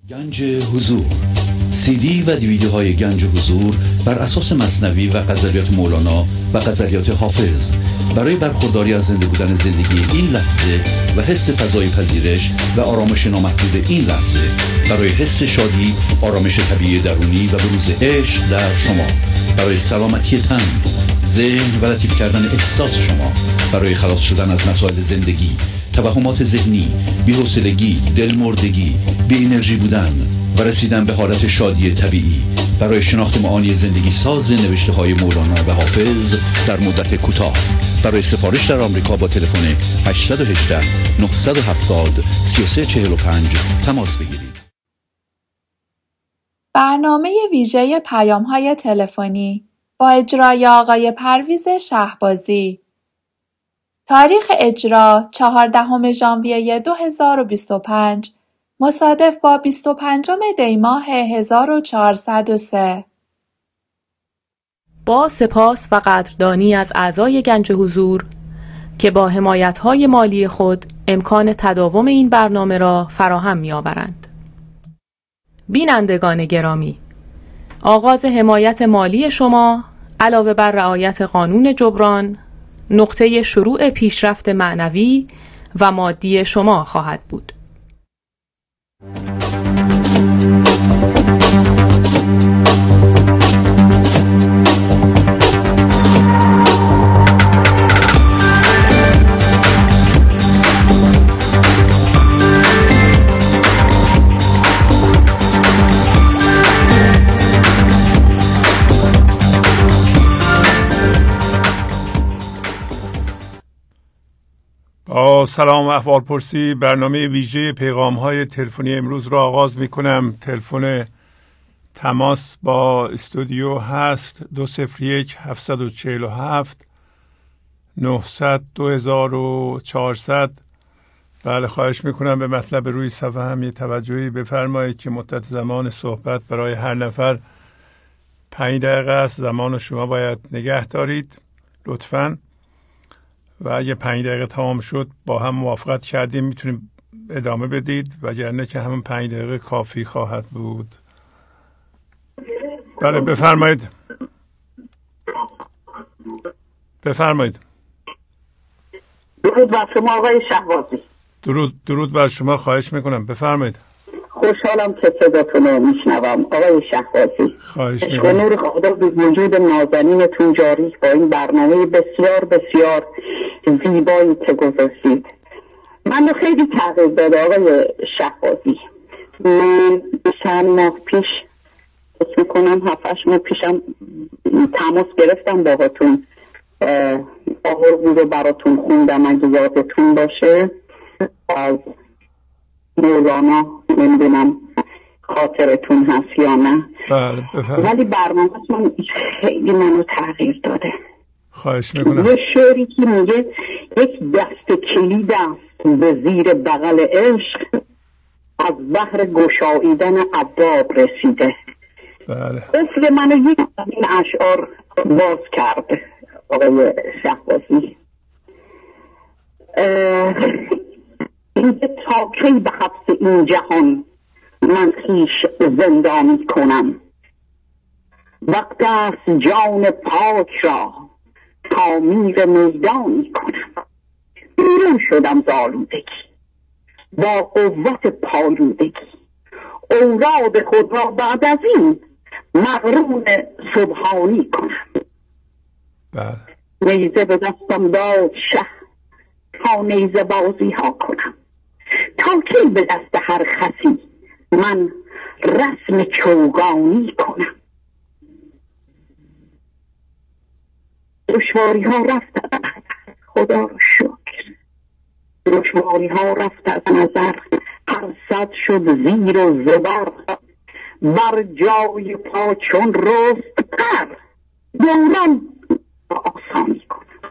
گنج حضور، سی دی و دیویدیوهای گنج حضور بر اساس مثنوی و غزلیات مولانا و غزلیات حافظ برای برخورداری از زنده بودن زندگی این لحظه و حس فضای پذیرش و آرامش نامحدود این لحظه، برای حس شادی، آرامش طبیعی درونی و بروز عشق در شما، برای سلامتی تن، ذهن و لطیف کردن احساس شما، برای خلاص شدن از مسائل زندگی، توهمات ذهنی، بی‌حوصلگی، دلمردگی، بی انرژی بودن و رسیدن به حالت شادی طبیعی، برای شناخت معانی زندگی ساز نوشته‌های مولانا و حافظ در مدت کوتاه. برای سفارش در آمریکا با تلفن 818 970 3345 تماس بگیرید. برنامه ویژه پیام‌های تلفنی با اجرای آقای پرویز شهبازی. تاریخ اجرا 14 ژانویه 2025 مصادف با 25 دی ماه 1403. با سپاس و قدردانی از اعضای گنج حضور که با حمایت‌های مالی خود امکان تداوم این برنامه را فراهم می‌آورند. بینندگان گرامی، آغاز حمایت مالی شما علاوه بر رعایت قانون جبران نقطه شروع پیشرفت معنوی و مادی شما خواهد بود. با سلام و احوالپرسی برنامه ویژه پیغام‌های تلفنی امروز را آغاز می‌کنم. تلفن تماس با استودیو هست 201 747 900 2400. بله، خواهش می‌کنم به مطلب روی صفحه هم یه توجهی بفرمایید که مدت زمان صحبت برای هر نفر 5 دقیقه است. زمان شما باید نگه دارید لطفاً. و اگه 5 دقیقه تمام شد با هم موافقت کردیم میتونیم ادامه بدید، وگرنه که همون 5 دقیقه کافی خواهد بود. بله بفرمایید. درود بر شما آقای شهبازی. درود بر شما، خواهش میکنم بفرمایید. خوشحالم که صداتون رو میشنوم آقای شهبازی. خواهش میکنم. میکنم. نور خدا به وجود نازنینتون جاری با این برنامه بسیار بسیار زیبایی که گذاشتید. من خیلی تغییر داده آقای شهبازی. من چند ماه پیش فکر میکنم 7-8 ماه پیشم تماس گرفتم باهاتون، آهرگو رو براتون خوندم اگه یادتون باشه، از مولانا. نمیدونم خاطرتون هست یا نه. بله ولی برنامه‌تون خیلی منو تغییر داده. خواهش میکنم. یه شعری که میگه یک دست کلید است به زیر بغل عشق، از بحر گشاییدن ابواب رسیده. بله. قفل منو یک از این اشعار باز کرد آقای شهبازی. اینکه تا کی به حبس این جهان من خویش زندانی کنم، وقت است جان پاک را تعمیر میدانی کنم. بیرون شدم ز آلودگی با قوت پالودگی، اوراد خود را بعد از این مقرون سبحانی کنم. بله. نیزه به دستم داد شه تا نیزه بازی ها کنم، تا کی به دست هر خسی من رسم چوگانی کنم. دشواری ها رفت از نظر، خدا رو شکر. دشواری ها رفت از نظر، هر صد شد زیر و زبر، بر جای پا چون رست پر، دوران آسانی کنم.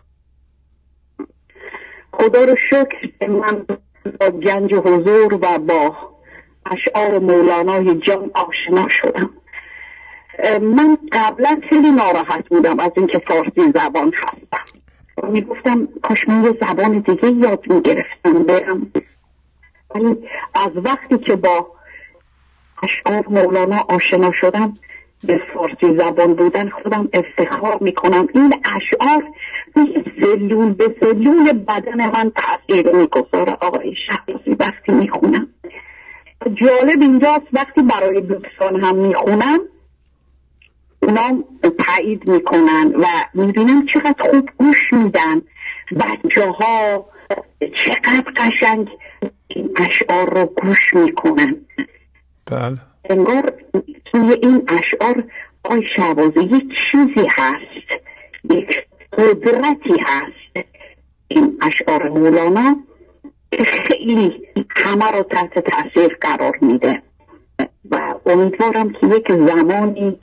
خدا رو شکر که من با گنج حضور و با اشعار مولانای جان آشنا شدم. من قبلا خیلی ناراحت بودم از اینکه فارسی زبان هستم. میگفتم کاش من یه زبان دیگه یاد میگرفتم برم. ولی از وقتی که با اشعار مولانا آشنا شدم، به فارسی زبان بودن خودم افتخار میکنم. این اشعار سلول به سلول بدن من تأثیر میگذاره آقای شهبازی وقتی میخونم. جالب اینجاست وقتی برای دوستان هم میخونم اونا تایید میکنن و میبینم چقدر خوب گوش میدن. بچه ها چقدر قشنگ این اشعار رو گوش میکنن. بله. انگار توی این اشعار آقای شهبازی یک چیزی هست، یک قدرتی هست این اشعار مولانا که خیلی همه رو تحت تاثیر قرار میده و امیدوارم که یک زمانی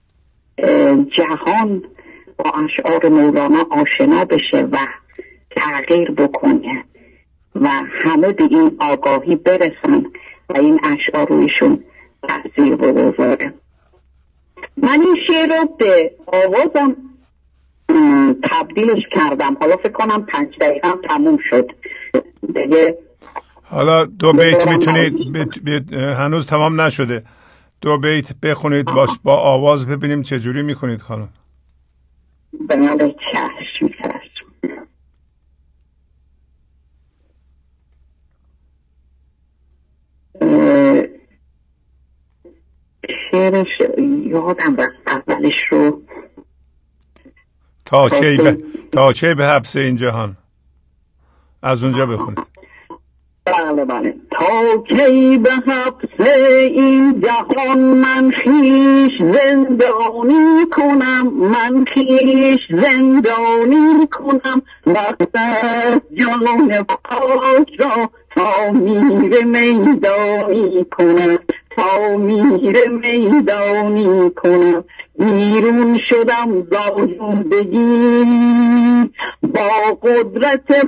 جهان با اشعار مولانا آشنا بشه و تغییر بکنه و همه به این آگاهی برسن و این اشعار رویشون تأثیر بگذاره. من این شعر رو به آوازم تبدیلش کردم. حالا فکر کنم 5 دقیقه هم تموم شد دیگه. حالا 2 بیت میتونید هنوز تمام نشده، 2 بیت بخونید با آواز ببینیم چه جوری میکنید خانم. بله چشم. شعرش یادم رفت اولش رو. تا کی به حبس این جهان، از اونجا بخونید. بله. تا کی به حبس این جهان من خیش زندانی کنم، من خیش زندانی کنم، وقت جان پاک را تا میر میدانی کنم، تا میر میدانی کنم. بیرون شدم زآلودگی با قدرت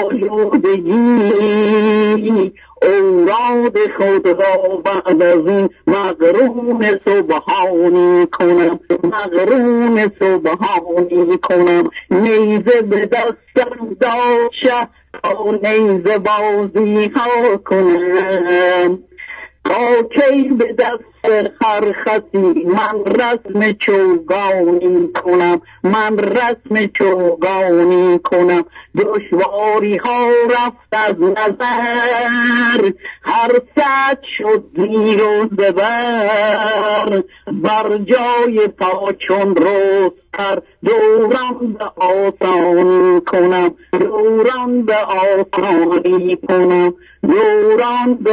پالودگی، اوراد خود را بعد از این مقرون سبحانی کنم، مقرون سبحانی کنم. نیزه به دستم داد شه تا نیزه بازی ها کنم، تا کی به دست هر خسی من رسم چوگانی کنم، من رسم چوگانی کنم. دشواری ها رفت از نظر، هر ساعت شد زیر و زبر، بر جای پا چون رستر دوران به آسانی کنم، دوران به آسانی کنم، دوران به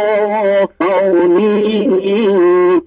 آسانی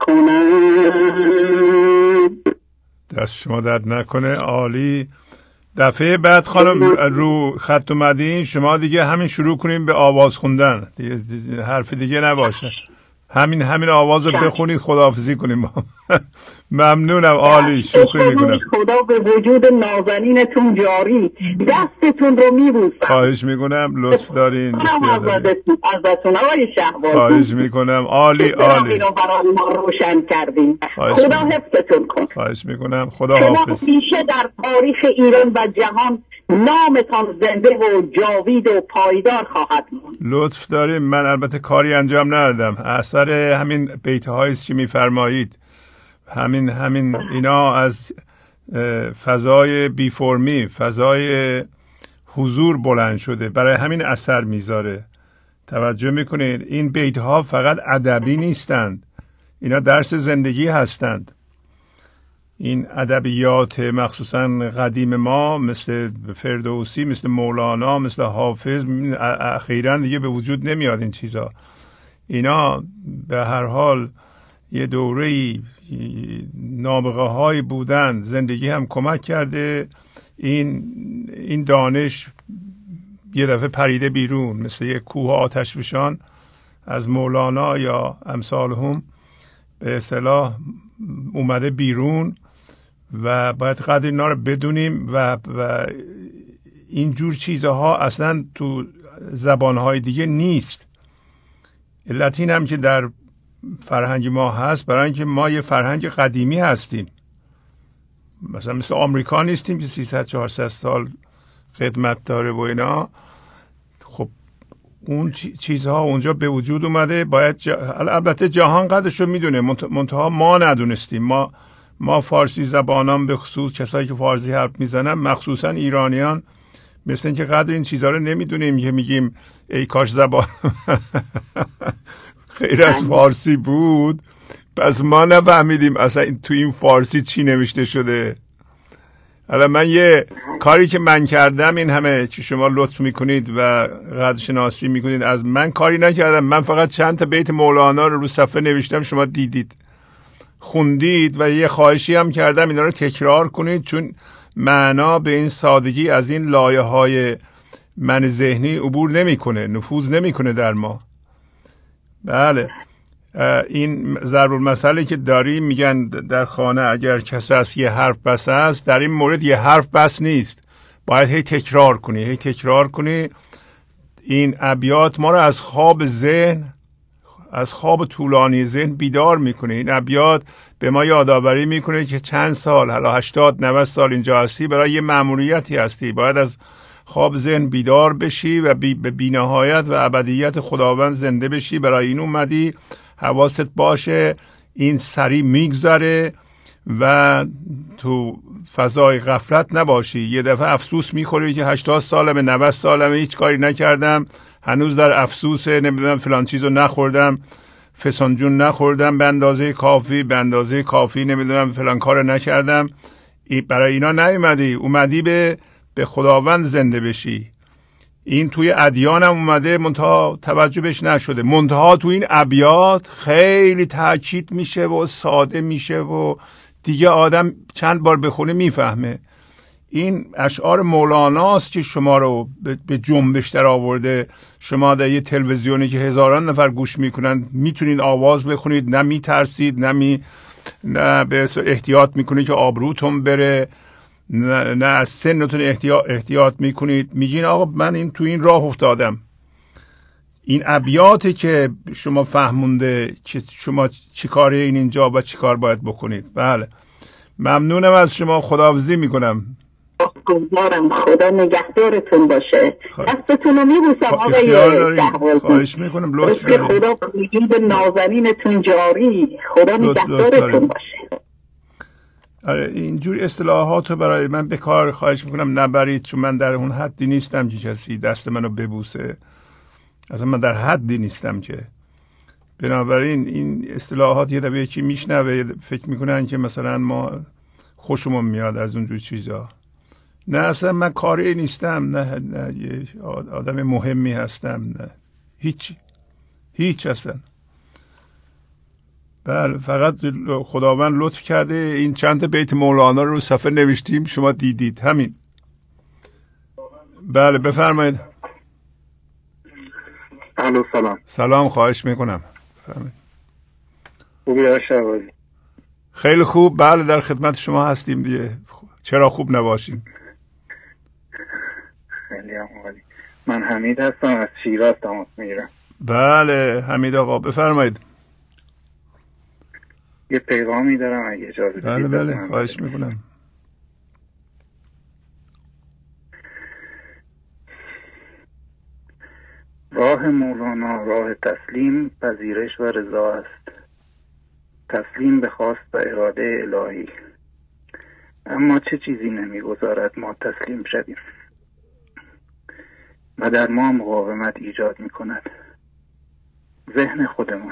کنم. دست شما درد نکنه، عالی. دفعه بعد خانم رو خط اومدین شما دیگه همین شروع کنیم به آواز خوندن، دیگه حرف دیگه نباشه، همین آواز رو بخونید، خداحافظی کنیم. ممنونم، عالی، شوخی میکنم. خدا به وجود نازنینتون جاری، دستتون رو میبوسم. خواهش میکنم، لطف دارین. ازتون آقای شهبازی خواهش میکنم، عالی عالی. اینو برای ما روشن کردین. خدا حفظتون کن. خواهش میکنم، خدا حافظ. شما همیشه در تاریخ ایران و جهان نامتان زنده و جاوید و پایدار خواهد بود. لطف داریم. من البته کاری انجام ندادم، اثر همین بیت‌هایی است که میفرمایید. همین اینا از فضای بی فرمی، فضای حضور بلند شده، برای همین اثر میذاره. توجه میکنید این بیت‌ها فقط ادبی نیستند، اینا درس زندگی هستند. این ادبیات مخصوصا قدیم ما مثل فردوسی، مثل مولانا، مثل حافظ، اخیراً دیگه به وجود نمیاد این چیزا. اینا به هر حال یه دوره‌ای نابغه های بودن، زندگی هم کمک کرده این دانش یه دفعه پریده بیرون، مثل یک کوه آتشفشان از مولانا یا امثالهم به اصطلاح اومده بیرون و باید قدر اینا رو بدونیم و این جور چیزها اصلا تو زبانهای دیگه نیست. علت این هم که در فرهنگ ما هست، برای اینکه ما یه فرهنگ قدیمی هستیم، مثل آمریکا نیستیم که 300-400 سال خدمت داره و اینا. خب اون چیزها اونجا به وجود اومده. باید البته جهان قدرش رو میدونه، منتها ما ندونستیم. ما فارسی زبانان به خصوص کسایی که فارسی حرف میزنن، مخصوصا ایرانیان، مثل اینکه قدر این چیزها رو نمیدونیم که میگیم ای کاش زبان غیر از فارسی بود. پس ما نفهمیدیم اصلا تو این فارسی چی نوشته شده. حالا من یه کاری که من کردم، این همه چی شما لطف میکنید و قدرشناسی میکنید، از من کاری نکردم. من فقط چند تا بیت مولانا رو صفحه نوشتم، شما دیدید، خوندید و یه خواهشی هم کردم اینا رو تکرار کنید، چون معنا به این سادگی از این لایه های من ذهنی عبور نمیکنه، نفوذ نمیکنه در ما. بله، این ضرب المثلی که داریم، میگن در خانه اگر کسی است یه حرف بس است، در این مورد یه حرف بس نیست، باید هی تکرار کنی، هی تکرار کنی. این ابیات ما رو از خواب ذهن، از خواب طولانی ذهن بیدار میکنه. این ابیات به ما یادآوری میکنه که چند سال، حالا 80-90 سال اینجا هستی، برای یه مأموریتی هستی، باید از خواب ذهن بیدار بشی و به بی‌نهایت و ابدیت خداوند زنده بشی. برای این اومدی، حواست باشه این سری میگذره و تو فضای غفلت نباشی. یه دفعه افسوس میخوری که 80 سالمه، 90 سالمه، هیچ کاری نکردم، هنوز در افسوسه، نمیدونم فلان چیزو نخوردم، فسانجون نخوردم به اندازه کافی، نمیدونم فلان کار نکردم. برای اینا نیومدی، اومدی به خداوند زنده بشی. این توی ادیان هم اومده، منتها توجه بهش نشده. منتها تو این ابیات خیلی تاکید میشه و ساده میشه و دیگه آدم چند بار بخونه میفهمه. این اشعار مولاناست که شما رو به جنبش در آورده. شما در یه تلویزیونی که هزاران نفر گوش میکنن میتونید آواز بخونید، نه میترسید، نه به احتیاط میکنید که آبروتون بره، نه از سنتون احتیاط میکنید. میگین آقا من این تو این راه افتادم. این ابیاتی که شما فهمونده که شما چی کاره این اینجا و چی کار باید بکنید. بله، ممنونم از شما، خداحافظی میکنم. گذارم، خدا نگهدارتون باشه. دستتون رو میبوسم آقای خواهش میکنم، لطف کنید. خدا به نازنینتون جاری، خدا نگهدارتون باشه. اینجور اصطلاحات رو برای من به کار خواهش میکنم نبرید، چون من در اون حدی نیستم که کسی دست منو ببوسه. اصلا من در حدی نیستم که، بنابراین این اصطلاحات یه دفعه یکی میشنوه فکر میکنن که مثلا ما خوشمون میاد از اونجور چیزا. نه اصلا من کاری نیستم، نه یه آدم مهمی هستم، نه هیچ اصلا. بله، فقط خداوند لطف کرده این چند بیت مولانا رو صفحه نوشتیم، شما دیدید، همین. بله بفرمایید. الو سلام، خواهش میکنم، بفرمایید. خوبی شهبازی؟ خیلی خوب، بله در خدمت شما هستیم دیگه، چرا خوب نباشیم. خیلی عالی. من حمید هستم، از شیراز تماس میگیرم. بله حمید آقا بفرمایید. یه پیغامی دارم اگه اجازه بدید. بله خواهش میکنم. راه مولانا راه تسلیم، پذیرش و رضا است. تسلیم به خواست و اراده الهی، اما چه چیزی نمیگذارد ما تسلیم شویم و در ما مقاومت ایجاد میکند؟ ذهن خودمان.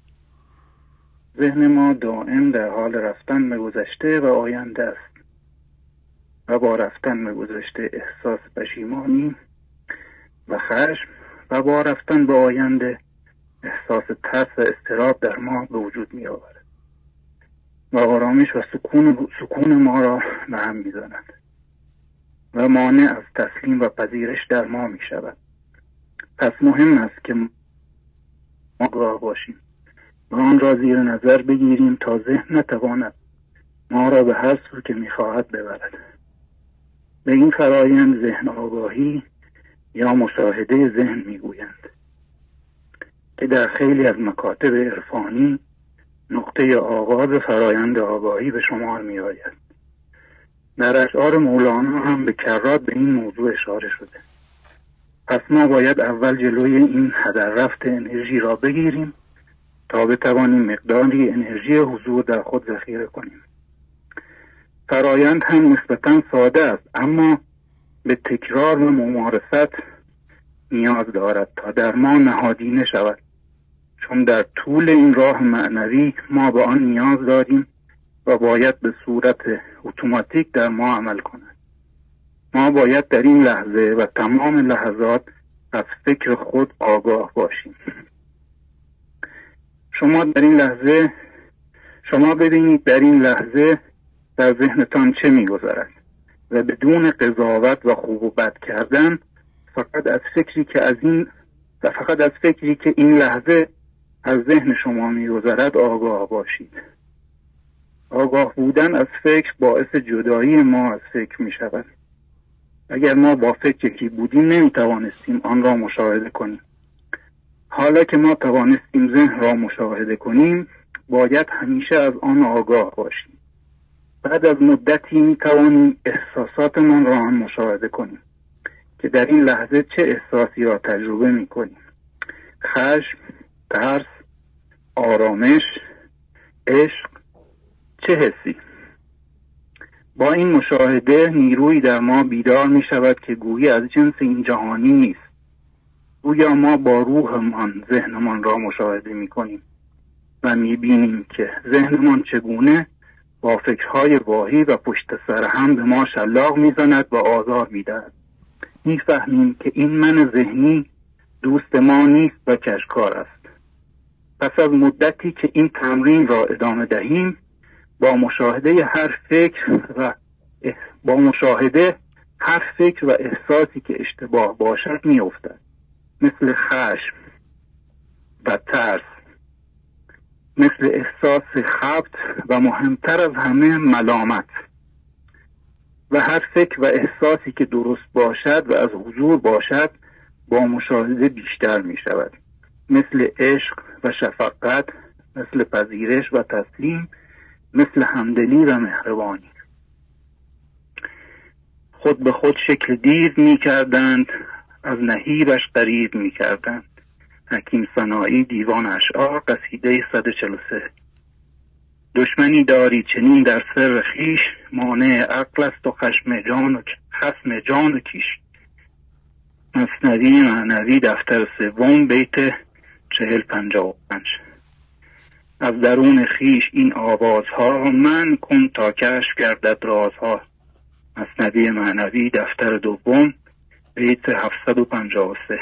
ذهن ما دائم در حال رفتن به گذشته و آینده است و با رفتن به گذشته احساس پشیمانی و خشم و با رفتن به آینده احساس ترس و اضطراب در ما به وجود می آورد و آرامش و سکون ما را به هم می زند و مانع از تسلیم و پذیرش در ما می شود. پس مهم است که ما آگاه باشیم و آن را زیر نظر بگیریم تا ذهن نتواند ما را به هر سو که می خواهد ببرد. به این فرایند ذهن آگاهی یا مشاهده ذهن میگویند که در خیلی از مکاتب عرفانی نقطه آغاز فرایند آگاهی به شمار می آید. در اشعار مولانا هم به کرات به این موضوع اشاره شده. پس ما باید اول جلوی این هدر رفت انرژی را بگیریم تا بتوانیم مقداری انرژی حضور در خود ذخیره کنیم. فرایند هم نسبتاً ساده است، اما به تکرار و ممارست نیاز دارد تا در ما نهادینه شود، چون در طول این راه معنوی ما به آن نیاز داریم و باید به صورت اتوماتیک در ما عمل کند. ما باید در این لحظه و تمام لحظات از فکر خود آگاه باشیم. شما ببینید در این لحظه در ذهنتان چه می‌گذرد و بدون قضاوت و خوب و بد کردن فقط از فکری که این لحظه از ذهن شما می‌گذرد آگاه باشید. آگاه بودن از فکر باعث جدایی ما از فکر می‌شود. اگر ما با فکر یکی بودیم نمی‌توانستیم آن را مشاهده کنیم. حالا که ما توانستیم ذهن را مشاهده کنیم، باید همیشه از آن آگاه باشیم. بعد از مدتی می‌توانیم احساساتمان را هم مشاهده کنیم که در این لحظه چه احساسی را تجربه می‌کنیم. خشم، ترس، آرامش، عشق، چه حسی؟ با این مشاهده نیرویی در ما بیدار می شود که گویی از جنس این جهانی نیست. گویا ما با روحمان ذهنمان را مشاهده می کنیم و می بینیم که ذهنمان چگونه با فکرهای واهی و پشت سر هم به ما شلاق می زند و آزار می دهد. می فهمیم که این من ذهنی دوست ما نیست و کشکار است. پس از مدتی که این تمرین را ادامه دهیم، با مشاهده هر فکر و احساسی که اشتباه باشد می افتد، مثل خشم و ترس، مثل احساس خبط و مهمتر از همه ملامت. و هر فکر و احساسی که درست باشد و از حضور باشد با مشاهده بیشتر می شود، مثل عشق و شفقت، مثل پذیرش و تسلیم، مثل همدلی و مهربانی. خود به خود شکل دیو می کردند، از نهیبش غریب می کردند. حکیم سنایی، دیوان اشعار، قصیده 143. دشمنی داری چنین در سر خیش، مانع عقل است و خشم جان و کیش. مثنوی معنوی دفتر 3 بیت 40-55. از درون خیش این آوازها من کن تا کشف گردد رازها. مثنوی معنوی دفتر 2 بیت 753.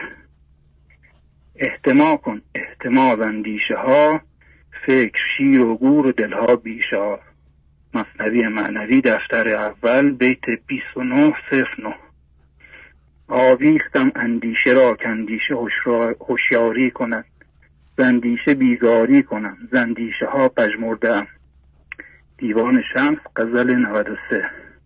احتما کن احتما و اندیشه ها، فکر شیر و گور و دلها بیشه ها. مثنوی معنوی دفتر اول بیت 29-09. آویختم اندیشه را که اندیشه هوشیاری کند، زندیشه بیزاری کنم، زندیشه ها پژمرده‌ام. دیوان شمس، غزل 93.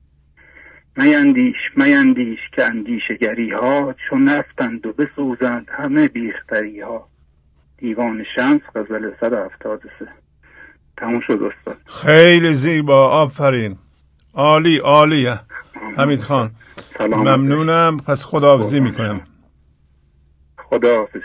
میندیش که اندیشه گری ها، چون نفتند و بسوزند همه بیختری ها. دیوان شمس، غزل 173. تموم شد استاد. خیلی زیبا، آفرین، عالی عالی. حمید خان ممنونم. پس خداحافظی میکنم. خداحافظ.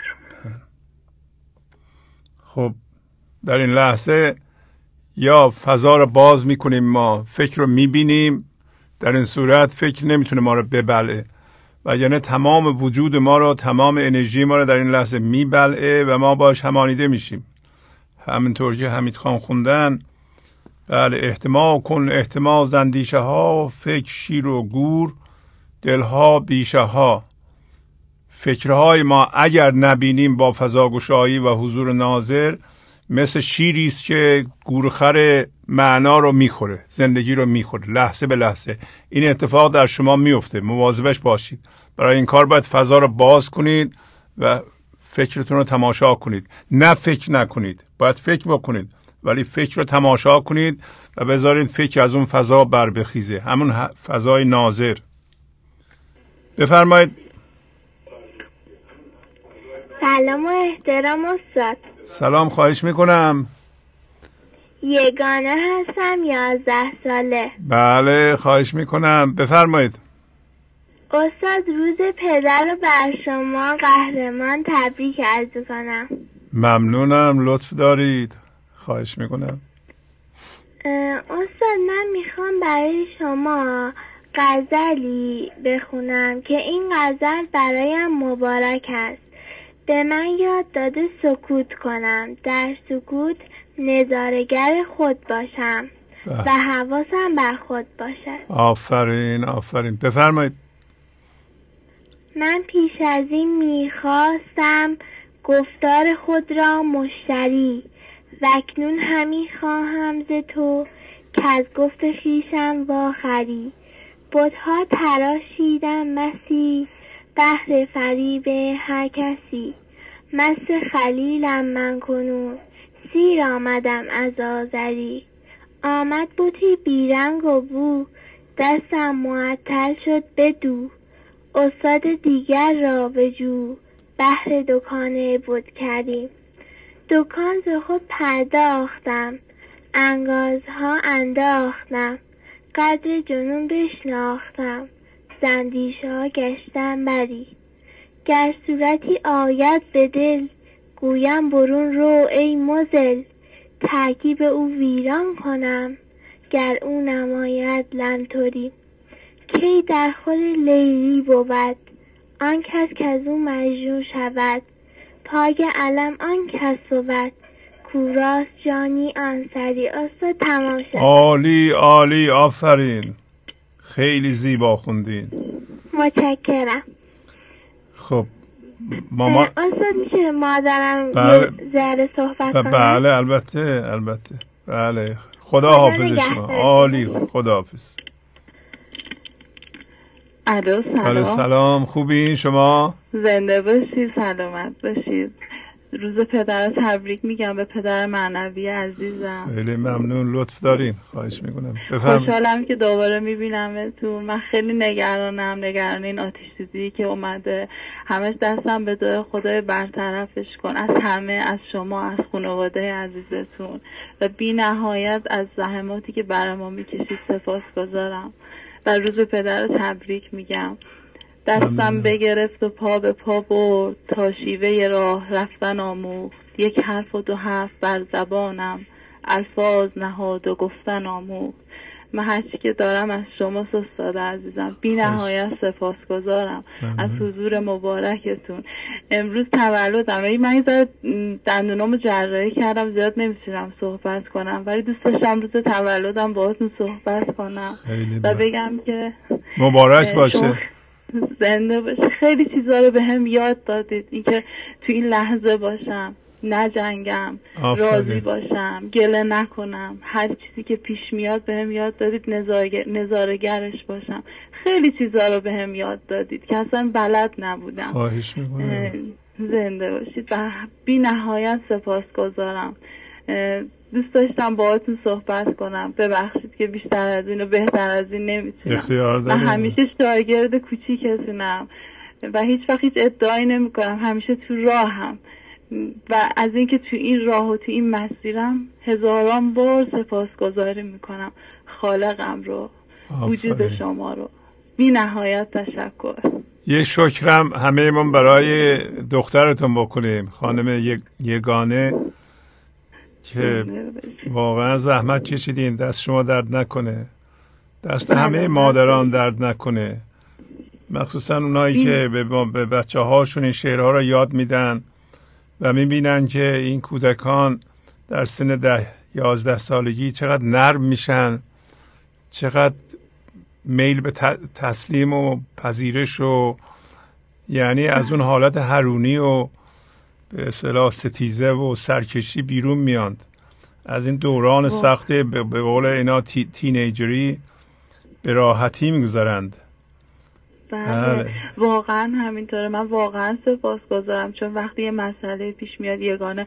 خب در این لحظه یا فضا رو باز میکنیم، ما فکر رو میبینیم، در این صورت فکر نمیتونه ما رو ببلعه و یعنی تمام وجود ما رو، تمام انرژی ما رو در این لحظه میبلعه و ما باش همانیده میشیم. همینطور که حمید خان خوندن، بله، احتما کن احتما زندیشه ها، فکر شیر و گور دلها بیشه ها. فکرهای ما اگر نبینیم با فضاگشایی و حضور ناظر، مثل شیری است که گورخر معنا رو میخوره، زندگی رو میخوره لحظه به لحظه. این اتفاق در شما میفته، مواظبش باشید. برای این کار باید فضا رو باز کنید و فکرتون رو تماشا کنید. نه فکر نکنید، باید فکر بکنید، ولی فکر رو تماشا کنید و بذارید فکر از اون فضا بر بخیزه، همون فضای ناظر. بفرمایید. سلام و احترام استاد. سلام، خواهش میکنم. یگانه هستم، 11 ساله. بله، خواهش میکنم، بفرمایید. استاد روز پدر رو بر شما قهرمان تبریک عرض کنم. ممنونم، لطف دارید. خواهش میکنم. استاد من میخوام برای شما غزلی بخونم که این غزل برایم مبارک است. به من یاد داده سکوت کنم، در سکوت نظاره‌گر خود باشم و حواسم بر خود باشد. آفرین آفرین، بفرمایید. من پیش از این میخواستم گفتار خود را مشتری و اکنون همی خواهم ز تو که از گفت خویشم واخری. بتها تراشیدم مسی بهر فریب هر کسی. مست خلیلم من کنون سیر آمدم از آزری. آمد بتی بیرنگ و بو دستم معطل شد بدو. استاد دیگر را بجو بهر دکان بت کردیم. دکان ز خود پرداختم انگازها انداختم. قدر جنون بشناختم زندیشه ها گشتم بری. گر صورتی آید به دل گویم برون رو ای مزل. ترکیب او ویران کنم گر او نماید لنتوری. کی در خور لیلی بود آن کس که از او مجنون شود. پای علم آن کس بود کوراست جانی آن سری. استاد تمام شد. عالی عالی، آفرین، خیلی زیبا خوندین. متشکرم. خب ماما استاد میشه مادرم بله. یه ذره صحبت کنم؟ بله البته البته. بله خدا حافظ شما. عالی، خدا حافظ. الو سلام. سلام، خوبین شما؟ زنده باشید، سلامت باشید. روز پدر تبریک میگم به پدر معنوی عزیزم. خیلی ممنون، لطف دارین. خواهش میکنم، بفرمایید. خوشحالم که دوباره میبینمتون. من خیلی نگران این آتش سوزی که اومده. همش دستم به دعای خدای برطرفش کن از همه، از شما، از خانواده عزیزتون و بی نهایت از زحماتی که برای ما میکشید سپاسگزارم. و روز پدر تبریک میگم. دستم بگرفت و پا به پا برد تا شیوه راه رفتن آموخت. یک حرف و دو حرف بر زبانم الفاظ نهاد و گفتن آموخت. من هرچی که دارم از شما استاد عزیزم بی نهایت سپاسگزارم از حضور مبارکتون. امروز تولدم ولی من دندونامو جراحی کردم زیاد نمیتونم صحبت کنم ولی دوست داشتم روز تولدم باهاتون صحبت کنم و بگم که مبارک باشه. زنده باشه. خیلی چیزا رو به هم یاد دادید، اینکه تو این لحظه باشم، نجنگم، راضی باشم، گله نکنم، هر چیزی که پیش میاد به هم یاد دادید، نظاره‌گرش باشم. خیلی چیزا رو به هم یاد دادید که اصلا بلد نبودم. خواهش میکنم. زنده باشید و بی نهایت سپاسگزارم. دوست داشتم باهاتون صحبت کنم، ببخشید که بیشتر از این و بهتر از این نمیتونم. من همیشه شاگرد کوچیکتونم و هیچ وقت هیچ ادعایی نمی کنم، همیشه تو راهم و از اینکه تو این راه و تو این مسیرم هزاران بار سپاسگزاری میکنم خالقم رو، وجود شما رو. بی نهایت تشکر. یه شکرم همه من برای دخترتون بکنیم، خانم یگانه که واقعا زحمت کشیدین. دست شما درد نکنه، دست همه مادران درد نکنه، مخصوصا اونایی که به بچه هاشون این شعرها رو یاد میدن و میبینن که این کودکان در سن 10-11 سالگی چقدر نرم میشن، چقدر میل به تسلیم و پذیرش و یعنی از اون حالت حرونی و به اصطلاح ستیزه و سرکشی بیرون میاند، از این دوران سخت به قول اینا تینیجری به راحتی میگذرند. بله واقعا همینطوره. من واقعا سپاسگزارم چون وقتی یه مسئله پیش میاد یگانه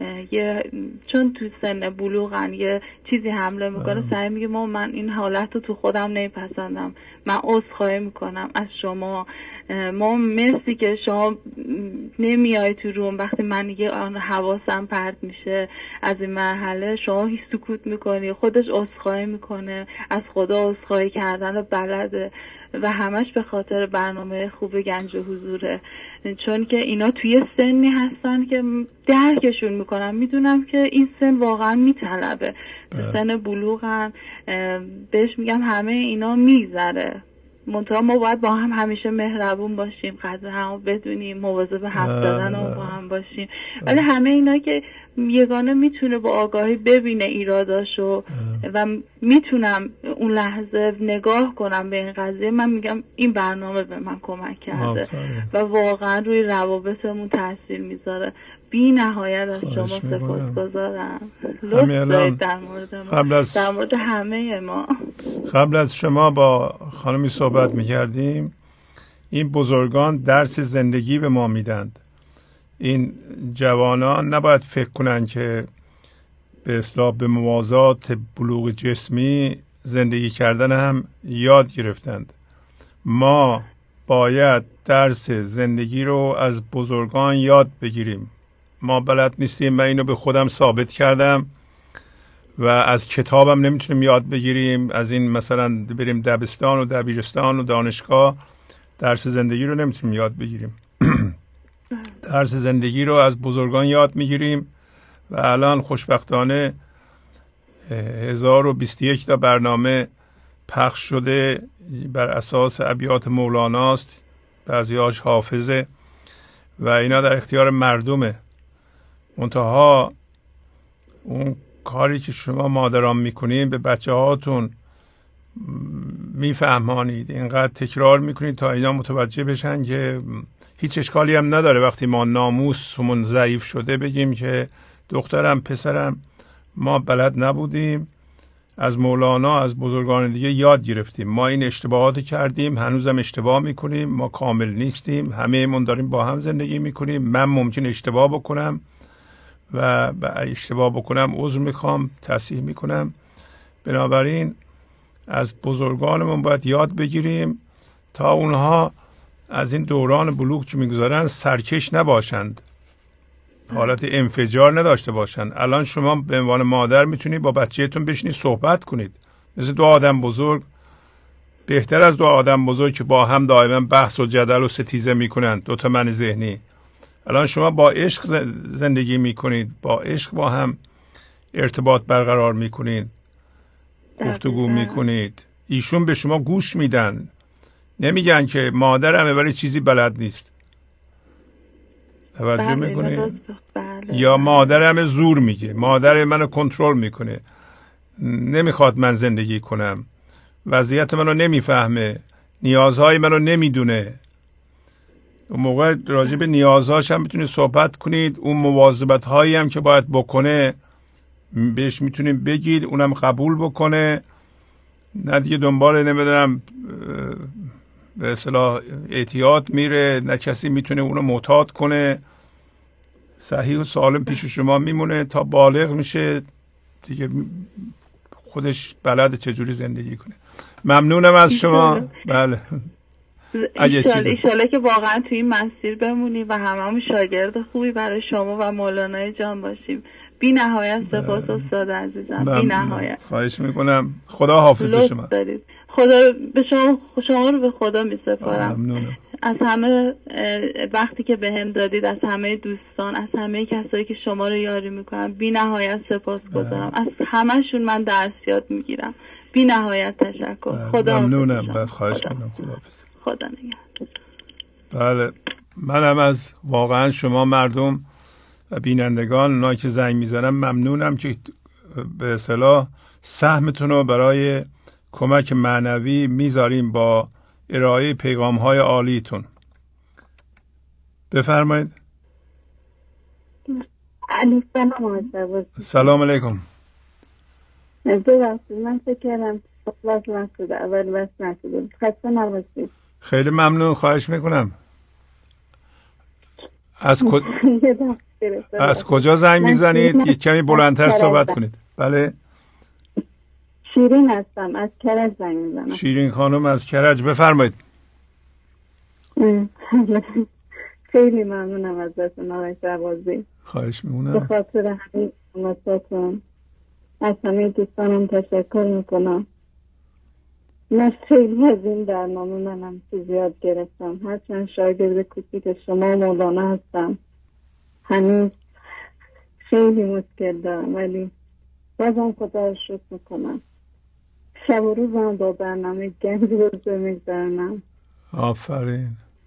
چون تو سن بلوغن یه چیزی حمله میکنه سعی میگه من این حالت رو تو خودم نمیپسندم، من عذرخواهی میکنم از شما، ما مرسی که شما نمیای تو روم وقتی من یه حواسم پرت میشه از این مرحله، شما هیچ سکوت میکنی، خودش عذرخواهی میکنه، از خدا عذرخواهی کردن رو بلده و همش به خاطر برنامه خوب گنج و حضوره، چون که اینا توی سنی هستن که درکشون میکنم، میدونم که این سن واقعا میطلبه، سن بلوغن، بهش میگم همه اینا میگذره، منطقه ما باید با هم همیشه مهربون باشیم، قدر همو بدونیم، مواظب حرف زدن رو با هم باشیم. ولی همه اینا که یگانه میتونه با آگاهی ببینه ایراداشو و میتونم اون لحظه نگاه کنم به این قضیه، من میگم این برنامه به من کمک کرده و واقعا روی روابطمون تاثیر میذاره. بی نهایت از شما سپاسگزارم. لطف دارید در مورد ما، در مورد همه ما. قبل از شما با خانمی صحبت میکردیم، این بزرگان درس زندگی به ما میدند. این جوانان نباید فکر کنن که به اصطلاح به موازات بلوغ جسمی زندگی کردن هم یاد گرفتند. ما باید درس زندگی رو از بزرگان یاد بگیریم. ما بلد نیستیم، من اینو به خودم ثابت کردم و از کتابم نمیتونیم یاد بگیریم، از این مثلا بریم دبستان و دبیرستان و دانشگاه درس زندگی رو نمیتونیم یاد بگیریم. درس زندگی رو از بزرگان یاد میگیریم و الان خوشبختانه 1021 تا برنامه پخش شده بر اساس ابیات مولاناست، بعضی‌هاش حافظه و اینا در اختیار مردمه. منتها اون کاری که شما مادران میکنین به بچه هاتون میفهمانید، اینقدر تکرار میکنید تا اینا متوجه بشن که هیچ اشکالی هم نداره وقتی ما ناموسمون ضعیف شده بگیم که دخترم پسرم ما بلد نبودیم، از مولانا از بزرگان دیگه یاد گرفتیم، ما این اشتباهات کردیم، هنوزم اشتباه میکنیم، ما کامل نیستیم، همه من داریم با هم زندگی میکنیم، من ممکن اشتباه بکنم و اشتباه بکنم عذر میخوام، تصحیح میکنم. بنابراین از بزرگانمون باید یاد بگیریم تا اونها از این دوران بلوغ که میگذارن سرکش نباشند، حالت انفجار نداشته باشند. الان شما به عنوان مادر میتونید با بچه‌تون بشینید صحبت کنید، مثل دو آدم بزرگ، بهتر از دو آدم بزرگ که با هم دائما بحث و جدل و ستیزه میکنن، دو تا من ذهنی. الان شما با عشق زندگی میکنید، با عشق با هم ارتباط برقرار میکنید، گفتگو میکنید، ایشون به شما گوش میدن، نمیگن که مادرمه ولی چیزی بلد نیست. توجه میکنید؟ یا مادرم زور میگه، مادر منو کنترل میکنه، نمیخواد من زندگی کنم، وضعیت منو نمیفهمه، نیازهای منو نمیدونه. اون موقع راجع به نیازهاش هم میتونید صحبت کنید، اون مواظبت هایی هم که باید بکنه بهش میتونید بگید، اونم قبول بکنه، نه دیگه دنبال نمیدونم به اصطلاح احتیاط میره، نه کسی میتونه اونو معتاد کنه، صحیح و سالم پیش شما میمونه تا بالغ میشه دیگه خودش بلد چجوری زندگی کنه. ممنونم از شما. بله ایشالا که واقعا توی این مسیر بمونیم و هممون شاگرد خوبی برای شما و مولانا جان باشیم. بی نهایت سپاس استاد عزیزم، بی نهایت. خواهش میکنم، خدا حافظ شما. خدا به شما رو به خدا میسپارم. از همه وقتی که به هم دادید، از همه دوستان، از همه کسایی که شما رو یاری میکنم بی نهایت سپاس گذارم. از همهشون من درس یاد میگیرم. بی نهایت تشکر. خدا ممنونم. بس خواهش میکنم. خدا حافظ. خدا نگهدار. بله، منم از واقعا شما مردم و بینندگان، اونایی که زنگ میزنم ممنونم که به اصطلاح سهمتون رو برای کمک معنوی میذاریم با ارائه پیغام های عالیتون. بفرمایید. سلام علیکم. من فکر کردم خلاص نشده، اول بس نشده. خسته نباشید. خیلی ممنون، خواهش میکنم. از کجا زنگ میزنید؟ یه کمی بلندتر صحبت کنید. بله. شیرین هستم، از کرج زنگ میزنم. شیرین خانم از کرج، بفرمایید. خیلی ممنونم ازتون آقای شهبازی. خواهش میکنم. به خاطر همین امتاتون از همه دوستانم تشکر میکنم. من خیلی از این برنامه منم زیاد گرفتم، هرچند شاگرد کوچیک شما مولانا هستم، هنوز خیلی مشکل دارم، ولی بازم خدا رو شکر میکنم. شب و روزم با برنامه گنج روزه میگذارنم. آفرین.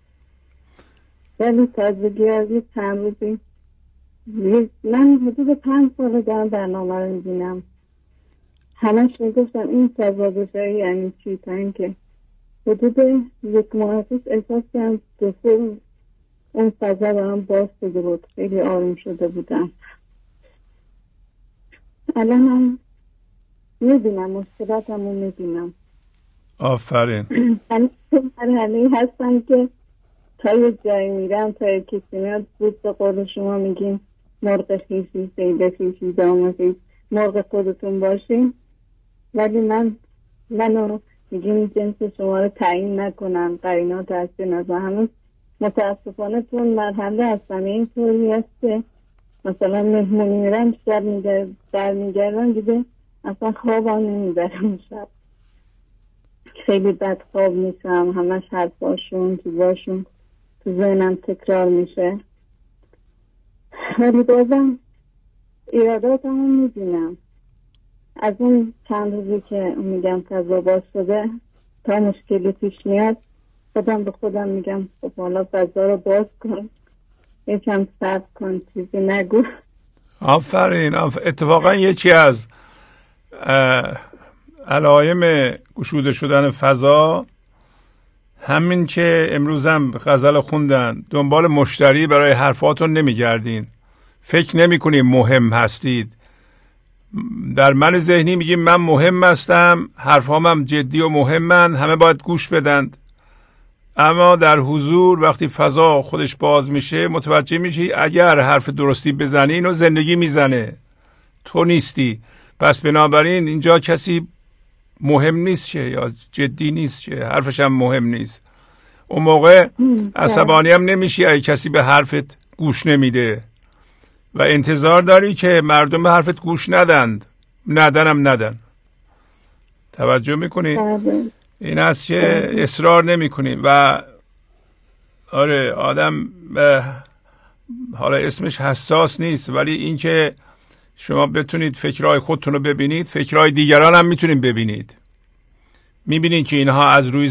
ولی تازگی از یه چند روزی من حدود 5 ساله دارم برنامه رو میبینم، همش میگفتم این تضادشایی یعنی چی، تا اینکه حدود 1 ماه پیش احساس کردم دوست اون فضا برام باز شده بود، خیلی آروم شده بودم. الان هم میبینم مشکلاتم رو میبینم. آفرین. من تو مرحله هستم که تا یه جایی میرم، تا یه کسی میاد بود به قول شما میگیم مرغ خیشی، سیده خیشی، دام خیش، مرغ خودتون باشیم، ولی منو میگیم جنس شما رو تعیین نکنم، قرینات هستی نزا. هنوز متاسفانه تو مرحله هستم اینطوری هست که مثلا مهمونی میرم شب برمیگردم دیگه اصلا خوابم نمیبرم، شب خیلی بد خواب میشم، همش حرفاشون چیزاشون تو ذهنم تکرار میشه، ولی بازم ایراداتمو میبینم. از اون چند روزی که میگم فضا باز شده تا مشکلی پیش میاد خودم به خودم میگم خب حالا فضا رو باز کن، یکم صبر کن، چیزی نگو. آفرین. اتفاقا یکی از علائم گشوده شدن فضا همین که امروزم غزل خوندن، دنبال مشتری برای حرفاتون نمیگردین، فکر نمی کنیم مهم هستید. در من ذهنی میگیم من مهم هستم، حرفامم جدی و مهمن، همه باید گوش بدند. اما در حضور وقتی فضا خودش باز میشه متوجه میشی اگر حرف درستی بزنی اینو زندگی میزنه، تو نیستی. پس بنابراین اینجا کسی مهم نیست شه یا جدی نیست شه، حرفش هم مهم نیست. اون موقع عصبانی هم نمیشی اگه کسی به حرفت گوش نمیده و انتظار داری که مردم به حرفت گوش ندن. توجه میکنی؟ این است که اصرار نمی کنی و آره آدم حالا اسمش حساس نیست، ولی این که شما بتونید فکرهای خودتون رو ببینید، فکرهای دیگران هم میتونید ببینید. میبینید که اینها از روی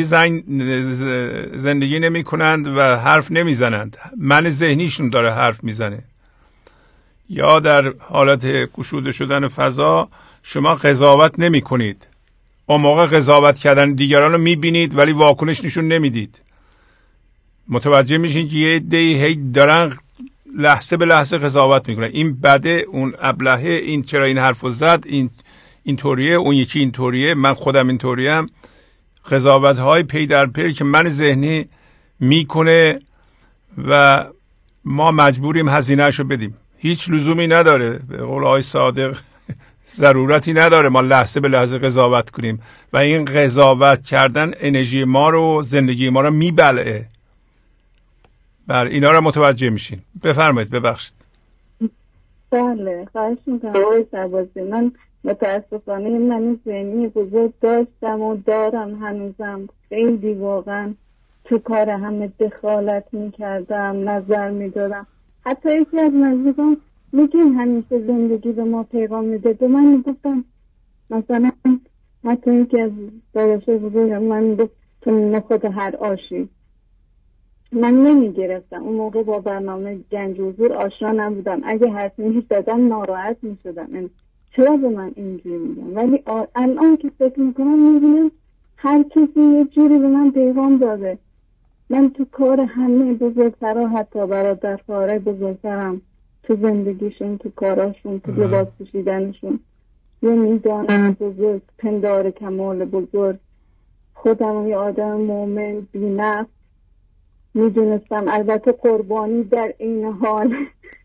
زندگی نمی کنند و حرف نمیزنند، من ذهنیشون داره حرف میزنه. یا در حالت گشوده شدن فضا شما قضاوت نمی کنید، اون موقع قضاوت کردن دیگران رو میبینید ولی واکنش نشون نمیدید. متوجه میشین که یه عده‌ای هی دارن لحظه به لحظه قضاوت میکنن، این بده، اون ابلهه، این چرا این حرفو زد، این اینطوریه، اون یکی اینطوریه، من خودم اینطوریم. قضاوت های پی در پی که من ذهنی میکنه و ما مجبوریم هزینه‌شو بدیم. هیچ لزومی نداره، به قول آقای صادق ضرورتی نداره ما لحظه به لحظه قضاوت کنیم و این قضاوت کردن انرژی ما رو، زندگی ما رو میبلعه. بله اینا رو متوجه میشین. بفرمایید. ببخشید. بله خواهش میکنم آقای شهبازی. من متاسفانه من ذهنی بزرگ داشتم و دارم هنوزم، خیلی واقعا تو کار همه دخالت میکردم، نظر میدادم. حتی یکی از نزدیکان میگیم همیشه زندگی به ما پیغام میده، به من میگفتم مثلا حتی یکی از داداشه بزرگم من میگفت تو نخود هر آشی. من نمیگرفتم اون موقع، با برنامه گنج حضور آشنا نبودم، اگه حرف میزدم ناراحت میشدم چرا به من اینجوری میگن. ولی الان که فکر میکنم میبینم هر کسی یه جوری به من پیغام داده. من تو کار همه بزرگترها، حتی برادر خواهرای بزرگترم، تو زندگیشون، تو کاراشون، تو لباس پوشیدنشون یه میدانم بزرگ، پندار کمال بزرگ. خودم یه آدم مومن بی‌نقص میدونستم، البته قربانی در این حال.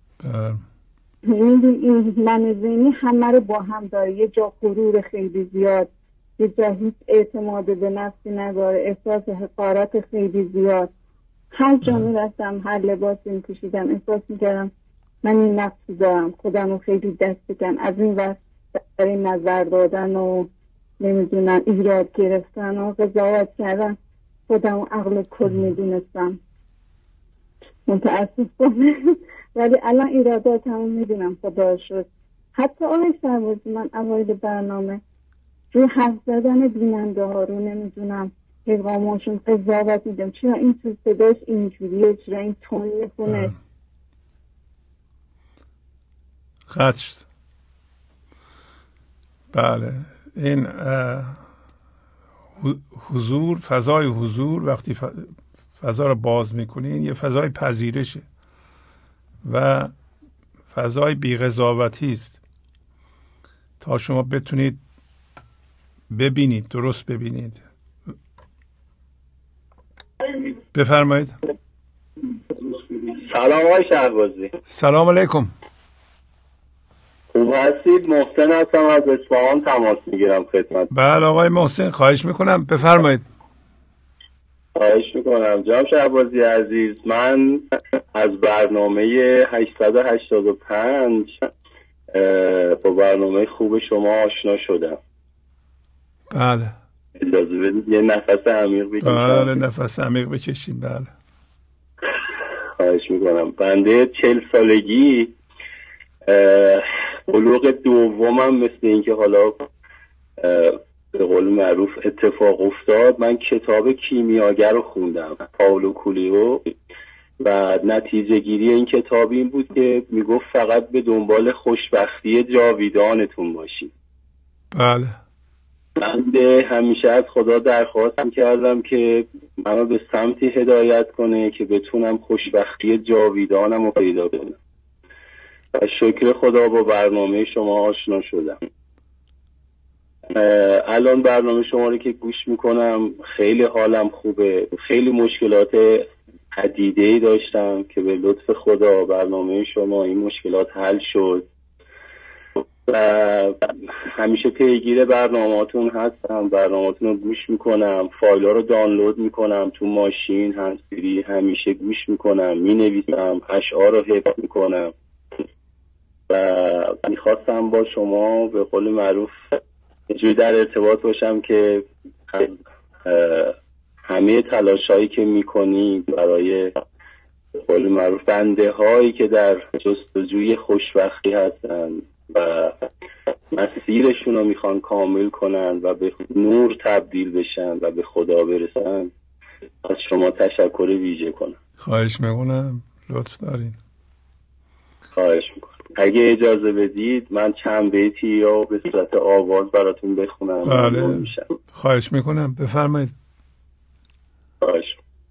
این من ذهنی همه رو با هم داره، یه جا غرور خیلی زیاد، یه جا هیچ اعتماد به نفسی نداره، احساس حقارت خیلی زیاد. هر جا میرفتم، هر لباسی میکشیدم احساس میکردم من این نفسی دارم، خودم رو خیلی دست بکن. از این وقت برای نظر دادن و نمیدونم ایراد گرفتن و قضاوت کردن. خودم عقل کل میدونستم متاسفانه، ولی الان ایرادات هم میدونم خدا شد. حتی آقای سربازی من اوایل برنامه رو حرف زدن بیننده ها رو نمیدونم پیغاماشون قضاوت میدم، چرا این تو صداش اینجوریه، چرا این تون میخونه. قطع شد. بله، این حضور، فضای حضور وقتی فضا رو باز میکنین یه فضای پذیرشه و فضای بی‌قضاوتی است تا شما بتونید ببینید، درست ببینید. بفرمایید. سلام آقای شهبازی. سلام علیکم. خوب هستید؟ محسن هستم از اصفهان تماس میگیرم خدمت. بله آقای محسن، خواهش میکنم بفرمایید. خواهش میکنم جناب شهبازی عزیز. من از برنامه 885 با برنامه خوب شما آشنا شدم. بله. اجازه بدید یه نفس عمیق بکشیم. بله نفس عمیق بکشیم. بله. خواهش میکنم. بنده 40 سالگی بلوغ دومم مثل اینکه حالا به قول معروف اتفاق افتاد. من کتاب کیمیاگر رو خوندم، پائولو کوئلو، و نتیجه گیری این کتاب این بود که میگفت فقط به دنبال خوشبختی جاویدانتون باشید. بله. من همیشه از خدا درخواست میکردم که منو به سمتی هدایت کنه که بتونم خوشبختی جاویدانم رو پیدا کنم و شکر خدا با برنامه شما آشنا شدم. الان برنامه شما رو که گوش میکنم خیلی حالم خوبه. خیلی مشکلات عدیده‌ای داشتم که به لطف خدا برنامه شما این مشکلات حل شد و همیشه پیگیر برنامه‌تون هستم. برنامه‌تون رو گوش میکنم، فایل‌ها رو دانلود میکنم تو ماشین، هندزفری همیشه گوش میکنم، مینویسم، اشعار رو حفظ میکنم و میخواستم با شما به قول معروف اینجوری در ارتباط باشم که همه تلاشایی که میکنید برای به قول معروف بنده هایی که در جستجوی خوشبختی هستن و مسیرشون رو میخوان کامل کنن و به نور تبدیل بشن و به خدا برسن، از شما تشکر ویژه کنم. خواهش میکنم، لطف دارین. خواهش میکنم. اگه اجازه بدید من چند بیتی یا به صورت آواز براتون بخونم. بله. خواهش میکنم، بفرمایید. خواهش.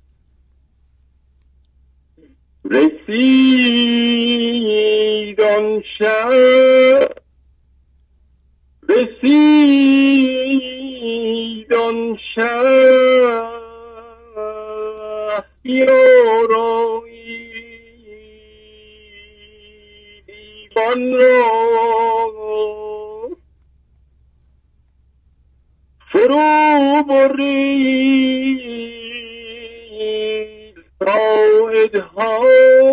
رسید آن شب، رسید آن شب یارایی دیوان را فرو برید قاعدها،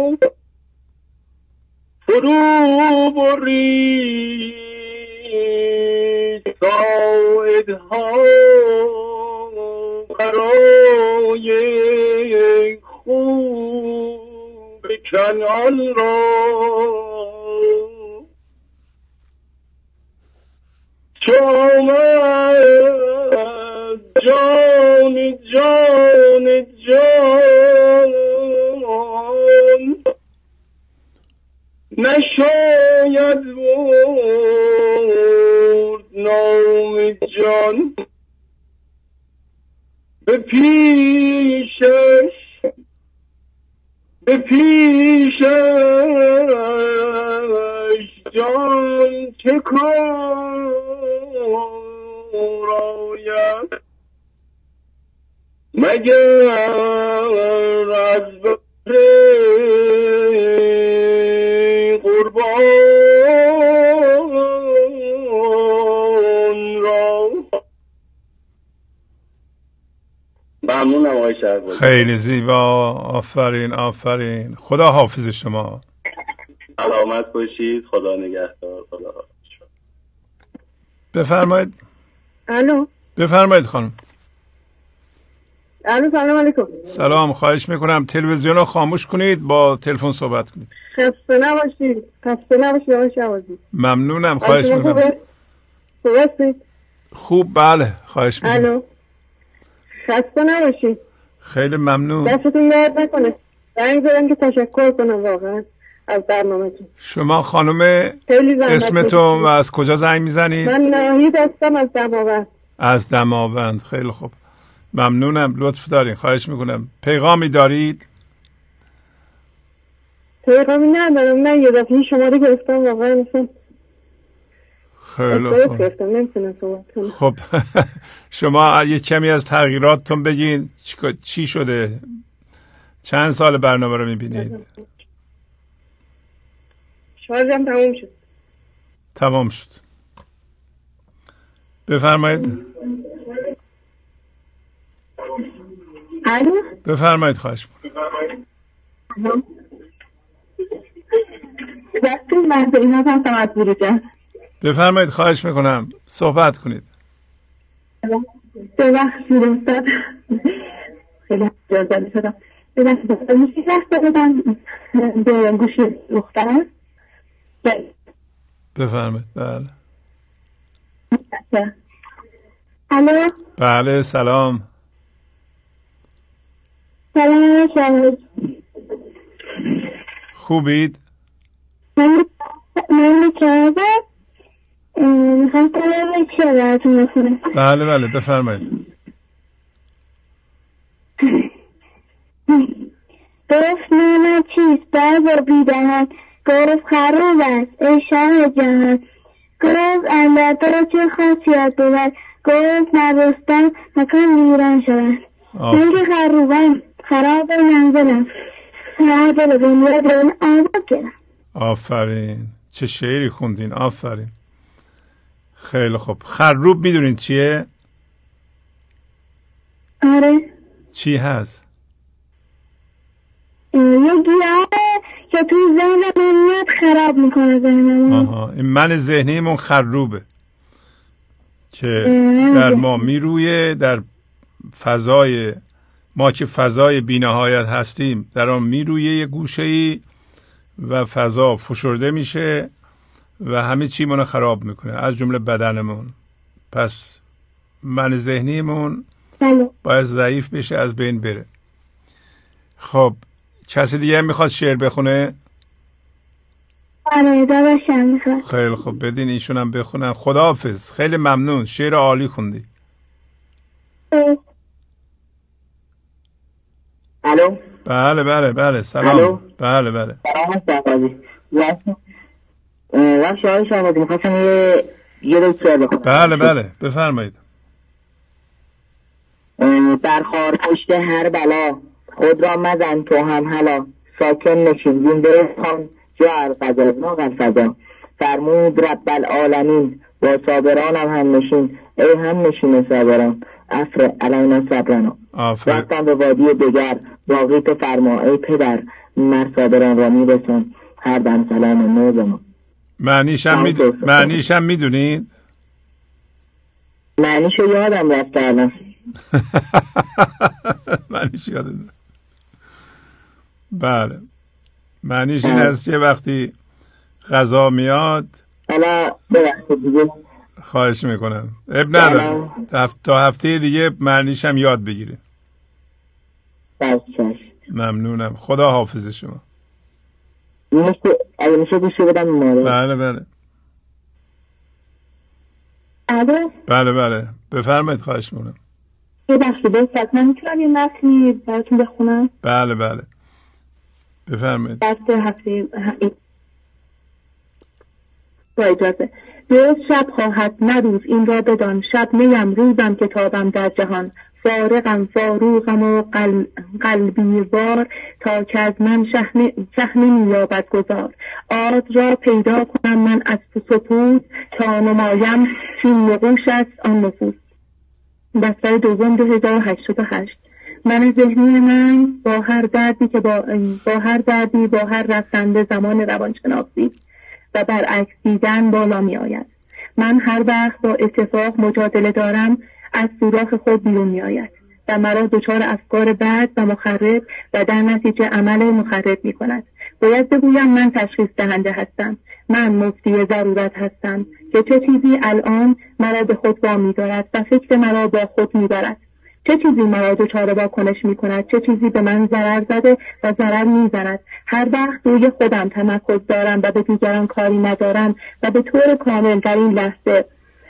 فرو برید قاعدها برای خوب کنعان را. چون جان جان جان نشاید برد نام جان، به پیشش به پیشش جان چه کار آید مگر از بر قربان را. ممنونم آقای شهبازی. خیلی زیبا، آفرین آفرین. خدا حافظ شما. سلامت باشید. خدا نگهدار. خدا حافظ. بفرمایید. الو بفرمایید خانم. الو سلام علیکم. سلام، خواهش میکنم تلویزیون رو خاموش کنید، با تلفن صحبت کنید. خسته نباشید. خسته نباشید آقای شهبازی. ممنونم، خواهش میکنم. خوب، بله، خواهش میکنم. الو خسته نباشید. خیلی ممنون. دستتون درد نکنه. زنگ زدم که تشکر کنم واقعا از برنامه‌تون. شما خانم اسمتون و از کجا زنگ میزنید؟ من ناهید هستم از دماوند. از دماوند، خیلی خوب، ممنونم، لطف دارین، خواهش میکنم. پیغامی دارید؟ پیغامی ندارم، من یه دفعه شماره گرفتم واقعا مثلا خیلی خوب. خب شما یه کمی از تغییراتتون بگین، چی شده؟ چند سال برنامه رو میبینید؟ شارژم تموم شد. تمام شد. بفرمایید. الو بفرمایید، خواهش میکنم. بفرمایید، خواهش میکنم، صحبت کنید. ببخشید استاد، خیلی جذاب شدم. ببخشید میشه دست بدم به گوشی دخترم؟ بفرمایید. بله. الو. بله، سلام. سلام شهباز. خوبید؟ من کردم میخوام کنم چیه براتون بخونم. بله بله، بفرمایید. گفت نامه چیست بر بیدهن، گفت خروب است ای شاه جهان، گفت اندر تو چه خاصیت بود، گفت نرستم مکان ویران شود. من که خروبم خراب منزلم، خراب دل دنیا دارم آزاد کردم. آفرین، چه شعری خوندین، آفرین، خیلی خوب. خروب میدونین چیه؟ آره. چی هست؟ یه گیاه که تو ذهن من میاد خراب میکنه ذهنم. آها، این من ذهنیمون خروبه که در ما میرویه، در فضای ما که فضای بی‌نهایت هستیم در آن میرویه یه گوشه‌ای و فضا فشرده میشه و همه چی منو خراب میکنه، از جمله بدنمون. پس من ذهنیمون باید ضعیف بشه، از بین بره. خب کسی دیگه میخواد شعر بخونه؟ آره داداشم میخواد. خیلی خب، بدین ایشون هم بخونن. خداحافظ، خیلی ممنون، شعر عالی خوندی. الو. بله بله بله، سلام. الو. بله بله. سلام شهبازی. من شهبازی میخواستم یه دو شعر بخونم. بله بله، بفرمایید. برخار پشت هر بلا، خود را مزن تو هم هلا، ساکن نشین زین برسان جهر فضا ناغل فضا، فرمود رب العالمین با صابرانم هم نشین، ای هم نشین صابران افر علینا صبرنا. رفتم به وادی دگر باقی تو فرما، ای پدر مر صابران را میرسان هر دم سلام نوزمان. معنیشم میدونید؟ معنیشو یادم رفت کردم. معنیش یادم. بله، معنیش این است که وقتی غذا میاد، حالا ببخشید دیگه، خواهش میکنم، اب نداره، تا هفته دیگه معنیش هم یاد بگیره. ممنونم، خدا حافظ شما. اگه میشه گوشه بدم ماره. بله بله. الو. بله بله، بفرمایید، خواهش میکنم. ببخشید استاد، من میتونم یه متنی براتون بخونم؟ بله بله، بفرمایید. دست هفته با اجازه. درست شب خواهد نه روز، این را بدان، شب نیم روزم کتابم در جهان، فارغم فاروقم و قلبی بار، تا که از من شهنی میابد گذار. آز را پیدا کنم من از پوس و پوز، تا نمایم چون نقوش است آن نفوس. دفتر دوم 2088. من ذهنی من با هر دردی که با هر رفتنده زمان روانشناسی و برعکس دیدن بالا می آید. من هر وقت با اتفاق مجادله دارم از سوراخ خود بیرون می آید و مرا دچار افکار بد و مخرب و در نتیجه عمل مخرب می کند. باید بگویم من تشخیص دهنده هستم، من مفتی ضرورت هستم که چه چیزی الان مرا به خود وامی دارد و فکر مرا با خود می برد، چه چیزی مرا دچار واکنش می کند، چه چیزی به من ضرر زده و ضرر می زند. هر وقت روی خودم تمرکز دارم و به دیگران کاری ندارم و به طور کامل در این لحظه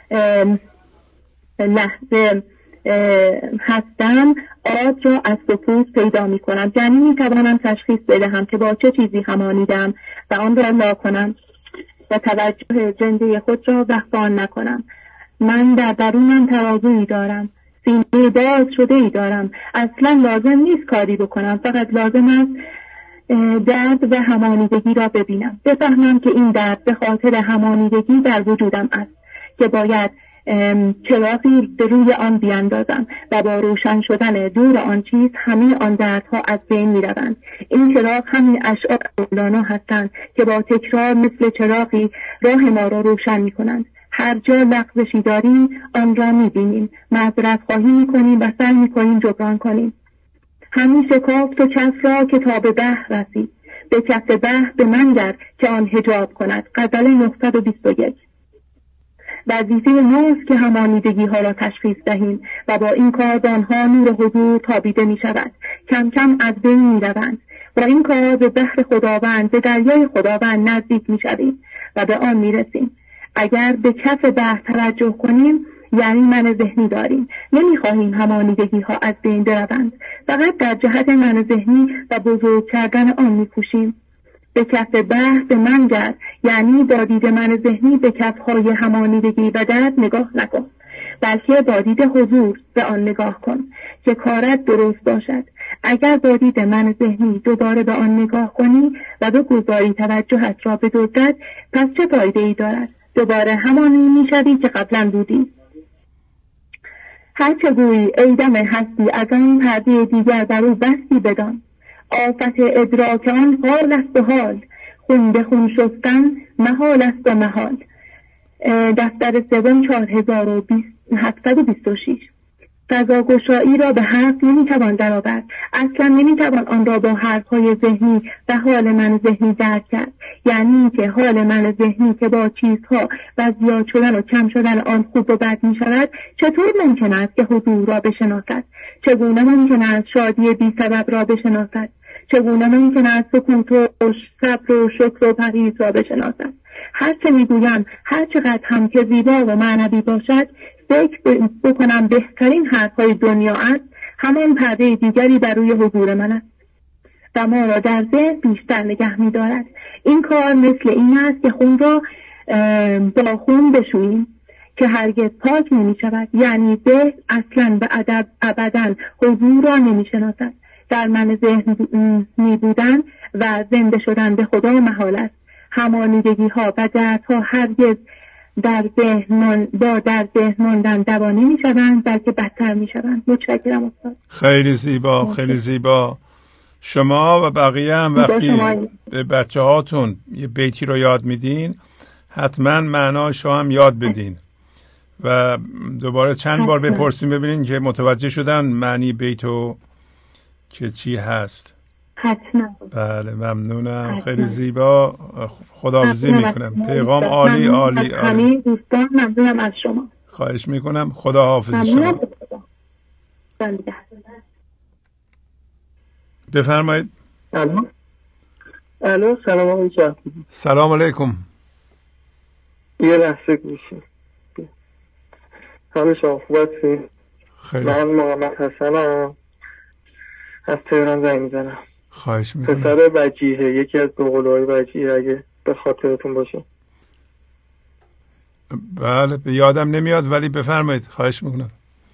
هستم، آب را از سپوس پیدا می کنم. یعنی می توانم تشخیص بدهم که با چه چیزی همانیدم و آن را لا کنم و توجه زنده خود را وقفان نکنم. من در درونم ترازویی دارم، سینه باز شده ای دارم. اصلا لازم نیست کاری بکنم، فقط لازم است درد و همانیدگی را ببینم، بفهمم که این درد به خاطر همانیدگی در وجودم است که باید چراغی به روی آن بیاندازم و با روشن شدن دور آن چیز همه آن دردها از بین می روند. این چراغ همین اشعار مولانا هستند که با تکرار مثل چراغی راه ما را روشن می کنند. هر جا لغزشی داریم آن را می بینیم، معذرت خواهی می کنیم و سعی می کنیم جبران کنیم. همین شکافت و کف را که تا به بحر رسید، به کف بحر به من در که آن حجاب کند. غزل 921. وظیفه ماست که همانیدگی ها را تشخیص دهیم و با این کار به آنها نور حضور تابیده می شود، کم کم از بین می روند. با این کار به بحر خداوند، به دریای خداوند نزدیک می شویم و به آن می رسیم. اگر به کف بحر توجه کنیم یعنی من ذهنی داریم، نمی خواهیم همانیدگی ها از بین بروند، فقط در جهت من ذهنی و بزرگ کردن آن می کوشیم. به کف بحر به من گرد، یعنی با دید من ذهنی به کفهای همانیدگی و درد نگاه نکن، بلکه با دید حضور به آن نگاه کن که کارت درست باشد. اگر با دید من ذهنی دوباره به آن نگاه کنی و بگذاری توجهت را به دزدد، پس چه فایده ای دارد؟ دوباره همانی می شوی که قبلا بودی. هرچه گویی ای دم هستی، از آن پرده دیگر بر او بستی بدان. آفت ادراک آن حال است و حال، خون به خون شستن محال است و محال. دفتر سوم 4726. فضاگشایی را به حرف نمیتوان درآورد، اصلا نمیتوان آن را با حرفهای ذهنی و حال من ذهنی درک کرد. یعنی که حال من ذهنی که با چیزها و زیاد شدن و کم شدن آن خوب و بد می شود، چطور ممکن است که حضور را بشناسد؟ چگونه ممکن است شادی بی سبب را بشناسد؟ چگونه ممکن است سکوت و صبر و شکر و پرهیز را بشناسد؟ هر چه میگویم هر چقدر هم که زیبا و معنوی باشد، فکر بکنم بهترین حرفهای دنیا است، همان پرده دیگری بر روی حضور من است و ما را در ذهن بیشتر نگه می دارد. این کار مثل این است که خون را با خون بشوییم که هرگز پاک نمی شود. یعنی ذهن اصلا به ابدا حضور را نمی شناسد. در من ذهنی بودن و زنده شدن به خدا محال است. همانیدگی ها و دردها هرگز در ذهن ماندن دوا نمی شوند، بلکه بدتر می شوند. متشکرم استاد. خیلی زیبا، خیلی زیبا. شما و بقیه هم وقتی به بچه هاتون یه بیتی رو یاد میدین، حتما معناش رو هم یاد بدین و دوباره چند بار بپرسیم ببینین که متوجه شدن معنی بیتو که چی هست. حتما. بله ممنونم. خیلی زیبا. خداحافظی میکنم. پیغام عالی عالی عالی. همین دوستان ممنونم از شما. خواهش میکنم. خداحافظ شما. بفرمایید. الو سلام علیکم. سلام علیکم. یه لحظه گوشی. حال شما خوب هستی؟ خیلی. من محمد حسنم، از تهران زنگ میزنم. خواهش میکنم. پسر وجیه، یکی از دوقلوهای وجیه، اگه به خاطرتون باشه. بله به یادم نمیاد ولی بفرمایید. خواهش میکنم.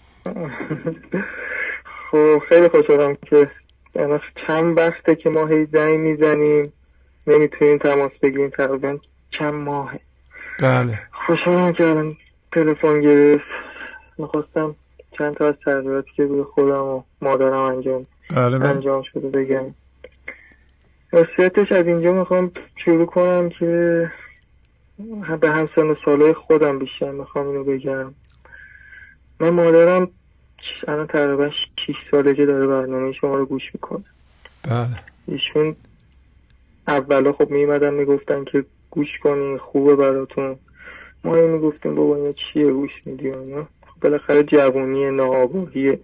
خب خیلی خوشحالم که چند وقته که ما هی زنگ میزنیم نمیتونیم تماس بگیریم، تقریبا چند ماهه. بله خوشحالم که الان تلفن گرفت. میخواستم چند تا از تغییراتی که روی خودم و مادرم انجام شده بگم. راستیتش از اینجا میخوام شروع کنم که به همسن سالهای خودم بیشتر میخوام اینو بگم. من مادرم الان تقریبا 6 سالگه داره برنامه شما رو گوش میکنه. بله. ایشون اولا خب میمدن میگفتن که گوش کنین خوبه براتون، ما میگفتیم بابا اینا چیه گوش میدیم، بالاخره جوونی ناآگاهیه.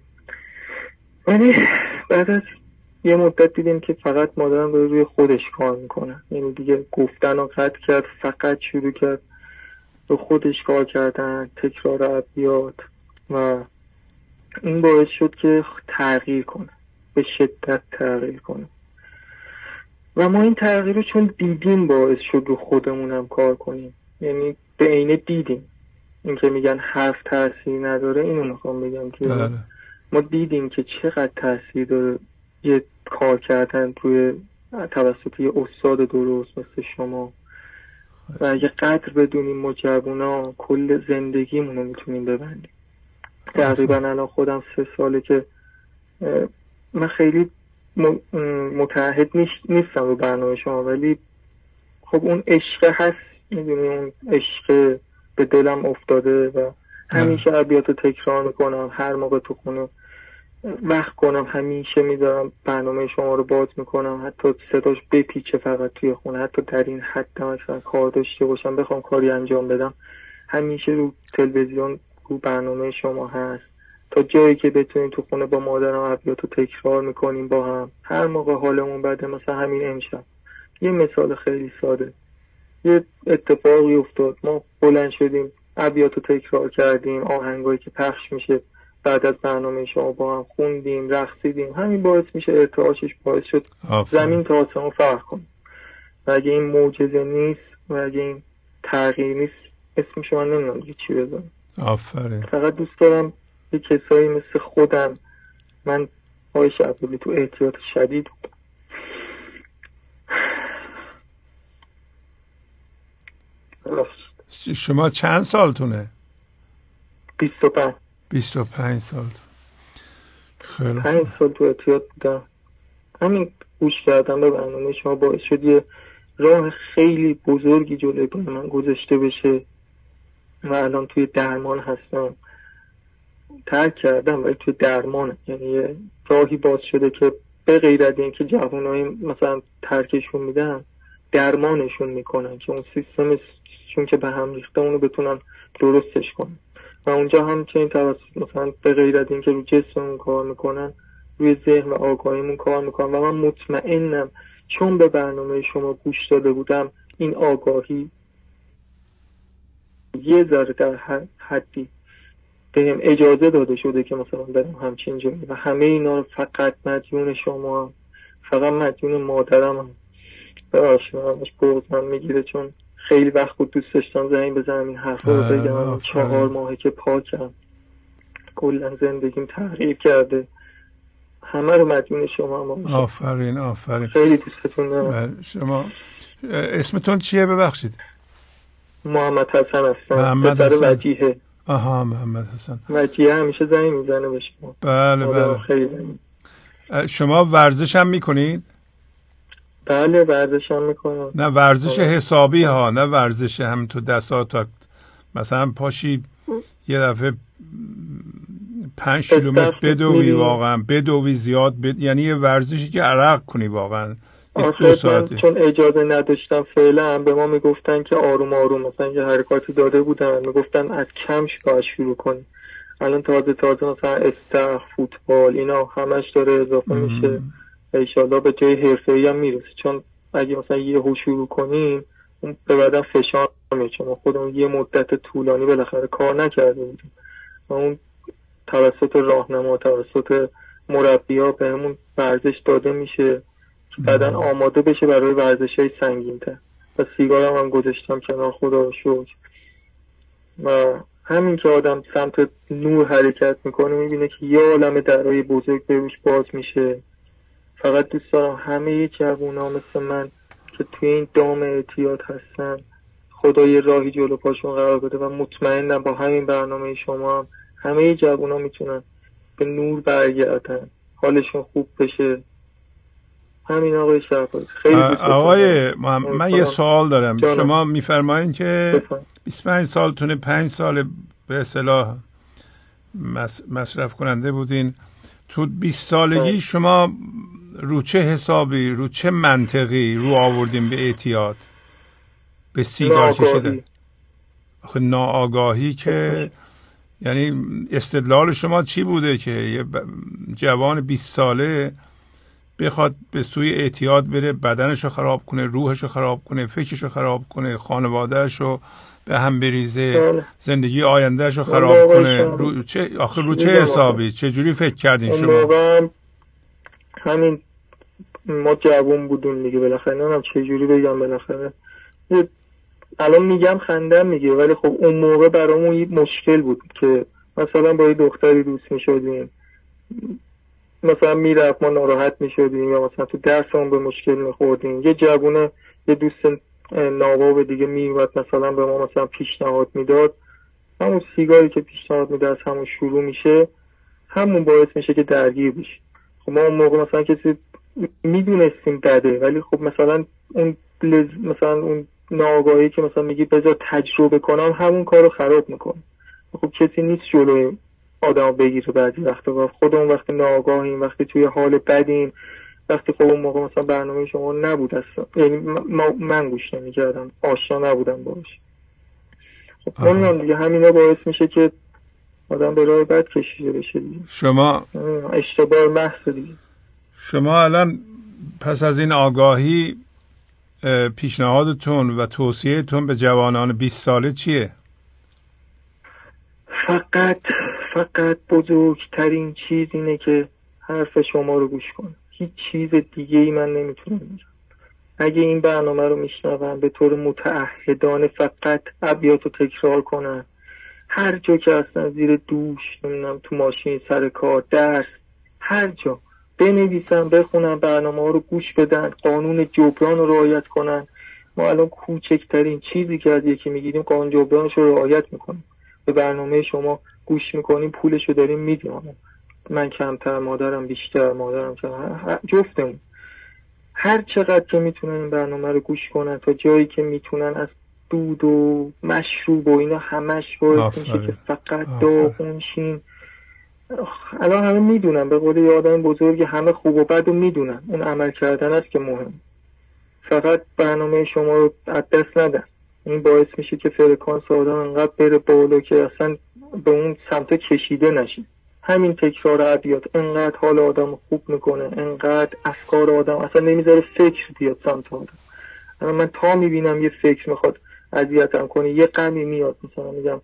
ولی بعد از یه مدت دیدیم که فقط مادرم داره روی خودش کار میکنه، یعنی دیگه گفتن رو قطع کرد، فقط شروع کرد رو خودش کار کردن، تکرار ابیات، و این باعث شد که تغییر کنه، به شدت تغییر کنه. و ما این تغییر رو چون دیدیم باعث شد رو خودمونم کار کنیم، یعنی به عینه دیدیم. این که میگن حرف تأثیر نداره، اینو میخوام بگم که ما دیدیم که چقدر تأثیر داره یه کار کردن روی توسط یه استاد درست مثل شما. و اگه قدر بدونیم ما جوونا کل زندگیمون رو میتونیم ببندیم. تقریبا الان خودم 3 ساله که من خیلی متعهد نیستم رو برنامه شما، ولی خب اون عشق هست، میدونی اون عشق به دلم افتاده و همیشه ابیاتو تکرار میکنم. هر موقع تو خونه وقت کنم همیشه میذارم برنامه شما رو باز میکنم، حتی صداش بپیچه فقط توی خونه، حتی در این حد مثلا کار داشته باشم بخوام کاری انجام بدم، همیشه رو تلویزیون رو برنامه شما هست، تا جایی که بتونیم تو خونه با مادرم ابیاتو تکرار میکنیم با هم. هر موقع حالمون بده، مثلا همین امشب یه مثال خیلی ساده، یه اتفاقی افتاد، ما بلند شدیم ابیاتو تکرار کردیم، آهنگایی که پخش میشه بعد از برنامه شما با هم خوندیم، رقصیدیم، همین باعث میشه ارتعاشش باعث شد زمین تا آسمون فرق کنه. و اگه این معجزه نیست و اگه این تغییر نیست، اسمش من نمیدونم دیگه چی بذارم. آفرین. فقط دوست دارم یه کسایی مثل خودم، من آقای شهبازی تو احتیاط شدید بودم. شما چند سالتونه؟ 25. 25 سال. خیلی 5 سال تو احتیاط بودم. همین گوش کردم به برنامه شما باعث شد یه راه خیلی بزرگی جلوی من گذاشته بشه و الان توی درمان هستم. ترک کردم ولی توی درمان، یعنی یه راهی باز شده که به غیر از این که جوانایی مثلا ترکشون میدن، درمانشون میکنن که اون سیستمشون که به هم ریخته اونو بتونن درستش کنن. و اونجا هم چه این توسط مثلا به غیر از این که رو جسممون کار میکنن، روی ذهن و آگاهیمون کار میکنن. و من مطمئنم چون به برنامه شما گوش داده بودم، این آگاهی یه ذره در حدی بهم اجازه داده شده که مثلا برم همچین جایی. و همه اینا رو فقط مدیون شما هم، فقط مدیون مادرم هم. ببخشید من بغضم میگیره چون خیلی وقت بود دوست داشتم زنگ بزنم این حرفا رو بگم. 4 ماهه که پاکم، کلا زندگیم تغییر کرده، همه رو مدیون شما هم. آفرین آفرین، خیلی دوستتون دارم. شما اسمتون چیه ببخشید؟ محمد حسن هستم، پسر وجیه. آها محمد حسن. وجیه همیشه زنگ میزنه به شما. بله بله. خیلی شما ورزش هم میکنید؟ بله ورزش هم میکنم. نه ورزش حسابی ها، نه ورزش هم تو دستات، مثلا پاشی یه دفعه 5 کیلومتر بدوی، واقعا بدوی زیاد یعنی یه ورزشی که عرق کنی واقعا. آخه چون اجازه نداشتم فعلا، به ما میگفتن که آروم آروم مثلا یه حرکاتی داده بودن، میگفتن از کم باید شروع کنی. الان تازه مثلا استخ، فوتبال اینا همش داره اضافه میشه. انشالله به جای حرفه‌ای هم میرسه، چون اگه مثلا یهو شروع کنیم اون به بعدم فشار میاد، چون خودمون یه مدت طولانی بالاخره کار نکرده بودیم و اون توسط راهنما، توسط مربی‌ها بهمون ورزش داده میشه که بعدن آماده بشه برای ورزش‌های سنگین‌تر. و سیگارم هم گذاشتم کنار، خدا رو شکر. و همین که آدم سمت نور حرکت میکنه میبینه که یه عالمه درهای بزرگ به روش باز میشه. فقط دوست دارم همه جوونا مثل من که توی این دام اعتیاد هستن، خدا یه راهی جلو پاشون قرار بده. و مطمئنم با همین برنامه شما هم همه جوونا میتونن به نور برگردن، حالشون خوب بشه، همین آقای شهبازی. خیلی آقای من یه سوال دارم. شما میفرمایید که 25 سالتونه 5 سال به اصطلاح مصرف کننده بودین. تو 20 سالگی شما رو چه حسابی، رو چه منطقی رو آوردین به اعتیاد، به سیگار کشیدن؟ ناآگاهی که یعنی استدلال شما چی بوده که یه جوان 20 ساله بخواد به سوی اعتیاد بره، بدنشو خراب کنه، روحشو خراب کنه، فکرشو خراب کنه، خانوادهشو به هم بریزه، زندگی آیندهشو خراب کنه؟ رو چه حسابی؟ چه جوری فکر کردین شما؟ همین ما جوان بودیم دیگه، بالاخره نمیدونم چه جوری بگم، بالاخره الان میگم خندم میگه، ولی خب اون موقع برامون یه مشکل بود که مثلا با یه دختری دوست میشدیم، مثلا میرفت ما ناراحت میشدیم، یا مثلا تو درسمون به مشکل میخوردیم. یه جوونه یه دوست ناباب دیگه میومد مثلا به ما مثلا پیشنهاد میداد، همون سیگاری که پیشنهاد میده از همون شروع میشه، همون باعث میشه که درگیر بشی. خب ما اون موقع مثلا کسی میدونستیم بده، ولی خب مثلا اون مثلا اون ناآگاهی که مثلا میگی بذار تجربه کنم، همون کارو خراب میکنه. خب کسی نیست جلوی آدم بگیره. بعضی وقتا خودمون وقتی ناآگاهیم، وقتی توی حال بدیم، وقتی خب اون موقع مثلا برنامه شما نبود اصلا، یعنی من گوش نمیکردم، آشنا نبودم باش. خب اون دیگه همینا باعث میشه که آدم به راه بد کشیده بشه دیگه. شما اشتباه محض دیگه. شما الان پس از این آگاهی پیشنهادتون و توصیهتون به جوانان 20 ساله چیه؟ فقط بزرگترین چیز اینه که حرف شما رو گوش کن. هیچ چیز دیگه ای من نمیتونم بگم. اگه این برنامه رو میشنون به طور متعهدانه فقط ابیات رو تکرار کنن، هر جا که هستن، زیر دوش، نمیدونم تو ماشین، سر کار، درس، هر جا بنویسن، بخونن، برنامه ها رو گوش بدن، قانون جبران رو رعایت کنن. ما الان کوچکترین چیزی که از یکی میگیریم قانون جبرانش رو رعایت میکنیم. به برنامه شما گوش میکنیم، پولش رو داریم میدیم. من کمتر، مادرم بیشتر، مادرم کمتر، جفتمون هر چقدر که میتونن این برنامه رو گوش کنن، تا جایی که میتونن، از دود و مشروب و اینا همش باید میشه که فقط داغون شین. الان همه میدونن، به قول یه آدم بزرگ، همه خوب و بد رو میدونن، اون عمل کردن است که مهم. فقط برنامه شما رو از دست ندن. این باعث میشه که فرکانس آدم انقدر بره بالا که اصلا به اون سمت کشیده نشید. همین تکرار ابیات انقدر حال آدم خوب میکنه، انقدر افکار آدم اصلا نمیذاره فکر بیاد سمت آدم. اما من تا میبینم یه فکر میخواد اذیتم کنه، یه غمی میاد، مثلا میگم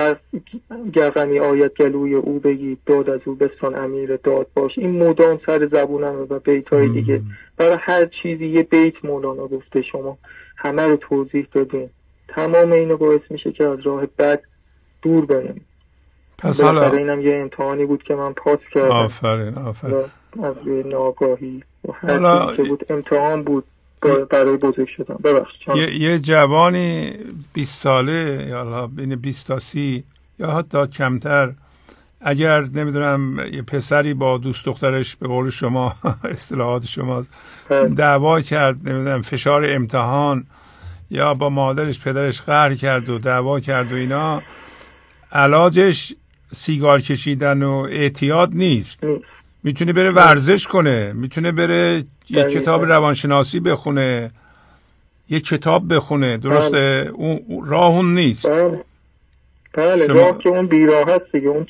گرغمی آیت گلوی او بگید، داد از او بستان امیر داد باش. این مدام سر زبونم و بیتای دیگه. برای هر چیزی یه بیت مولانا گفته، شما همه رو توضیح دادین. تمام اینو باعث میشه که از راه بد دور بمونیم. پس حالا اینم یه امتحانی بود که من پاس کردم. آفرین. از ناآگاهی و هر چیزی که بود امتحان بود برای بزرگ شدن. ببخشید. یه جوانی 20 ساله یا بین 20 تا 30 یا حتی کمتر، اگر نمیدونم یه پسری با دوست دخترش به قول شما اصطلاحات شما دعوا کرد، نمیدونم فشار امتحان، یا با مادرش پدرش قهر کرد و دعوا کرد و اینا، علاجش سیگار کشیدن و اعتیاد نیست. میتونه بره ورزش کنه، میتونه بره یه کتاب روانشناسی بخونه، یه کتاب بخونه. درسته؟ اون راه اون نیست. بله راه که اون بیراه هست دیگه، اون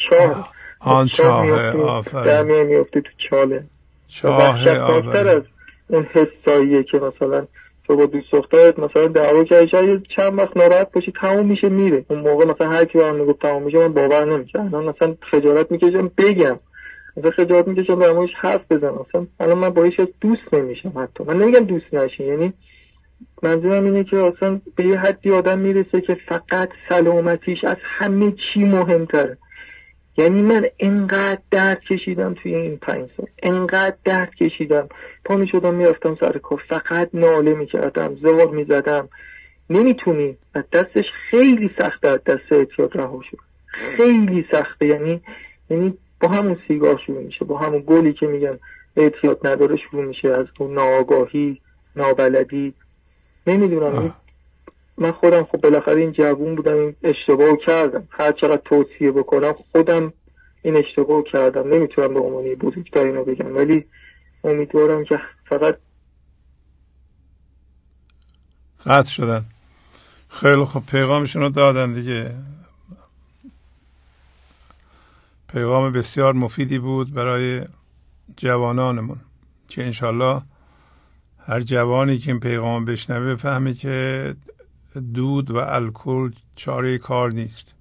چاهه. آفرین. دمیه میفته تو چاله. وحشتناکتر از اون حساییه که مثلا تو با دوست دخترت مثلا دعوا کردی، چند وقت ناراحت باشی تموم میشه میره. اون موقع مثلا هر کی برام میگفت تموم میشه، من باور نمی‌کردم. مثلا خجالت میکشم بگم، مثلا خجالت میکشم در موردش حرف بزنم. مثلا الان من با هیچ دوست نمیشم. حتی من نمیگم دوست نشین، یعنی منظورم اینه که اصلا به یه حدی آدم میرسه که فقط سلامتیش از همه چی مهمتره. یعنی من انقدر درد کشیدم توی این 5 سال، انقدر درد کشیدم، پا می شدم میرفتم سر کار، فقط ناله میکردم، زار میزدم. نمیتونی، از دستش خیلی سخته، از دست اعتیاد رها شد، خیلی سخته. یعنی با همون سیگار شروع میشه، با همون گلی که میگن احتیاط نداره شروع میشه، از اون ناآگاهی، نابلدی. نمیدونم، من خودم خب بالاخره این جوون بودم، این اشتباه کردم، هر چقدر توصیه بکنم خودم این اشتباه کردم، نمیتونم به عنوان بزرگتر اینو بگم، ولی امیدوارم که فقط قطع شدن. خیلی خب، پیغامشون رو دادن دیگه. پیغام بسیار مفیدی بود برای جوانانمون که انشالله هر جوانی که این پیغام بشنوه بفهمه که دود و الکل چاره کار نیست.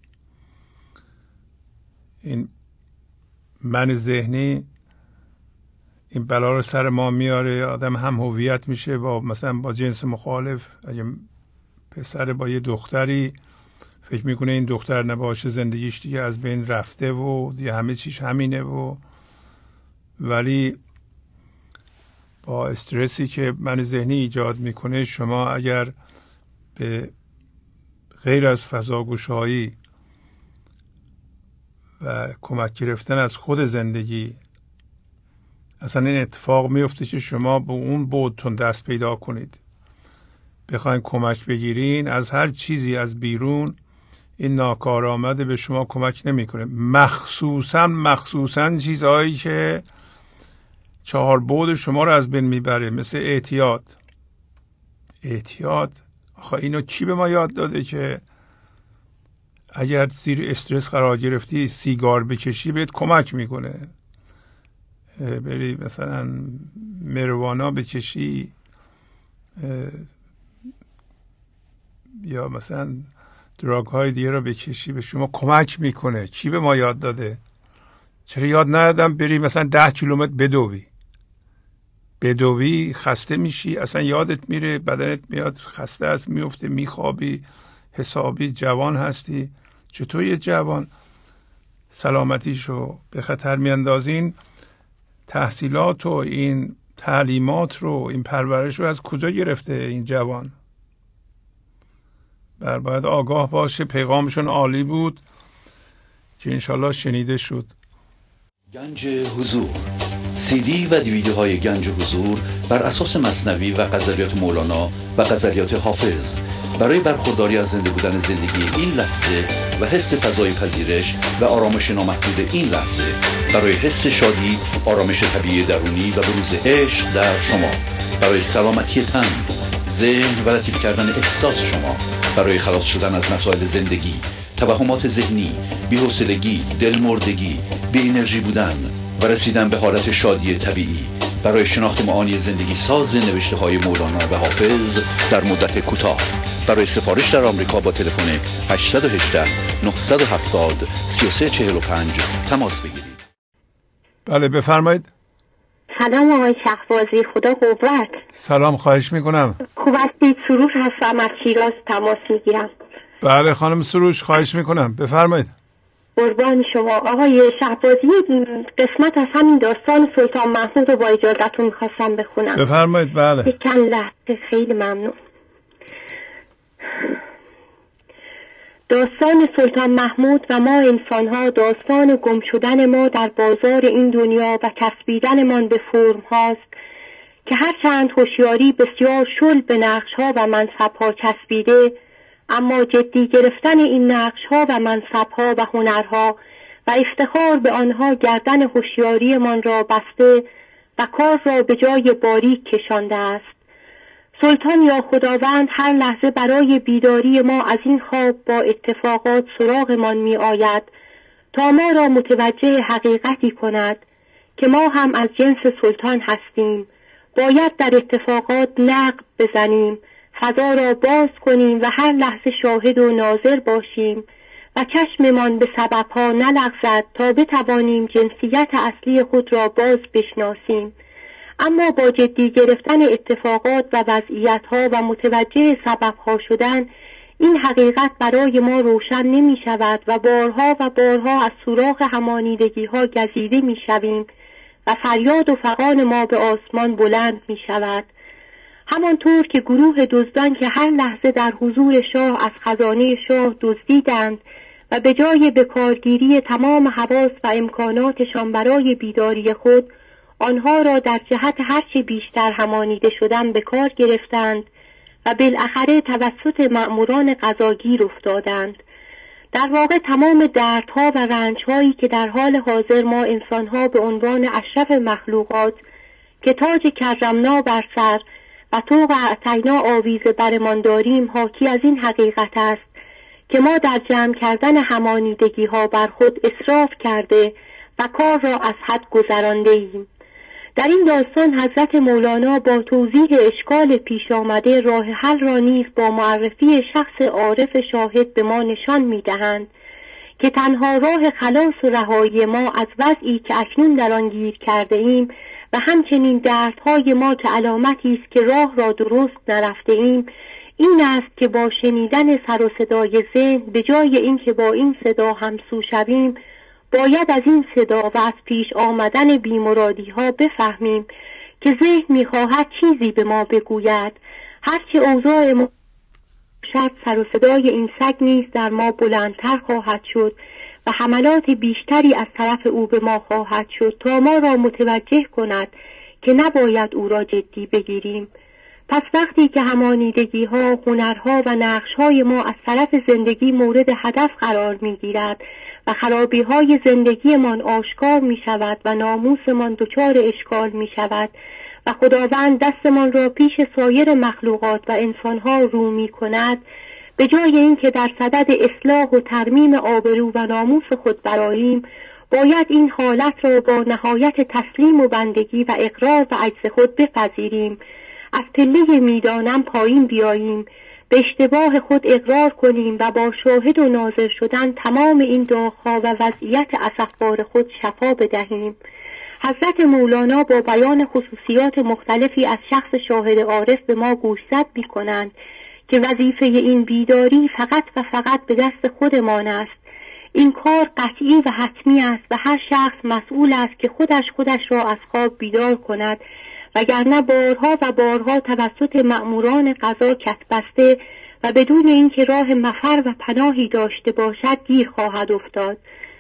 این من ذهنی این بلا رو سر ما میاره، آدم هم هویت میشه با مثلا با جنس مخالف. اگه پسر با یه دختری فکر میکنه این دختر نباشه زندگیش دیگه از بین رفته و دیگه همه چیش همینه و ولی با استرسی که من ذهنی ایجاد میکنه، شما اگر به غیر از فضاگوشایی و کمک گرفتن از خود زندگی، اصلا این اتفاق میفته که شما به اون بعدتون دست پیدا کنید، بخواین کمک بگیرین از هر چیزی از بیرون، این ناکارآمده به شما کمک نمیکنه. مخصوصا چیزهایی که 4 بعد شما رو از بین میبره، مثل احتیاط. آخه اینو کی به ما یاد داده که اگر زیر استرس قرار گرفتی سیگار بکشی بهت کمک میکنه؟ بری مثلا مروانا بکشی یا مثلا دراگ های دیگه رو بکشی به شما کمک میکنه. کی به ما یاد داده؟ چرا یاد ندادم بری مثلا 10 کیلومتر بدوی خسته میشی، اصلا یادت میره، بدنت میاد خسته است، میفته، میخوابی، حسابی جوان هستی. چطور یه جوان سلامتیشو به خطر میاندازین؟ تحصیلات و این تعلیمات رو، این پرورش رو از کجا گرفته این جوان؟ باید آگاه باشه. پیغامشون عالی بود که انشالله شنیده شد. گنج حضور، CD و دیویدیوهای گنج حضور بر اساس مثنوی و غزلیات مولانا و غزلیات حافظ برای برخورداری از زنده بودن زندگی این لحظه و حس فضای پذیرش و آرامش نامحدود این لحظه، برای حس شادی، آرامش طبیعی درونی و بروز عشق در شما، برای سلامتی تن، ذهن و لطیف کردن احساس شما، برای خلاص شدن از مسائل زندگی، توهمات ذهنی، بی‌حوصلگی، دلمردگی، بی انرژی بودن و رسیدن به حالت شادی طبیعی، برای شناخت معانی زندگی ساز نوشته های مولانا و حافظ در مدت کوتاه. برای سفارش در آمریکا با تلفن 818 970 3345 تماس بگیرید. بله بفرمایید. سلام آقای شهبازی، خدا قوت. سلام، خواهش میکنم. خوب هستید؟ سروش هستم از شیراز تماس میگیرم. بله خانم سروش، خواهش میکنم، بفرمایید. قربان شما آقای شهبازی. قسمت از همین داستان سلطان محمود رو با اجازتون میخواستم بخونم. بفرمایید. بله یک چند لحظه، خیلی ممنون. داستان سلطان محمود و ما انسان‌ها داستان گم شدن ما در بازار این دنیا و چسبیدنمان به فرم هاست که هرچند هوشیاری بسیار شل به نقش‌ها و منصب‌ها چسبیده، اما جدی گرفتن این نقش‌ها و منصب‌ها و هنرها و افتخار به آنها گردن هوشیاریمان را بسته و کار را به جای باریک کشانده است. سلطان یا خداوند هر لحظه برای بیداری ما از این خواب با اتفاقات سراغمان می آید تا ما را متوجه حقیقتی کند که ما هم از جنس سلطان هستیم. باید در اتفاقات نقب بزنیم، فضا را باز کنیم و هر لحظه شاهد و ناظر باشیم و چشممان به سببها نلغزد تا بتوانیم جنسیت اصلی خود را باز بشناسیم. اما با جدی گرفتن اتفاقات و وضعیت‌ها و متوجه سبب‌ها شدن، این حقیقت برای ما روشن نمی شود و بارها و بارها از سوراخ همانیدگی‌ها گزیده می شویم و فریاد و فغان ما به آسمان بلند می شود. همانطور که گروه دزدان که هر لحظه در حضور شاه از خزانه شاه دزدیدند و به جای بکارگیری تمام حواس و امکاناتشان برای بیداری خود، آنها را در جهت هرچه بیشتر همانیده شدن به کار گرفتند و بالاخره توسط مأموران قضاگیر افتادند. در واقع تمام دردها و رنجهایی که در حال حاضر ما انسانها به عنوان اشرف مخلوقات که تاج کرمنا بر سر و طوق اعطینا آویزه برمان داریم حاکی از این حقیقت است که ما در جمع کردن همانیدگی ها بر خود اسراف کرده و کار را از حد گذرانده ایم. در این داستان حضرت مولانا با توضیح اشکال پیش آمده راه حل را نیز با معرفی شخص عارف شاهد به ما نشان می‌دهند که تنها راه خلاص و رهایی ما از وضعی که اکنون در آن گیر کرده ایم و همچنین دردهای ما که علامتی است که راه را درست نرفته ایم این است که با شنیدن سر و صدای ذهن به جای اینکه با این صدا همسو شویم باید از این صدا و از پیش آمدن بیمرادی ها بفهمیم که ذهن میخواهد چیزی به ما بگوید. هرچه اوضاع ما شد سر و صدای این سگ نیز در ما بلندتر خواهد شد و حملات بیشتری از طرف او به ما خواهد شد تا ما را متوجه کند که نباید او را جدی بگیریم. پس وقتی که همانیدگی ها، هنرها و نقش های ما از طرف زندگی مورد هدف قرار می گیرد و خرابی های زندگی من آشکار می شود و ناموس من دچار اشکال می شود و خداوند دستمان را پیش سایر مخلوقات و انسانها رو می کند، به جای اینکه در صدد اصلاح و ترمیم آبرو و ناموس خود برآییم باید این حالت را با نهایت تسلیم و بندگی و اقرار و عجز خود بپذیریم، از پله میدانم پایین بیاییم، به اشتباه خود اقرار کنیم و با شاهد و ناظر شدن تمام این داغ‌ها و وضعیت اسفبار خود شفا بدهیم. حضرت مولانا با بیان خصوصیات مختلفی از شخص شاهد عارف به ما گوشزد می‌کنند که وظیفه این بیداری فقط و فقط به دست خودمان است. این کار قطعی و حتمی است و هر شخص مسئول است که خودش را از خواب بیدار کند، وگرنه بارها و بارها توسط مأموران قضا کت بسته و بدون اینکه راه مفر و پناهی داشته باشد گیر خواهد افتاد.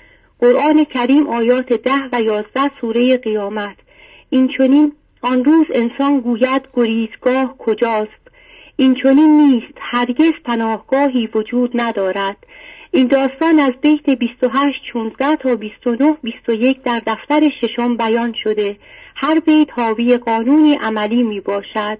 قرآن کریم آیات 10 و 11 سوره قیامت: این چنین آن روز انسان گوید گریزگاه کجاست؟ این چنین نیست، هرگز پناهگاهی وجود ندارد. این داستان از بیت 28 16 تا 29 21 در دفتر ششم بیان شده. هر بیت حاوی قانونی عملی می باشد.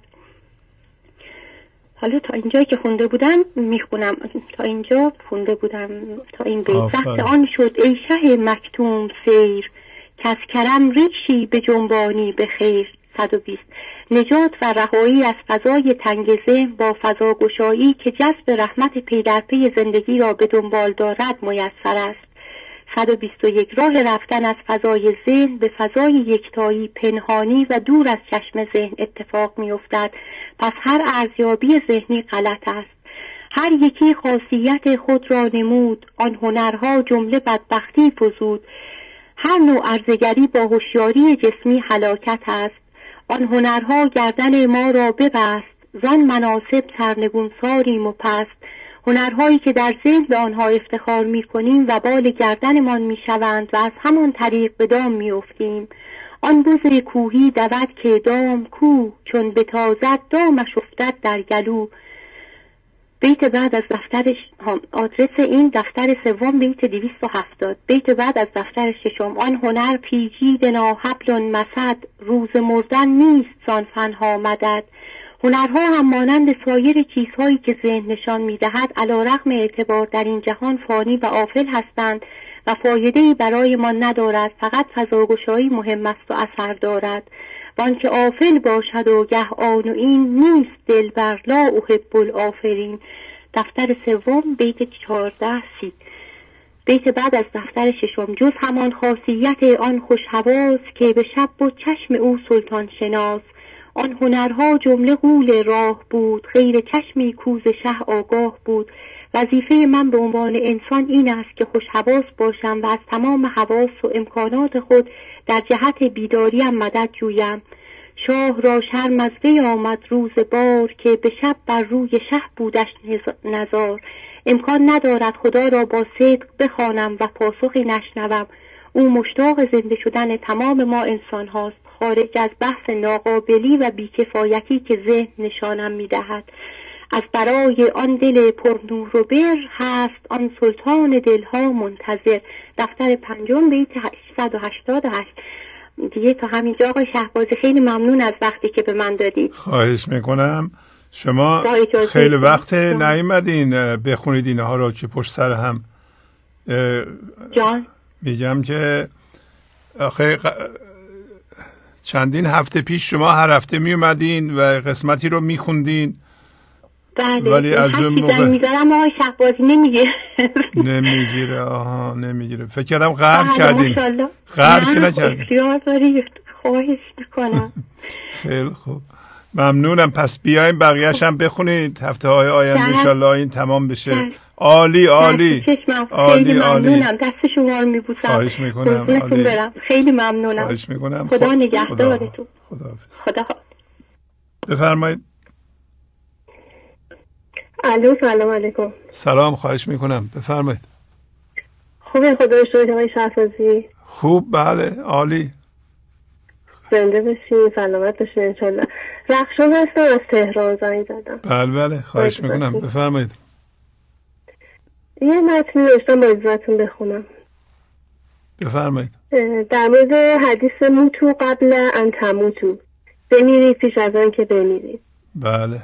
حالا تا اینجایی که خونده بودم میخونم، تا اینجا خونده بودم تا این بیت: وقت آن شد ای شه مکتوم سیر، که از کرم ریشی به جنبانی به خیر. 120 نجات و رهایی از فضای تنگ ذهن با فضاگشایی که جذب رحمت پی در پی زندگی را به دنبال دارد میسر است. 121 راه رفتن از فضای ذهن به فضای یکتایی پنهانی و دور از چشم ذهن اتفاق می افتد. پس هر ارزیابی ذهنی غلط است. هر یکی خاصیت خود را نمود، آن هنرها جمله بدبختی فزود. هر نوع عرضگری با هوشیاری جسمی هلاکت است. آن هنرها گردن ما را ببست، زان مناسب سرنگون ساریم و پست. هنرهایی که در ذهن به آنها افتخار می کنیم و بال گردنمان می شوند و از همان طریق به دام می افتیم. آن بز کوهی دود که دام کو، چون بتازد دامش افتد در گلو. بیت بعد از دفتر آدرس این دفتر سوم بیت 270. بیت بعد از دفتر ششم: آن هنر پیچیدنا حبل مسد، روز مردن نیست زان فنها مدد. هنرها هم مانند سایر چیزهایی که ذهن نشان می‌دهد علی‌رغم اعتبار در این جهان فانی و آفل هستند و فایده‌ای برای ما ندارد، فقط فضاگشایی مهم است و اثر دارد. وانکه آفل باشد و گه آن و این، نیست دلبر لا احب الآفلین. دفتر سوم بیت 14 30. بیت بعد از دفتر ششم: جز همان خاصیت آن خوش حواس، که به شب و چشم او سلطان شناس. آن هنرها جمله غول راه بود، غیر چشمی کوز شه آگاه بود. وظیفه من به عنوان انسان این است که خوش حواس باشم و از تمام حواس و امکانات خود در جهت بیداریم مدد جویم. شاه را شرم از وی آمد روز بار، که به شب بر روی شه بودش نزار. امکان ندارد خدا را با صدق بخوانم و پاسخی نشنوم. او مشتاق زنده شدن تمام ما انسان هاست. خارج از بحث ناقابلی و بیکفایتی که ذهن نشانم میدهد. از برای آن دل پر نور و بر هست آن سلطان دلها منتظر. دفتر 5 بیت 888. دیگه تا همینجا آقای شهبازی خیلی ممنون از وقتی که به من دادید. خواهش میکنم. شما خیلی وقت نیومدین بخونید اینها رو که پشت سر هم جان میگم که آخه چندین هفته پیش شما هر هفته میومدین و قسمتی رو میخوندین. بله ولی از اون موقع میذارم آقای شهبازی نمیگیره. آها نمیگیره. فکر کردم قهر کردین. قهر که نکردین. خواهش میکنم. خیلی خوب ممنونم. پس بیایم بقیه‌اش هم بخونید هفته های آینده انشالله این تمام بشه. عالی عالی خیلی ممنونم. دست شما رو میبوسم. خواهش میکنم. برم. خیلی ممنونم. خواهش میکنم. خدا نگهدارتون. خدا بفرمایید. الو سلام علیکم. سلام. خواهش میکنم بفرمایید. خوبه خدا شکر آقای شهبازی. خوب بله عالی. زنده بشین سلامت بشین انشالله. رخشان هستم از تهران زنگ زدم. بله خواهش میکنم بفرمایید. یه متنی داشتم با اجازهتون بخونم. بفرمایید. در مورد حدیث موتو قبل ان تموتو، بمیرید پیش از آن که بمیرید. بله.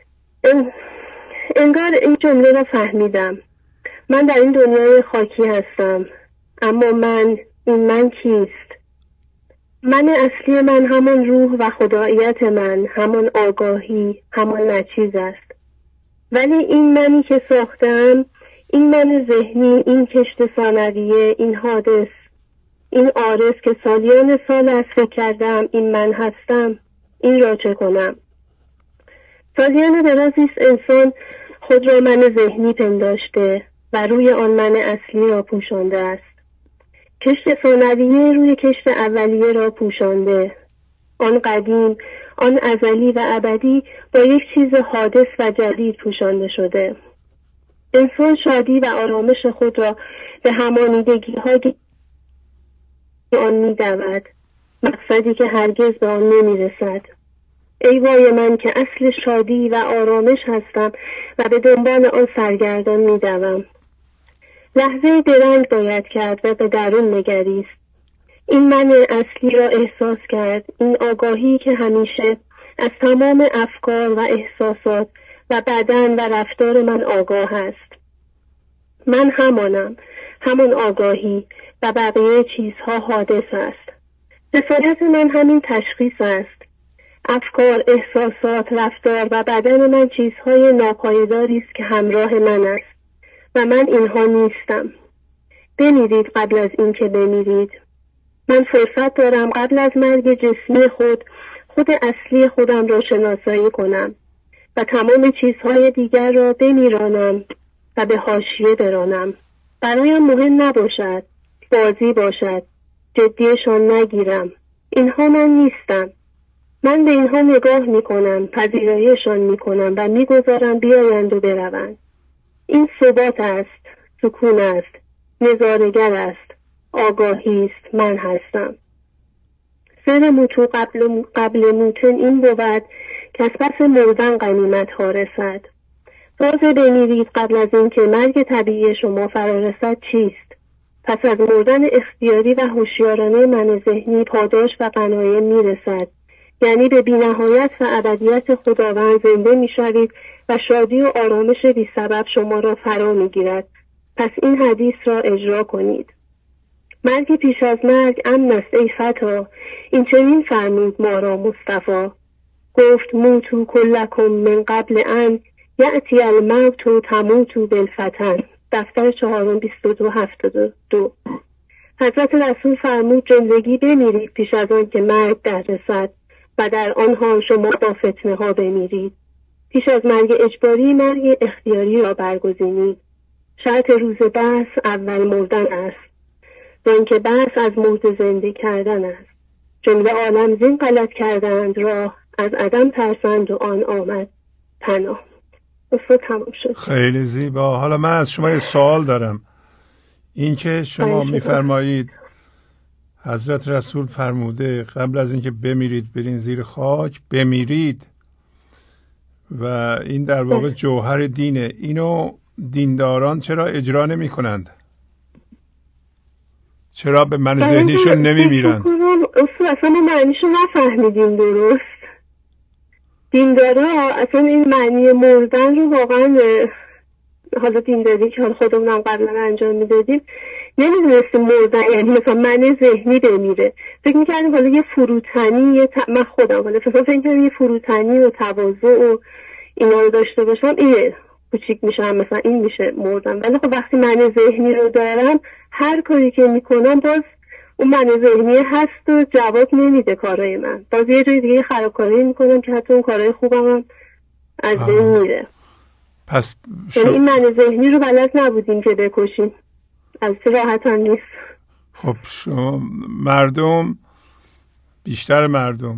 انگار این جمله رو فهمیدم. من در این دنیای خاکی هستم، اما من کیست؟ من اصلی من همان روح و خداییت من، همان آگاهی، همان نچیز است. ولی این منی که ساختم، این من ذهنی، این کشت ثانویه، این حادث، این عارض که سالیان سال از فکر کردم این من هستم، این را چه کنم؟ سالیان درازی است انسان خود را من ذهنی پنداشته و روی آن من اصلی را پوشانده است. کشت ثانویه روی کشت اولیه را پوشانده. آن قدیم، آن ازلی و ابدی با یک چیز حادث و جدید پوشانده شده. انسان شادی و آرامش خود را به همانیدگی ها آن می دود، مقصدی که هرگز به آن نمی رسد. ای وای من که اصل شادی و آرامش هستم و به دنبال آن سرگردان می دوم. لحظه درنگ باید کرد و به درون نگریست. این من اصلی را احساس کرد، این آگاهی که همیشه از تمام افکار و احساسات و بدن و رفتار من آگاه است. من همانم، همان آگاهی و بقیه چیزها حادث است. رسالت من همین تشخیص است. افکار، احساسات، رفتار و بدن من چیزهای ناپایداری است که همراه من است و من اینها نیستم. بمیرید قبل از این که بمیرید. من فرصت دارم قبل از مرگ جسمی خود اصلی خودم را شناسایی کنم و تمام چیزهای دیگر را بمیرانم و به حاشیه برانم. برایم مهم نباشد، بازی باشد، جدیشان نگیرم. اینها من نیستم. من به اینها نگاه میکنم، پذیرایشان میکنم و میگذارم بیایند و بروند. این ثبات است، سکون است، نظاره‌گر است، آگاهی است، من هستم. سر موتو قبل موتن این بود که از پس مردن غنیمت ها رسد. راز بمیرید قبل از این که مرگ طبیعی شما فرا رسد چیست؟ پس از مردن اختیاری و هوشیارانه من ذهنی پاداش و غنایم میرسد. یعنی به بی‌نهایت و ابدیت خداوند زنده میشوید و شادی و آرامش بی سبب شما را فرا میگیرد. پس این حدیث را اجرا کنید. مرگ پیش از مرگ امن است ای فتا، این چنین فرمود ما را مصطفی. گفت موتو کلکم من قبل ان یأتی الموت و تموتو بالفتن. دفتر 4 2272. حضرت رسول فرمود زندگی بمیرید پیش از آن که مرگ در رسد و در آن حال شما با فتنه ها بمیرید. پیش از مرگ اجباری مرگ اختیاری را برگزینید. شرط روز بحث اول مردن است، زن که بحث از مرد زنده کردن است. جمله عالم زین غلط کردند راه، از عدم ترسند و آن آمد پناه. تمام شد. خیلی زیبا. حالا من از شما یه سوال دارم. این که شما میفرمایید حضرت رسول فرموده قبل از اینکه بمیرید برین زیر خاک، بمیرید. و این در واقع جوهر دینه. اینو دینداران چرا اجرا نمی کنند؟ چرا به من ذهنیشون نمی میرند؟ اصلا معنیشو نفهمیدیم درست. دیندارا اصلا این معنی مردن رو واقعا، حالا دینداری که حالا خودمونم قبلا انجام میدادیم نمیدونستیم مردن یعنی مثلا من ذهنی بمیره. فکر میکردیم حالا یه فروتنی، من خودم حالا فکر میکردم یه فروتنی و تواضع و اینا رو داشته باشم، اینه کوچیک میشم مثلا این میشه مردن. ولی خب وقتی من ذهنی رو دارم هر کاری که میکنم باز اون من ذهنی هست و جواب نمیده کارهای من، باز یه جای دیگه خرابکاری میکنم که حتی اون کارهای خوبم هم از بین میره. پس این من ذهنی رو بلد نبودیم که بکشیم، از راحت هم نیست. خب شما مردم، بیشتر مردم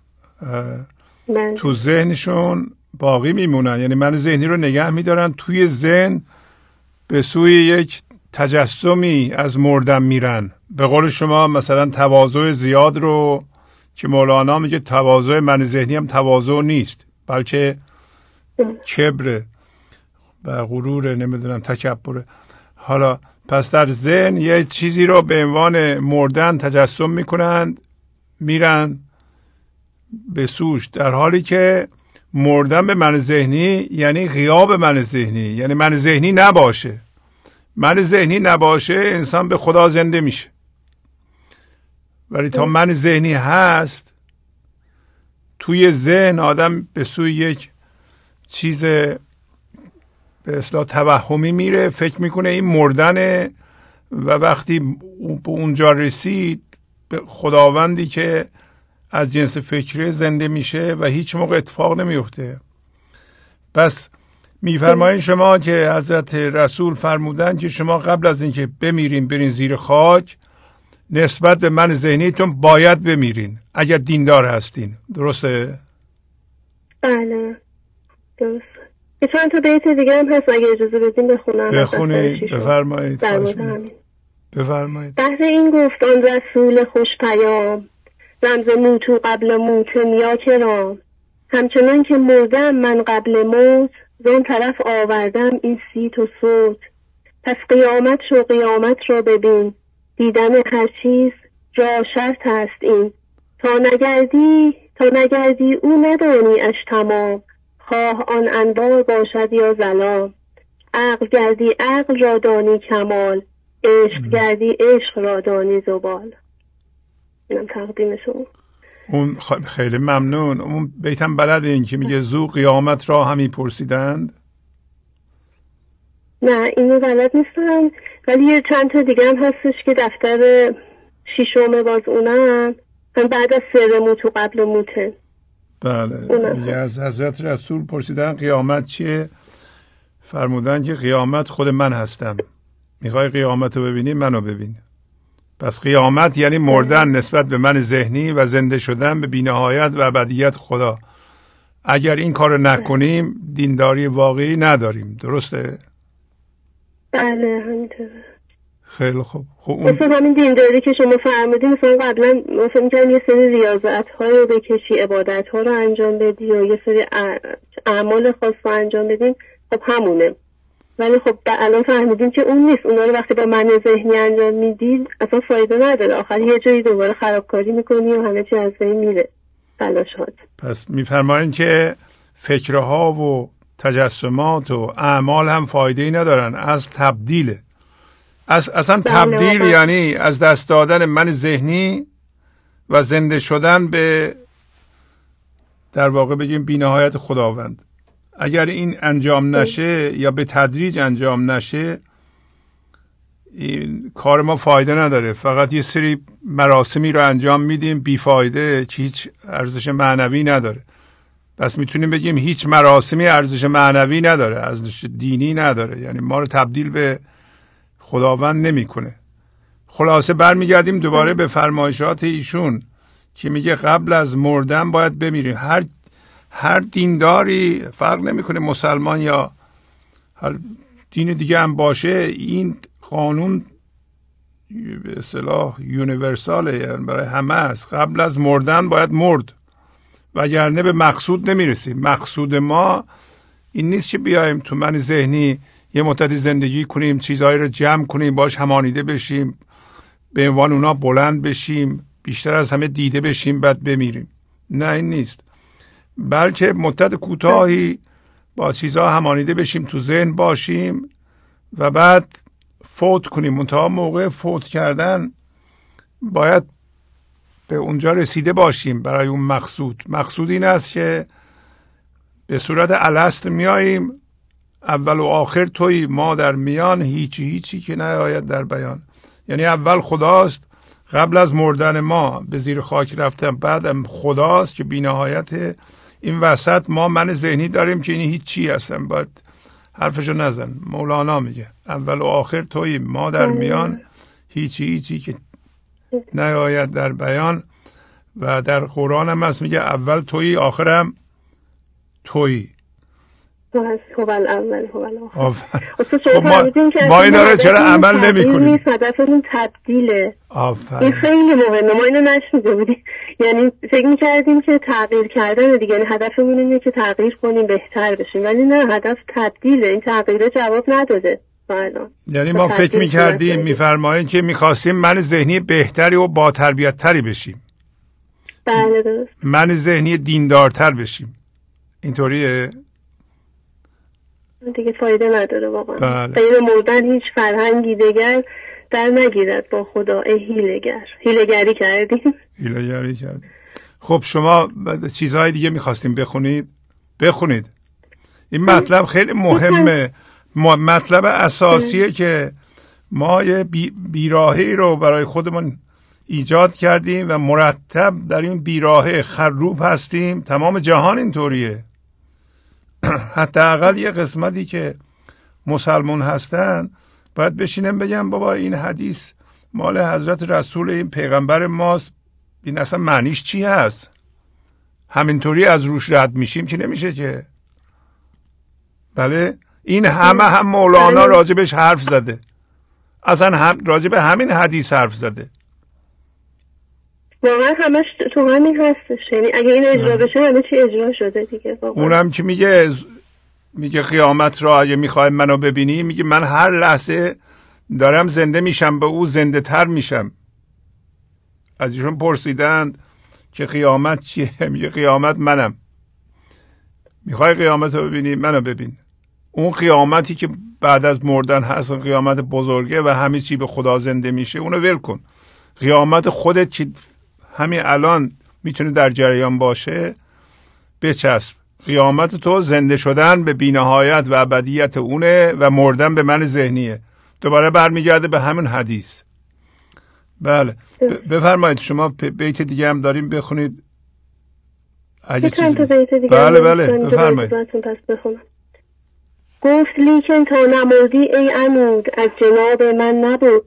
تو ذهنشون باقی میمونن، یعنی من ذهنی رو نگه میدارن توی ذهن، به سوی یک تجسمی از مردن میرن. به قول شما مثلا تواضع زیاد رو که مولانا میگه تواضع من ذهنی هم تواضع نیست، بلکه کبره و غرور، نمیدونم تکبره. حالا پس در ذهن یه چیزی رو به عنوان مردن تجسم میکنند، میرن به سوش، در حالی که مردن به من ذهنی یعنی غیاب من ذهنی، یعنی من ذهنی نباشه. من ذهنی نباشه انسان به خدا زنده میشه، ولی تا من ذهنی هست توی ذهن آدم به سوی یک چیز به اصطلاح توهمی میره، فکر میکنه این مردنه و وقتی به اونجا رسید به خداوندی که از جنس فکره زنده میشه و هیچ موقع اتفاق نمیفته. پس میفرمایید شما که حضرت رسول فرمودن که شما قبل از اینکه بمیرین برین زیر خاک، نسبت به من ذهنیتون باید بمیرین اگر دیندار هستین. درسته؟ بله درست. چند تا بیت دیگه هم هست اگه اجازه بدین بخونم. بخونید. بفرمایید. بفرمایید. بحر این گفتان رسول خوش پیام، رمز موتو قبل موت میا کرام، همچنان که مردم من قبل موت، زن طرف آوردم این سیت و صوت. پس قیامت شو قیامت را ببین، دیدن هر چیز جا شرط است این. تا نگردی او ندانی اش تمام، خواه آن انبار باشد یا ظلام. عقل گردی عقل را دانی کمال، عشق گردی عشق را دانی زبال. اینم تقدیم شما. اون خیلی ممنون. اون بیتم بلده این که میگه زو قیامت را همی پرسیدند. نه اینو بلد نیستم، ولی یه چند تا دیگه هم هستش که دفتر شیشم باز اونم بعد از سر موت و قبل موته. بله میگه از حضرت رسول پرسیدن قیامت چیه؟ فرمودن که قیامت خود من هستم. میخوای قیامت رو ببینی منو ببین. پس قیامت یعنی مردن نسبت به من ذهنی و زنده شدن به بی‌نهایت و ابدیت خدا. اگر این کار نکنیم دینداری واقعی نداریم. درسته؟ بله همینطوره. خیلی خوب. مثلا همین دینداری که شما فرمودین، مثلا قبلا مثلا می‌گم یه سری ریاضت‌ها رو بکشی، عبادت‌ها رو انجام بدی و یه سری اعمال خاص رو انجام بدین، خب همونه. ولی خب الان فهمیدیم که اون نیست. اونا رو وقتی با من ذهنی انجام میدید اصلا فایده نداره، آخر یه جایی دوباره خرابکاری میکنی و همه چی از بین میره، تلاشات. پس میفرمایین که فکرها و تجسمات و اعمال هم فایده‌ای ندارن، از تبدیله. اصلا تبدیل یعنی از دست دادن من ذهنی و زنده شدن به در واقع بگیم بی‌نهایت خداوند. اگر این انجام نشه یا به تدریج انجام نشه، این کار ما فایده نداره. فقط یه سری مراسمی رو انجام میدیم بیفایده که هیچ ارزش معنوی نداره. پس میتونیم بگیم هیچ مراسمی ارزش معنوی نداره، ارزش دینی نداره، یعنی ما رو تبدیل به خداوند نمیکنه. خلاصه برمیگردیم دوباره به فرمایشات ایشون که میگه قبل از مردن باید بمیریم. هر دینداری، فرق نمیکنه مسلمان یا هر دین دیگه هم باشه، این قانون به اصطلاح یونیورساله، یعنی برای همه است. قبل از مردن باید مرد، وگرنه به مقصود نمیرسیم. مقصود ما این نیست که بیایم تو من ذهنی یه مدتی زندگی کنیم، چیزهایی رو جمع کنیم، باش همانیده بشیم، به عنوان اونا بلند بشیم، بیشتر از همه دیده بشیم، بعد بمیریم. نه، این نیست. بلکه مدت کوتاهی با چیزها همانیده بشیم، تو ذهن باشیم و بعد فوت کنیم. منتها موقع فوت کردن باید به اونجا رسیده باشیم برای اون مقصود. مقصود این است که به صورت الست میاییم، اول و آخر تویی، ما در میان، هیچی که نیاید در بیان. یعنی اول خداست، قبل از مردن ما به زیر خاک رفتن، بعدم خداست که بی‌نهایت. این وسط ما من ذهنی داریم که این هیچی هستن، باید حرفشو نزن. مولانا میگه اول و آخر تویی، ما در میان، هیچی که نیاید در بیان. و در قرآن هم هست میگه اول تویی، آخرم تویی. هو الاول هو الاخر. ما اینا رو چرا عمل نمی کنیم؟ هدفتون تبدیله. آفرین. این خیلی مهمه، ما اینو نشنیده بودیم. یعنی فکر میکردیم که تغییر کردن دیگه، یعنی هدفمون اینه که تغییر کنیم، بهتر بشیم، ولی نه، هدف تبدیله. این تغییر جواب نداده. یعنی ما فکر میکردیم، میفرمایید که میخواستیم من ذهنی بهتری و با تربیت تری بشیم. بله درست. من ذهنی دیندارتر بشیم. اینطوریه؟ دیگه فایده نداره واقعا. بله. غیر مردن هیچ فرهنگی دیگر در نگیرد با خدا. هیلگری کردیم. خب شما چیزهای دیگه میخواستیم بخونید. این مطلب خیلی مهمه. مطلب اساسیه که ما یه بیراهی رو برای خودمون ایجاد کردیم و مرتب در این بیراهه خروب هستیم. تمام جهان اینطوریه. حداقل یه قسمتی که مسلمان هستن باید بشینم بگم بابا این حدیث مال حضرت رسول، این پیغمبر ماست، این اصلا معنیش چی هست؟ همینطوری از روش رد میشیم که نمیشه که. بله، این هم مولانا راجبش حرف زده، اصلا هم راجب همین حدیث حرف زده. واقعا همش تو همین هستش. یعنی اگه این اجرا بشه همه چی اجرا شده دیگه. اونم که میگه قیامت را اگه میخوای منو ببینی، میگه من هر لحظه دارم زنده میشم، به او زنده تر میشم. از ایشون پرسیدند که قیامت چیه؟ میگه قیامت منم. میخوای قیامت رو ببینی؟ منو ببین. اون قیامتی که بعد از مردن هست، اون قیامت بزرگه و همه چی به خدا زنده میشه، اونو ول کن. قیامت خودت که همین الان میتونه در جریان باشه، بچسب. قیامت تو زنده شدن به بی‌نهایت و ابدیت اونه و مردن به من ذهنیه. دوباره برمیگرده به همین حدیث. بله بفرمایید. شما بیت دیگه هم داریم بخونید اگه چیزی. بله بفرمایید. گفت لیکن تا نمردی ای عمود، از جناب من نبود.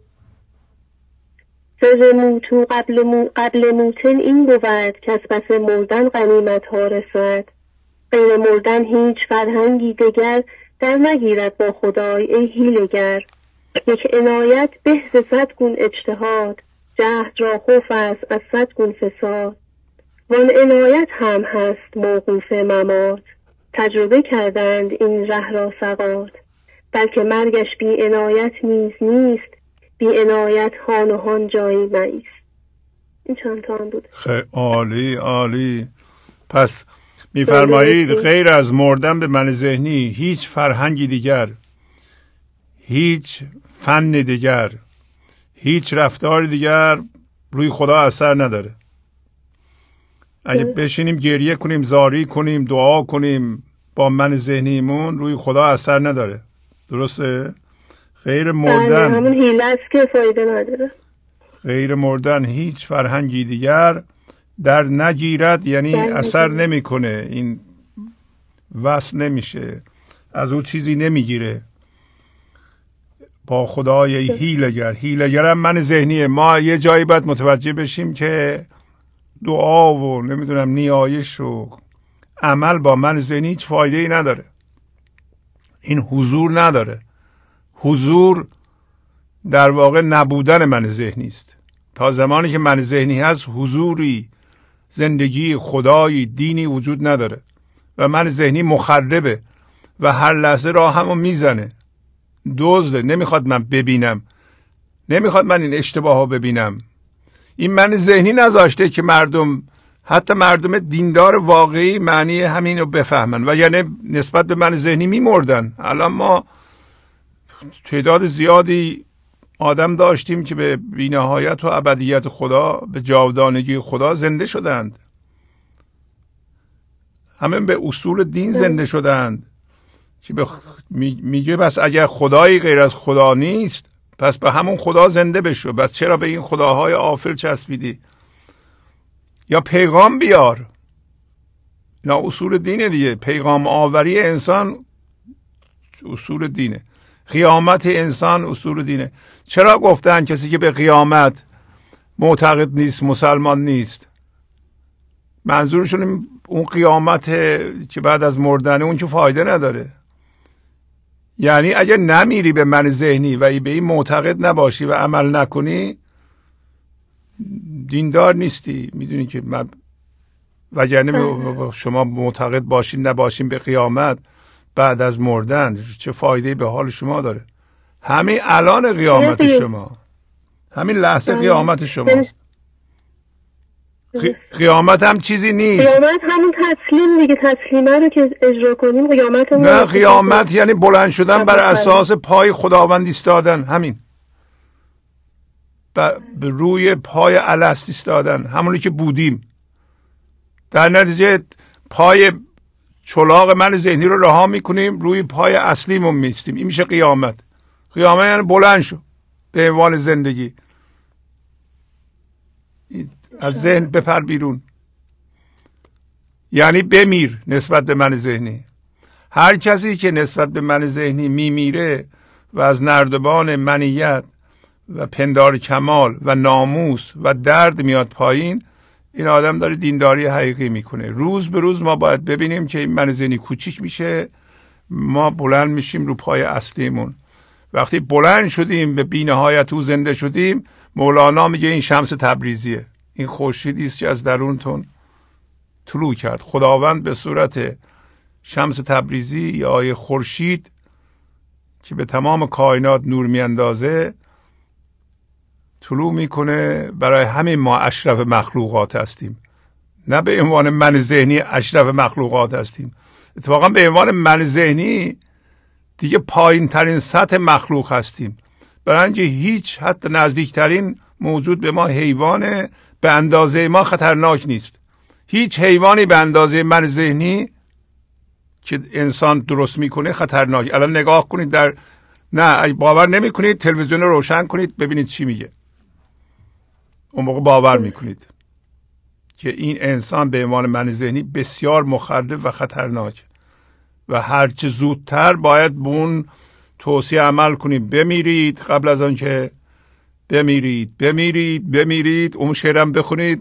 سر موتو قبل موتن این بود، که از پس مردن غنیمت ها رسد. غیر مردن هیچ فرهنگی دگر در نگیرد با خدای ای حیله‌گر. یک عنایت به ز 100 گون اجتهاد، جهد را خوف است از 100 گون فساد. وان عنایت هم هست موقوف ممات، تجربه کردند این ره را سقات. بلکه مرگش بی عنایت نیز نیست، بی عنایت هان و هان جایی نیست. این چند تا هم بود. خیلی عالی. پس میفرمایید غیر از مردن به من ذهنی هیچ فرهنگی دیگر، هیچ فن دیگر، هیچ رفتار دیگر روی خدا اثر نداره. اگه بشینیم گریه کنیم، زاری کنیم، دعا کنیم با من ذهنیمون، روی خدا اثر نداره. درسته؟ غیر مردن همون حیله است که فایده نداره. غیر مردن هیچ فرهنگی دیگر در نگیرد، یعنی اثر نمیکنه، این وصل نمیشه، از او چیزی نمیگیره. با خدای حیله‌گر هم من ذهنیه. ما یه جایی باید متوجه بشیم که دعا و نمیدونم نیایش و عمل با من ذهنی هیچ فایده ای نداره. این حضور نداره. حضور در واقع نبودن من ذهنی است. تا زمانی که من ذهنی هست حضوری، زندگی، خدایی، دینی وجود نداره و من ذهنی مخربه و هر لحظه راه همو میزنه، دزده، نمیخواد من ببینم، نمیخواد من این اشتباه ها ببینم. این من ذهنی نذاشته که مردم، حتی مردم دیندار واقعی، معنی همین رو بفهمن و یعنی نسبت به من ذهنی میمردن. الان ما تعداد زیادی آدم داشتیم که به بی‌نهایت و ابدیت خدا، به جاودانگی خدا زنده شدند، همه به اصول دین زنده شدند که میگه بس اگر خدایی غیر از خدا نیست پس به همون خدا زنده بشو، بس چرا به این خداهای آفل چسبیدی؟ یا پیغام بیار. اینا اصول دینه دیگه. پیغام آوری انسان اصول دینه، قیامت انسان اصول دینه. چرا گفتن کسی که به قیامت معتقد نیست مسلمان نیست؟ منظورشون اون قیامت که بعد از مردن، اون که فایده نداره. یعنی اگه نمیری به من ذهنی و به این معتقد نباشی و عمل نکنی، دیندار نیستی. میدونی که من وگرنه شما معتقد باشین نباشین به قیامت بعد از مردن چه فایده‌ای به حال شما داره؟ همین الان قیامت شما، همین لحظه قیامت شماست. قیامت هم چیزی نیست. قیامت همون تسلیم دیگه، تسلیمه رو که اجرا کنیم قیامت. نه، قیامت یعنی بلند شدن بر اساس پای خداوند ایستادن، همین به روی پای الست ایستادن، همونی که بودیم. در نتیجه پای چلاق من ذهنی رو رها میکنیم، روی پای اصلیمون میستیم. این میشه قیامت. قیامت یعنی بلند شو به عنوان زندگی، از ذهن بپر بیرون، یعنی بمیر نسبت به من ذهنی. هر کسی که نسبت به من ذهنی میمیره و از نردبان منیت و پندار کمال و ناموس و درد میاد پایین، این آدم داره دینداری حقیقی میکنه. روز به روز ما باید ببینیم که این من ذهنی کوچیک میشه، ما بلند میشیم رو پای اصلیمون. وقتی بلند شدیم به بی‌نهایت او زنده شدیم، مولانا میگه این شمس تبریزیه، این خورشیدی است که از درونتون طلوع کرد. خداوند به صورت شمس تبریزی یا خورشید که به تمام کائنات نور میاندازه طلوع میکنه. برای همین ما اشرف مخلوقات هستیم، نه به عنوان من ذهنی اشرف مخلوقات هستیم. اتفاقا به عنوان من ذهنی دیگه پایین ترین سطح مخلوق هستیم، برای اینکه هیچ حتی نزدیکترین موجود به ما، حیوان به اندازه ما خطرناک نیست. هیچ حیوانی به اندازه من ذهنی که انسان درست میکنه خطرناک. الان نگاه کنید، نه باور نمی کنید، تلویزیون رو روشن کنید ببینید چی میگه. اون موقع باور میکنید که این انسان به عنوان من ذهنی بسیار مخرب و خطرناک و هرچه زودتر باید به اون توصیه عمل کنید. بمیرید قبل از آن که بمیرید، بمیرید، بمیرید. اون شعرم بخونید.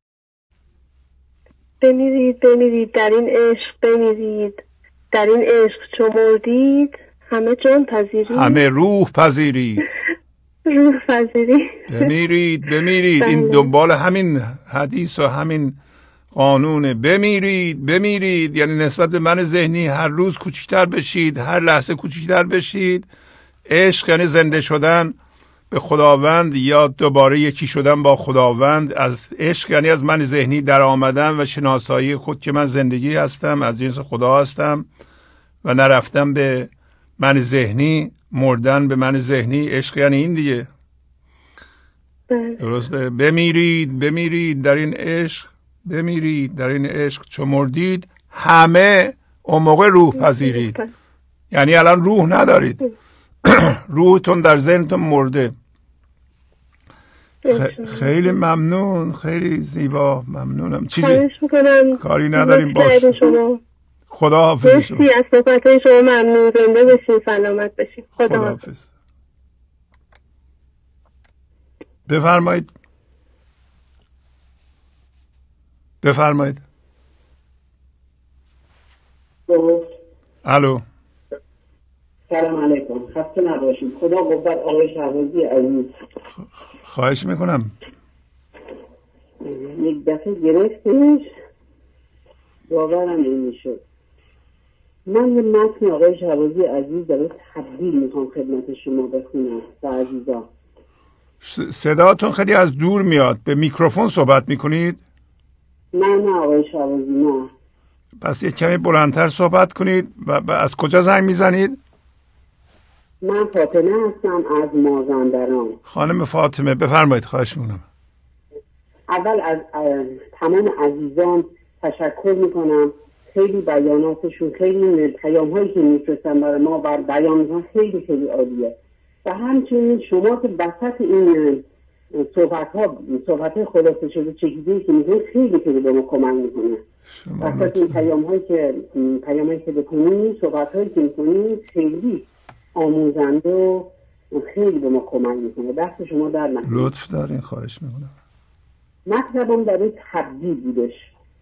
بمیرید، بمیرید در این عشق، بمیرید در این عشق چو مردید، همه جان پذیرید، همه روح پذیرید، روح پذیرید. بمیرید، بمیرید. این دنبال همین حدیث و همین قانونه. بمیرید، بمیرید یعنی نسبت به من ذهنی هر روز کوچکتر بشید، هر لحظه کوچکتر بشید. عشق یعنی زنده شدن به خداوند یا دوباره یکی شدن با خداوند. از عشق یعنی از من ذهنی در آمدن و شناسایی خود که من زندگی هستم، از جنس خدا هستم و نرفتم به من ذهنی، مردن به من ذهنی. عشق یعنی این دیگه. درسته؟ بمیرید، بمیرید در این عشق، بمیرید در این عشق چو مردید، همه اون موقع روح پذیرید. یعنی الان روح ندارید، روحتون در ذهنتون مرده. خیلی ممنون، خیلی زیبا، ممنونم. چیزی کاری نداریم، باش. خدا حافظ شما. مرسی از صحبت‌های شما، ممنون. زنده باشین، سلامت باشین. خدا حافظ. بفرمایید. بفرمایید. الو. سلام علیکم، خسته نباشید. خدا قوت آقای شهبازی عزیز. خواهش میکنم. یک دفعه گرفتش باورم نمیشد. من یه متن آقای شهبازی عزیز در تبدیل میخوام خدمت شما بخونم و عزیزان. صداتون خیلی از دور میاد. به میکروفون صحبت میکنید؟ نه آقای شهبازی نه. پس یه کمی بلندتر صحبت کنید. و از کجا زنگ میزنید؟ من فاطمه هستم از مازندران. خانم فاطمه بفرمایید. خواهش میکنم. اول از تمام عزیزان تشکر میکنم. خیلی بیاناتشون، خیلی پیام هایی که میفرستن برای ما بر بیان خیلی خیلی عالیه و همچنین شما که وسط این صحبت خلاصه شده چگیده‌ای که میگن خیلی خیلی به ما کمک میکنه. وسط این پیام هایی که بکنید، صحبت هایی که میکنید خیلی آموزنده و خیلی به ما کمک میکنه. دست شما در نکنه. لطف دارین. خواهش میکنم. مطلبم برای تبدیل بودش.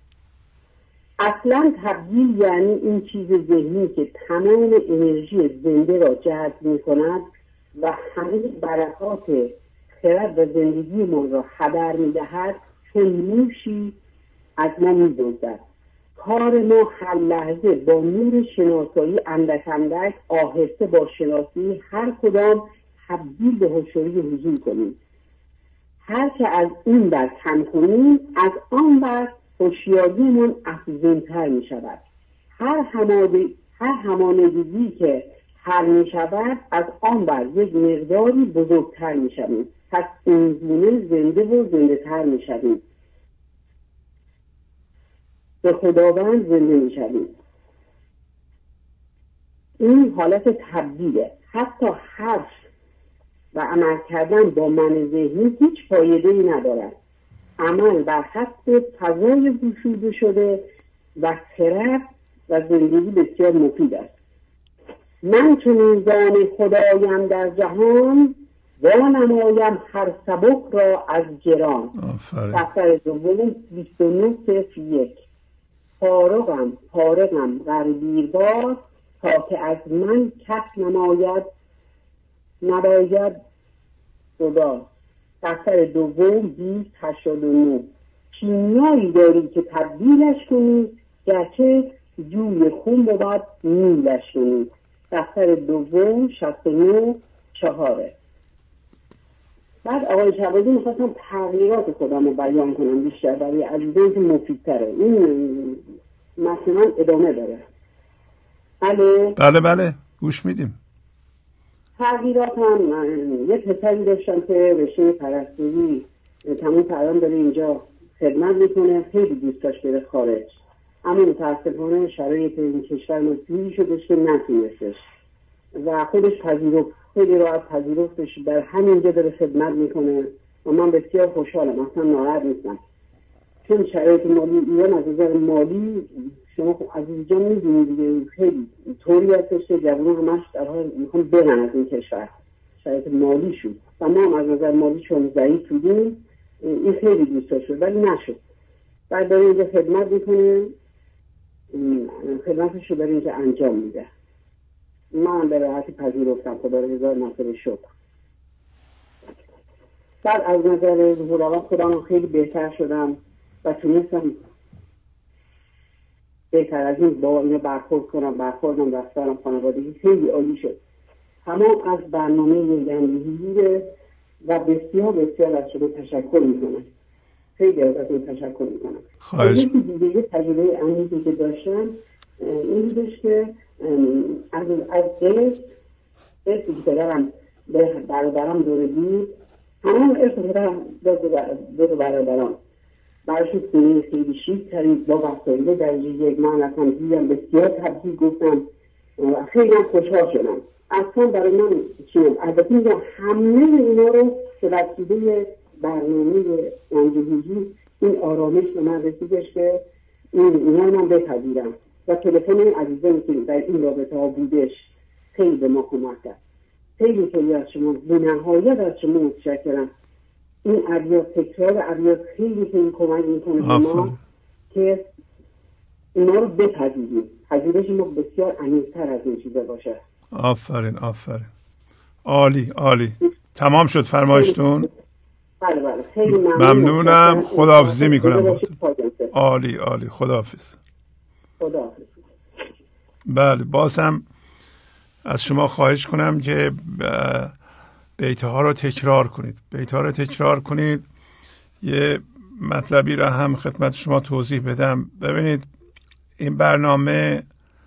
اصلا تبدیل یعنی این چیز ذهنی که تمام انرژی زنده را جذب میکند و همه برکات خرد و زندگی ما را هدر میدهد چون نوشی از ما میدزدد. کار ما هر لحظه با نور شناسایی اندک اندک آهسته با شناسی هر کدام تبدیل به هوشیاری حضور کنیم. هر که از این بر کم کنیم از آن بر هوشیاریمون افزونتر می شود. هر همانگی که حل می شود از آن بر یک مقداری بزرگتر می شویم. پس اینگونه زنده و زنده تر می شویم. به خداوند زنده می شویم. این حالت تبدیله. حتی حرف و عمل کردن با من ذهنی هیچ فایده‌ای ندارد. عمل بر حسب فضای گشوده شده و خرد و زندگی بسیار مفید است. من چون زان خدایم در جهان وانمایم هر سبک را از گران. صفحه دوم 29-1. فارغم غربیربار تا که از من کس نباید خدا. صفحه دوم 20-89. کیمیایی داری که تبدیلش کنی گرچه جوی خون بود نیلش کنی. صفحه دوم 69-4. بعد آقای شهبازی میخواستم تغییرات خودم رو بیان کنم بیشتر برای عزیزان که مفیدتره. این مثلا ادامه داره. الو؟ بله گوش میدیم. تغییرات هم یه پسری داشتم که رشته پرستاری تمام پیام داره اینجا خدمت میکنه. خیلی دوست داشت بره خارج اما متاسفانه شرایط این کشور مسئولی شدش که نتونستش و خودش خیلی راحت پذیرفتش. در همینجا داره خدمت میکنه و من بسیار خوشحالم. اصلا ناراحت نیستم چون شرایط مالی ایران از نظر مالی شما عزیز جان میدونید دیگه خیلی طوری هستش که جوانان همش در حال میخوان برن از این کشور. شرایط مالی شد و ما هم از نظر مالی چون ضعیف بودیم این خیلی دوست شد ولی نشد. بعد داره اینجا خدمت میکنه، خدمتش رو داره اینجا انجام میده. من به راحتی پذیرفتم. خدا رو هزار ناصر شکر. بعد از نظر ظهور خودم خیلی بهتر شدم و تونستم بهتر از این با اینا برخوردم رفتارم خانوادگی خیلی عالی شد. تمام از برنامه گنجی و بسیار از شما تشکر میکنم. خیلی ازتون تشکر میکنم. خواهش. یکی دیگه تجربه عمیقی که داشتم این بودش که از ارثی که پدرم به برادرم دوره بود، همون ارث پدرم دو برادران براشون خونه خیلی شیک ترین با وسایل درجه یک. من اصلا دیدم بسیار تبدیل گفتم خیلی هم خوشحال شدم. اصلا برای من چیم البته میگم همه اینا رو که وسیله برنامه انجهیجی این آرامش به من رسیدش که اینا رو من بپذیرم و تلفن این عزیزانی که در این رابطه ها بودش خیلی به ما کمک کرد. خیلی از شما بی‌نهایت از شما متشکرم. این ابیات تکرار ابیات خیلی کمک میکنه به ما که اینا رو بپذیریم. پذیرش ما بسیار عمیق‌تر از این چیزا باشه. آفرین آفرین، عالی عالی. تمام شد فرمایشتون؟ بله بله، خیلی ممنونم. خداحافظی میکنم باهاتون. عالی عالی، خداحافظ. خداحافظ. بله، بازم از شما خواهش کنم که بیت‌ها رو تکرار کنید. بیت‌ها رو تکرار کنید. یه مطلبی را هم خدمت شما توضیح بدم. ببینید، این برنامه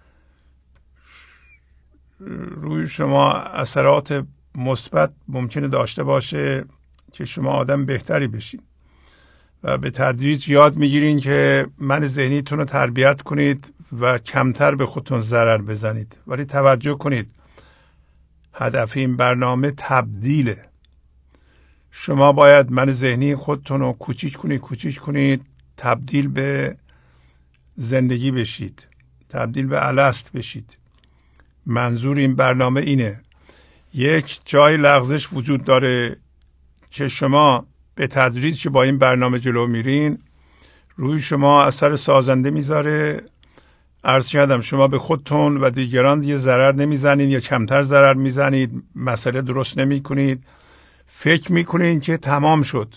روی شما اثرات مثبت ممکنه داشته باشه که شما آدم بهتری بشین و به تدریج یاد میگیرین که من ذهنیتون رو تربیت کنید و کمتر به خودتون ضرر بزنید. ولی توجه کنید، هدف این برنامه تبدیله. شما باید من ذهنی خودتون رو کوچیک کنید، تبدیل به زندگی بشید، تبدیل به الست بشید. منظور این برنامه اینه. یک جای لغزش وجود داره که شما به تدریج که با این برنامه جلو میرین روی شما اثر سازنده میذاره. عرض کردم شما به خودتون و دیگران دیگه ضرر نمیزنید یا کمتر ضرر میزنید، مسئله درست نمی کنید، فکر میکنید که تمام شد.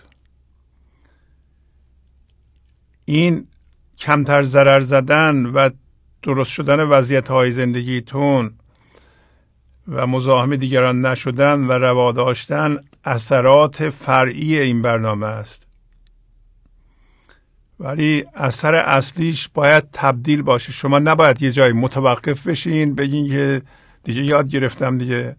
این کمتر ضرر زدن و درست شدن وضعیت‌های زندگیتون و مزاحم دیگران نشدن و روا داشتن اثرات فرعی این برنامه است. ولی اثر اصلیش باید تبدیل باشه. شما نباید یه جای متوقف بشین بگین که دیگه یاد گرفتم دیگه.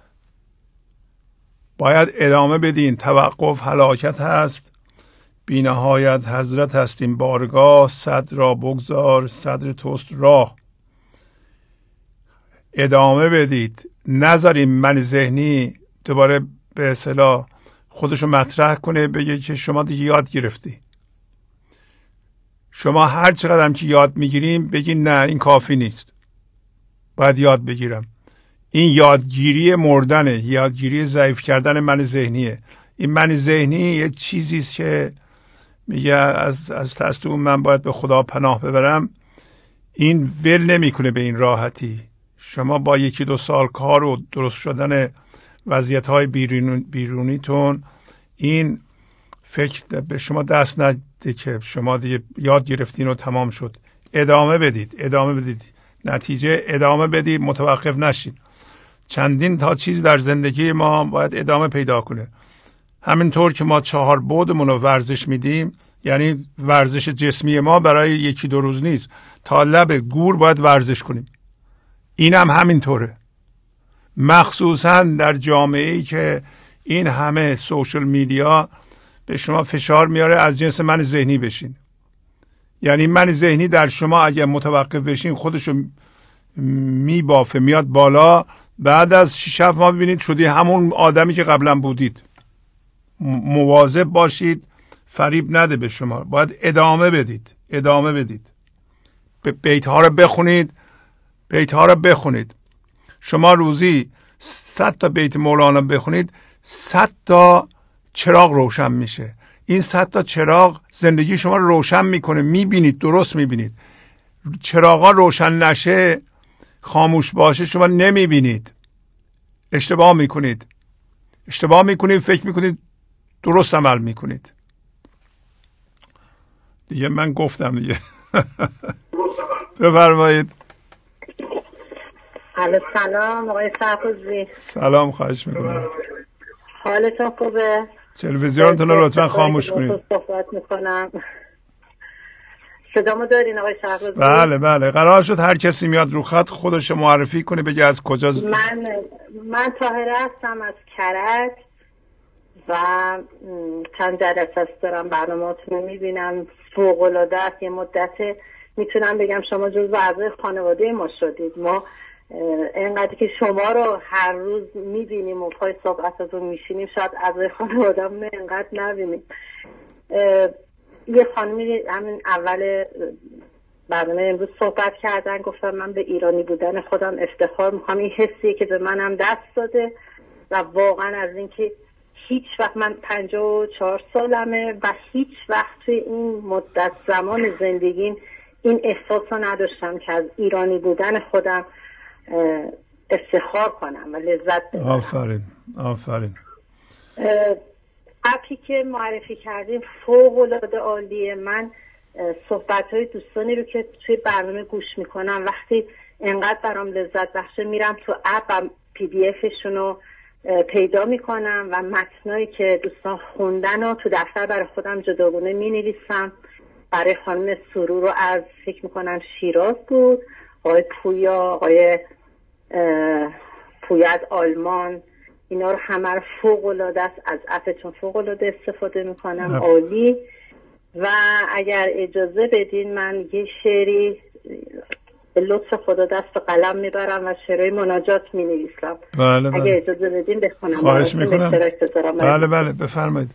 باید ادامه بدین. توقف هلاکت هست، بی نهایت حضرت هست این بارگاه، صدر را بگذار صدر توست راه. ادامه بدید، نذاریم من ذهنی دوباره به اصطلاح خودشو مطرح کنه بگه که شما دیگه یاد گرفتی. شما هر چقدر هم که یاد میگیریم بگین نه این کافی نیست، باید یاد بگیرم. این یادگیری مردنه، یادگیری ضعیف کردن من ذهنیه. این من ذهنی یه چیزیست که میگه از تست اون من باید به خدا پناه ببرم. این ول نمیکنه به این راحتی. شما با 1-2 سال کار و درست شدن وضعیت‌های بیرونیتون این فکر به شما دست نده که شما دیگه یاد گرفتین و تمام شد. ادامه بدید. نتیجه ادامه بدید، متوقف نشین. چندین تا چیز در زندگی ما باید ادامه پیدا کنه. همینطور که ما 4 بعدمون رو ورزش میدیم، یعنی ورزش جسمی ما برای 1-2 روز نیست، تا لب گور باید ورزش کنیم. اینم همینطوره. مخصوصا در جامعه‌ای که این همه سوشل میدیا به شما فشار میاره از جنس من ذهنی بشین. یعنی من ذهنی در شما اگه متوقف بشین خودشو میبافه، میاد بالا. بعد از 6-7 ماه ببینید شدی همون آدمی که قبلا بودید. مواظب باشید فریب نده به شما. باید ادامه بدید. بیت‌ها رو بخونید. شما روزی 100 تا بیت مولانا بخونید، 100 تا چراغ روشن میشه. این 100 تا چراغ زندگی شما رو روشن میکنه. میبینید، درست میبینید. چراغا روشن نشه، خاموش باشه، شما نمیبینید. اشتباه میکنید، فکر میکنید درست عمل میکنید. دیگه من گفتم دیگه. بفرمایید. سلام آقای سرخوزی. سلام، خواهش میکنم. حالتون خوبه؟ تلویزیونتون رو لطفا خاموش کنید. صحبت میکنم. صدامو دارین آقای سرخوزی؟ بله. قرار شد هر کسی میاد رو خط خودش معرفی کنه، بگه از کجا. من طاهره هستم از کرج و چند جلسه است دارم برنامه‌تون رو میبینم. فوق‌العاده است. یه مدت میتونم بگم شما جزو اعضای خانواده ما شدید. ما اینقدر که شما رو هر روز میبینیم و پای صحبتاتون میشینیم، شاید اعضای خانواده‌مون اینقدر نبینیم. یه خانمی همین اول برنامه امروز صحبت کردن، گفتم من به ایرانی بودن خودم افتخار میکنم. این حسیه که به منم دست داده و واقعا از اینکه هیچ وقت، من 54 سالمه و هیچ وقت توی این مدت زمان زندگیم این احساس رو نداشتم که از ایرانی بودن خودم افتخار کنم و لذت ببرم. آفرین آفرین. اپی که معرفی کردیم فوق العاده عالیه. من صحبت‌های دوستانی رو که توی برنامه گوش میکنم وقتی انقدر برام لذت بخشه میرم تو اپ پی دی افشون رو پیدا میکنم و متنایی که دوستان خوندن رو تو دفتر برای خودم جداگونه مینویسم. برای خانم سرور رو از فکر میکنم شیراز بود، آقای پویا از آلمان، اینا رو همه رو فوق العاده است، از اپتون فوق العاده استفاده میکنم. عالی. و اگر اجازه بدین من یه شعری به لطف خدا دست و قلم میبرم و شعرهای مناجات مینویسم. بله بله. اگر اجازه بدین بخونم. خواهش میکنم. بله بله بفرمایید.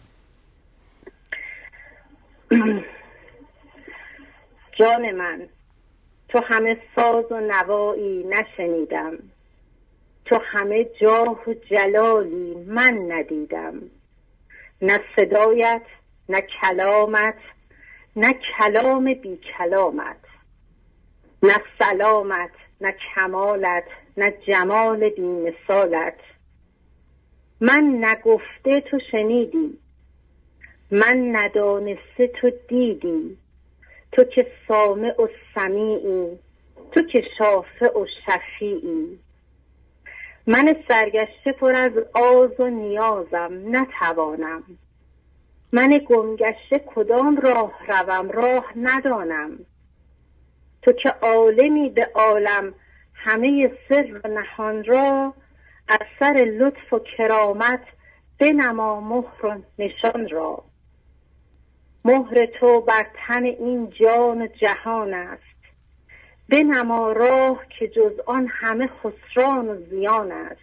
جان من، تو همه ساز و نوایی نشنیدم، تو همه جاه و جلالی من ندیدم. نه صدایت، نه کلامت، نه کلام بی کلامت، نه سلامت، نه کمالت، نه جمال بی مثالت. من نگفته تو شنیدی، من ندانسته تو دیدی، تو که سامع و سمیعی، تو که شافع و شفیعی. من سرگشته پر از آز و نیازم نتوانم، من گمگشته کدام راه روم راه ندانم. تو که عالمی به عالم همه سر و نهان را، از سر لطف و کرامت بنما مهر و نشان را. مهر تو بر تن این جان و جهان است، بنما راه که جز آن همه خسران و زیان است.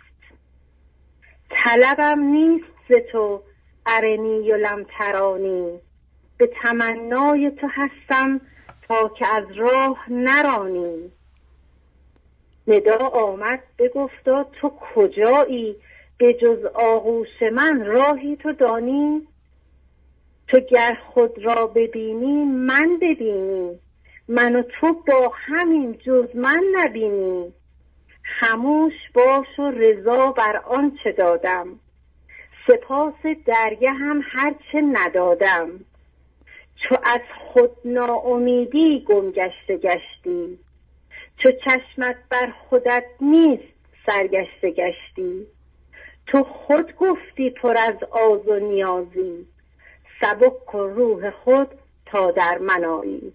طلبم نیست ز تو ارنی و لم ترانی، به تمنای تو هستم تا که از راه نرانی. ندا آمد بگفتا تو کجایی، به جز آغوش من راهی تو دانی. تو گر خود را ببینی من ببینی، من و تو با همین جز من نبینی. خموش باش و رضا بر آن چه دادم، سپاس درگه هم هر چه ندادم. چو از خود ناامیدی گم گشته گشتی، چو چشمت بر خودت نیست سرگشته گشتی. تو خود گفتی پر از آز و نیازی، سبک کن روح خود تا در من آیی.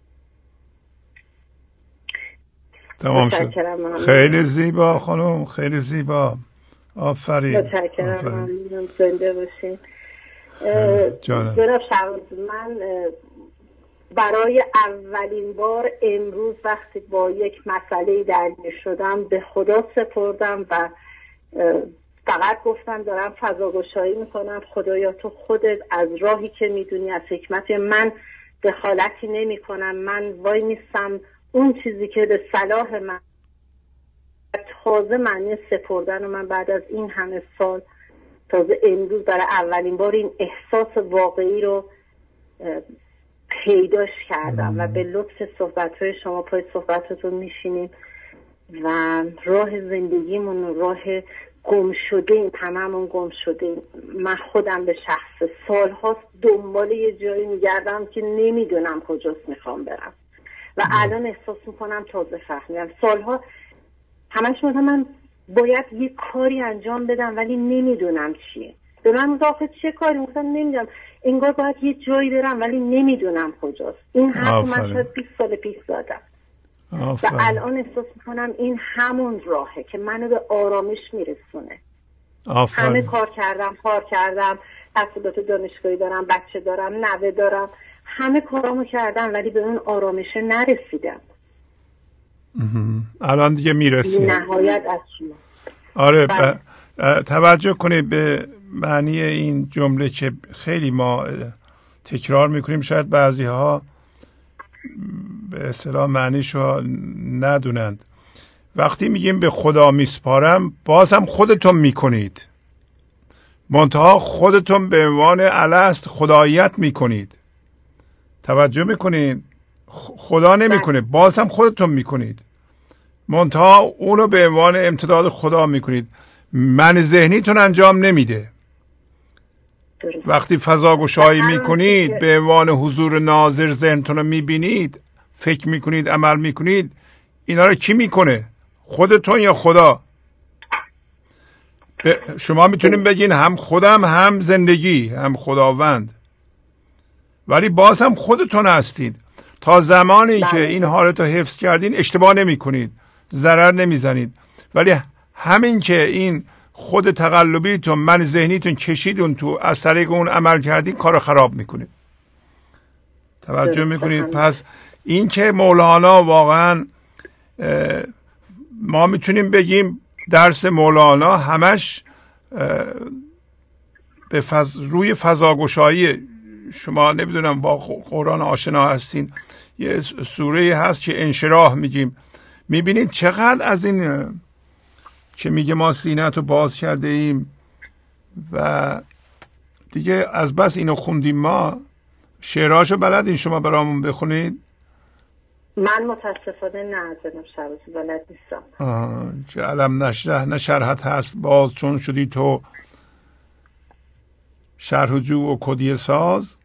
تمام شد. خیلی زیبا خانم، خیلی زیبا. آفرین. متشکرم. زنده باشین. جناب شهبازی، من برای اولین بار امروز وقتی با یک مسئله درگیر شدم به خدا سپردم و فقط گفتم دارم فضاگشایی میکنم. خدایا تو خودت از راهی که میدونی، از حکمت، من دخالتی نمی کنم. من وای نیستم اون چیزی که به صلاح من تازه معنی سپردن و من بعد از این همه سال تازه امروز برای اولین بار این احساس واقعی رو پیداش کردم و به لطف صحبت‌های شما پای صحبتتون میشینیم و راه زندگیمون، راه گم شدیم، هممون گم شدیم. من خودم به شخص سالهاست دنبال یه جایی میگردم که نمیدونم کجاست میخوام برم و الان احساس میکنم تازه فهمیدم. سالها همش من باید یه کاری انجام بدم ولی نمیدونم چیه. به من مضافه چه کاری؟ مثلا نمیدونم، انگار باید یه جایی برم ولی نمیدونم کجاست. این حرف من شاید 20 سال پیش زدم و الان احساس میکنم این همون راهه که منو به آرامش میرسونه. همه کار کردم، تحصیلات دانشگاهی دارم، بچه دارم، نوه دارم، همه کارامو کردم ولی به اون آرامشه نرسیدم. الان دیگه میرسیم نهایت از شما. آره توجه کنید به معنی این جمله که خیلی ما تکرار میکنیم، شاید بعضی ها به اصطلاح معنیشو ندونند. وقتی میگیم به خدا میسپارم، بازم خودتون میکنید، منتها خودتون به عنوان الست خداییت میکنید. توجه میکنید؟ خدا نمیکنه، بازم خودتون میکنید. منتها اونو به عنوان امتداد خدا میکنید. من ذهنیتون انجام نمیده. وقتی فضاگشایی میکنید به عنوان حضور ناظر ذهنتون رو میبینید، فکر میکنید، عمل میکنید، اینا رو کی میکنه؟ خودتون یا خدا؟ شما میتونید بگین هم خودم، هم زندگی، هم خداوند، ولی باز هم خودتون هستید. تا زمانی که این حالت رو حفظ کردین اشتباه نمی کنید، ضرر نمی زنید. ولی همین که این خود تقلبیتون، من ذهنیتون کشیدون تو، از طریق اون عمل کردین، کار رو خراب میکنید. توجه میکنید؟ پس این که مولانا واقعا ما میتونیم بگیم درس مولانا همش به روی فضاگشایی. شما نمیدونم با قرآن آشنا هستین، یه سوره هست که انشراح میگیم. میبینید چقدر از این که میگه ما سینه‌تو باز کرده ایم و دیگه از بس اینو خوندیم، ما شعرهاشو بلدین شما برامون بخونید؟ من متاسفانه نه جناب شهبازی بلد نیستم. چه علم نشرح نشرحت هست باز چون شدی تو شرح جو و کدی ساز.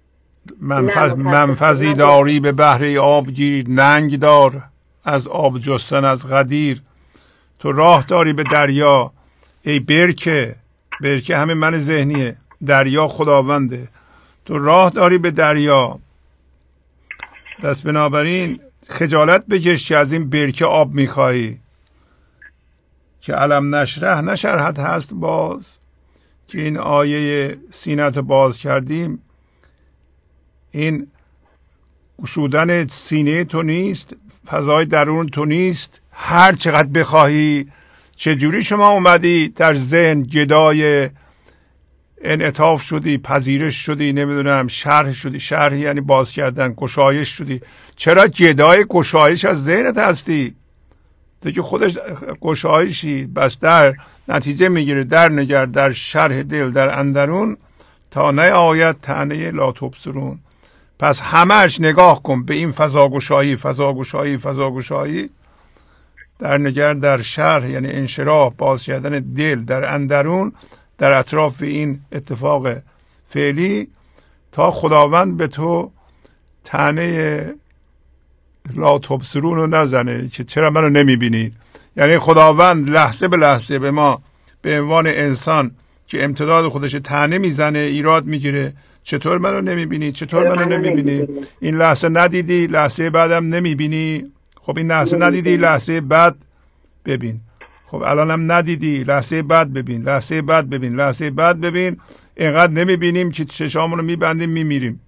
منفذی داری به بحر آب گیر، ننگ دار از آب جستن از غدیر. تو راه داری به دریا ای برکه، برکه همه من ذهنیه، دریا خداونده. تو راه داری به دریا، بس بنابراین خجالت بکش که از این برکه آب میخوایی. که علم نشرح نشرحت هست باز، که این آیه سینه‌ت باز کردیم، این گشودن سینه تو نیست، فضای درون تو نیست. هر چقدر بخواهی. چجوری شما اومدی در ذهن گدای انعطاف شدی، پذیرش شدی، نمیدونم شرح شدی، شرح یعنی باز کردن، گشایش شدی. چرا گدای گشایش از ذهنت هستی؟ تو که خودش گشایشی. بس در نتیجه میگیره در نگر در شرح دل در اندرون، تا نه آید طعنه لا تبصرون. پس همش نگاه کن به این فضاگشایی، فضاگشایی، فضاگشایی. در نگر در شرح یعنی انشراح، باز کردن دل در اندرون، در اطراف این اتفاق فعلی، تا خداوند به تو طعنه لا تبصرون رو نزنه که چرا منو نمیبینید. یعنی خداوند لحظه به لحظه به ما به عنوان انسان که امتداد خودش طعنه میزنه، ایراد میگیره. چطور منو نمیبینی؟ چطور منو نمیبینی؟ این لحظه ندیدی، لحظه بعدم نمیبینی. خب این لحظه ندیدی، لحظه بعد ببین. خب الانم ندیدی، لحظه بعد ببین، لحظه بعد ببین، لحظه بعد ببین. اینقدر نمیبینیم که چشامون رو میبندیم میمیریم.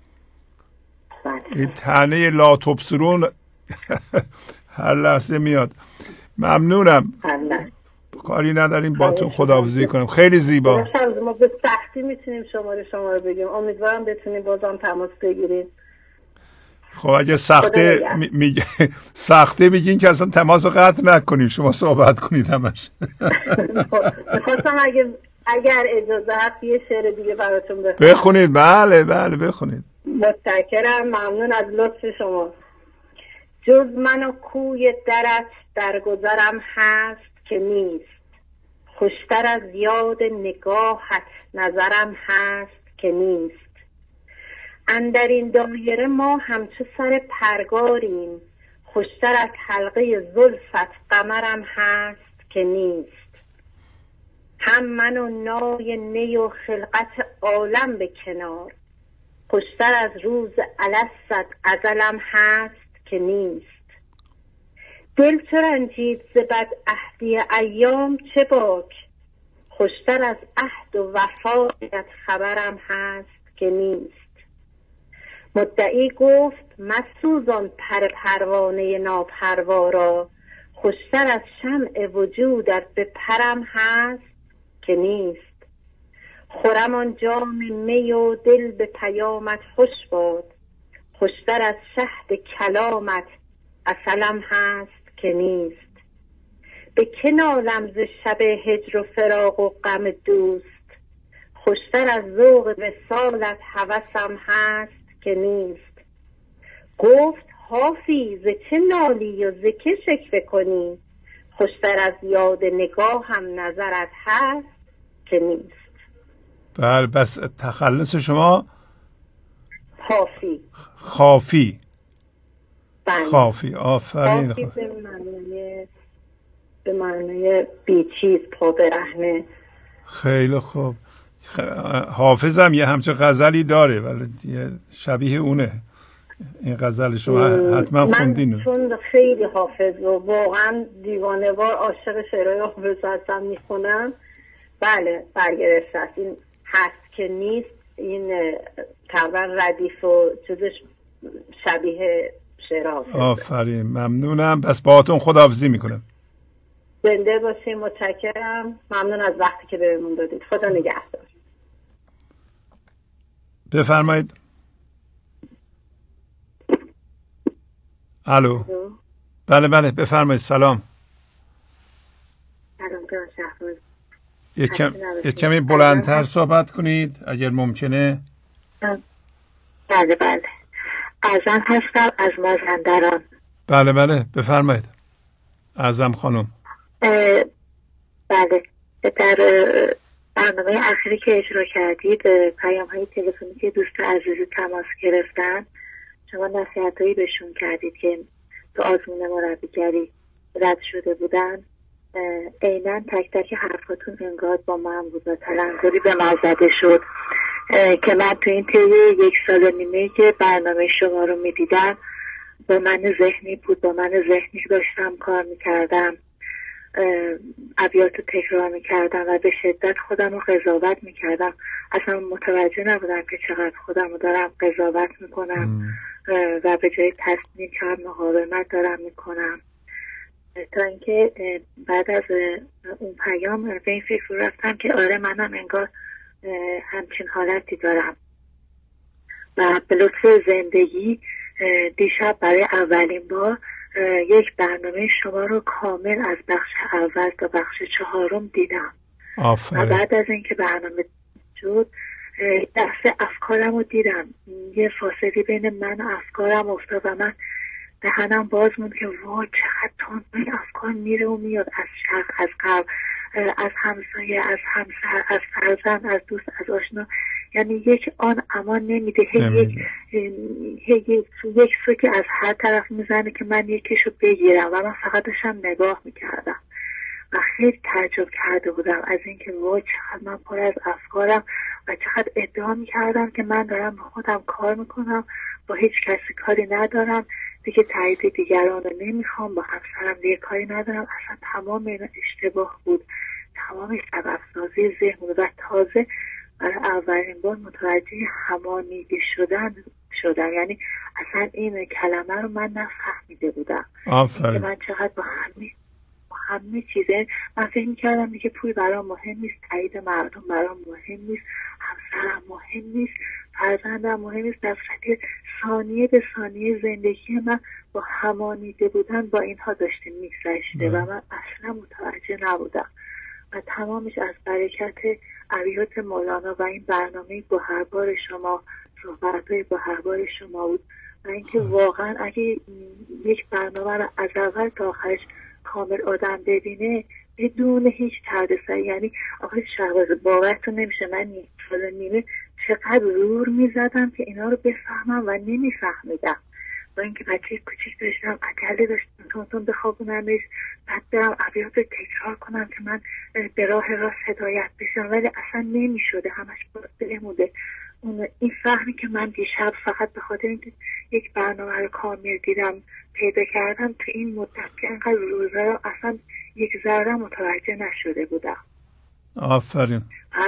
این طعنه لا تبصرون هر لحظه میاد. ممنونم. کاری نداریم با تو خداحافظی کنم. خیلی زیبا. ما به سختی میتونیم شماره شما رو بگیم. امیدوارم بتونیم بازم تماس بگیرید. خب اگه سخته میگین که اصلا تماس رو قطع نکنیم، شما صحبت کنید همش. میخواستم اگر اجازه هست یه شعر دیگه براتون بخونید. بله بله بخونید. متشکرم، ممنون از لطف شما. جز من و کوی درت در گذرم هست که نیست، خوشتر از یاد نگاهت نظرم هست که نیست. اندر این دایره ما همچو سر پرگاریم، خوشتر از حلقه زلفت قمرم هست که نیست. هم من و نای نی و خلقت عالم به کنار، خوشتر از روز الست ازلم هست که نیست. دل چو رنجید ز بد عهدی ایام چه باک، خوشتر از عهد و وفایت خبرم هست که نیست. مدعی گفت مسوزان پر پروانه ناپروا را، خوشتر از شمع وجودت به پرم هست که نیست. خورم آن جام می و دل به پیامت خوش باد، خوشتر از شهد کلامت عسلم هست که نیست. به که نالم ز شب هجر و فراق و غم دوست، خوشتر از ذوق وصالت هوسم هست که نیست. گفت حافی ز چه نالی و ز که شکوه کنی، خوشتر از یاد نگاه هم نظرت هست که نیست. بله، بس تخلص شما حافی. خافی. بله. خافی. آفرین. خافی به معنی بیچیز، پا برهنه. خیلی خوب. حافظم یه همچه غزلی داره ولی شبیه اونه. این غزل شما حتما خوندین. من چون خیلی حافظ و واقعا دیوانه‌وار عاشق شعرهای حافظ هستم، میخونم. بله برگرفته است. این هست که نیست، این تقریبا ردیف و چیزش شبیه شعر حافظ. آفرین، ممنونم. بس باهاتون خداحافظی میکنم. زنده باشین. متشکرم. ممنون از وقتی که بهمون دادید. خدا نگهدار. بفرمایید. الو. بله بله بفرمایید. سلام. یک کمی بلندتر صحبت کنید اگر ممکنه. بله بله. اعظم هستم از مازندران. بله بله بفرمایید اعظم خانم. بله، در برنامه اخیری که اجرا کردید پیام های تلفنی که دوست عزیزی تماس گرفتن، شما نصیحتایی بهشون کردید که تو آزمون مربیگری رد شده بودن. عیناً تک تک حرفاتون انگار با من بود و تلنگری به من زده شد که من تو این طی 1 سال و نیمه که برنامه شما رو میدیدم با من ذهنی بود، با من ذهنی داشتم کار میکردم، ابیات رو تکرار میکردم و به شدت خودم رو قضاوت میکردم. اصلا متوجه نبودم که چقدر خودم رو دارم قضاوت میکنم و به جای تصمیم چقدر مقاومت دارم میکنم، تا اینکه بعد از اون پیام به این فکر رفتم که آره منم انگار همچین حالتی دارم و به لطف زندگی دیشب برای اولین بار یک برنامه شما رو کامل از بخش اول تا بخش 4 دیدم. و بعد از اینکه برنامه شد دست افکارم رو دیدم، یه فاصله بین من و افکارم افتاد و من دهنم باز موند که وای چقدر تند این افکار میره و میاد، از شرق، از غرب، از همسایه، از همسر، از فرزند، از دوست، از آشنا. یعنی یک آن امان نمیده، یک سو که از هر طرف میزنه که من یکیشو بگیرم و من فقط داشتم نگاه میکردم و خیلی تعجب کرده بودم از اینکه وای چقدر من پر از افکارم و چقدر ادعا میکردم که من دارم با خودم کار میکنم، با هیچ کسی کاری ندارم، دیگه تایید دیگران رو نمیخوام، با همسرم دیگه کاری ندارم. اصلا تمام اینا اشتباه بود، تمام سبب سازی ذهن بود و تازه برای اولین بار متوجه همانیدی شدم. یعنی اصلا این کلمه رو من نفهمیده بودم که من چقدر با همه چیزه من فکر میکردم که پول برام مهم نیست، تایید مردم برام مهم نیست، همسرم مهم نیست، فرزندم مهم نیست. در صورتی ثانیه به ثانیه زندگی من با همانیده بودن با اینها داشته میگذشته و من اصلا متوجه نبودم و تمامش از برکت ابیات مولانا و این برنامه گوهربار شما، صحبت‌های گوهربار شما بود و اینکه واقعا اگه یک برنامه رو از اول تا آخرش کامل آدم ببینه بدون هیچ دردسری، یعنی آقای شهباز باورتون نمیشه من 1 سال و نیمه چقدر زور میزدم که اینا رو بفهمم و نمیفهمیدم. با اینکه بچه کوچیک داشتم، عجله داشتم تون بخوابونمش، بعد برم ابیات رو تکرار کنم که من به راه راست هدایت بشم، ولی اصلا نمیشده، همش بموده. این فهمی که من دیشب فقط به خاطر اینکه یک برنامه رو کامل دیدم پیدا کردم تو این مدت که انقدر روزه رو اصلا یک ذره متوجه نشده بودم. آفرین.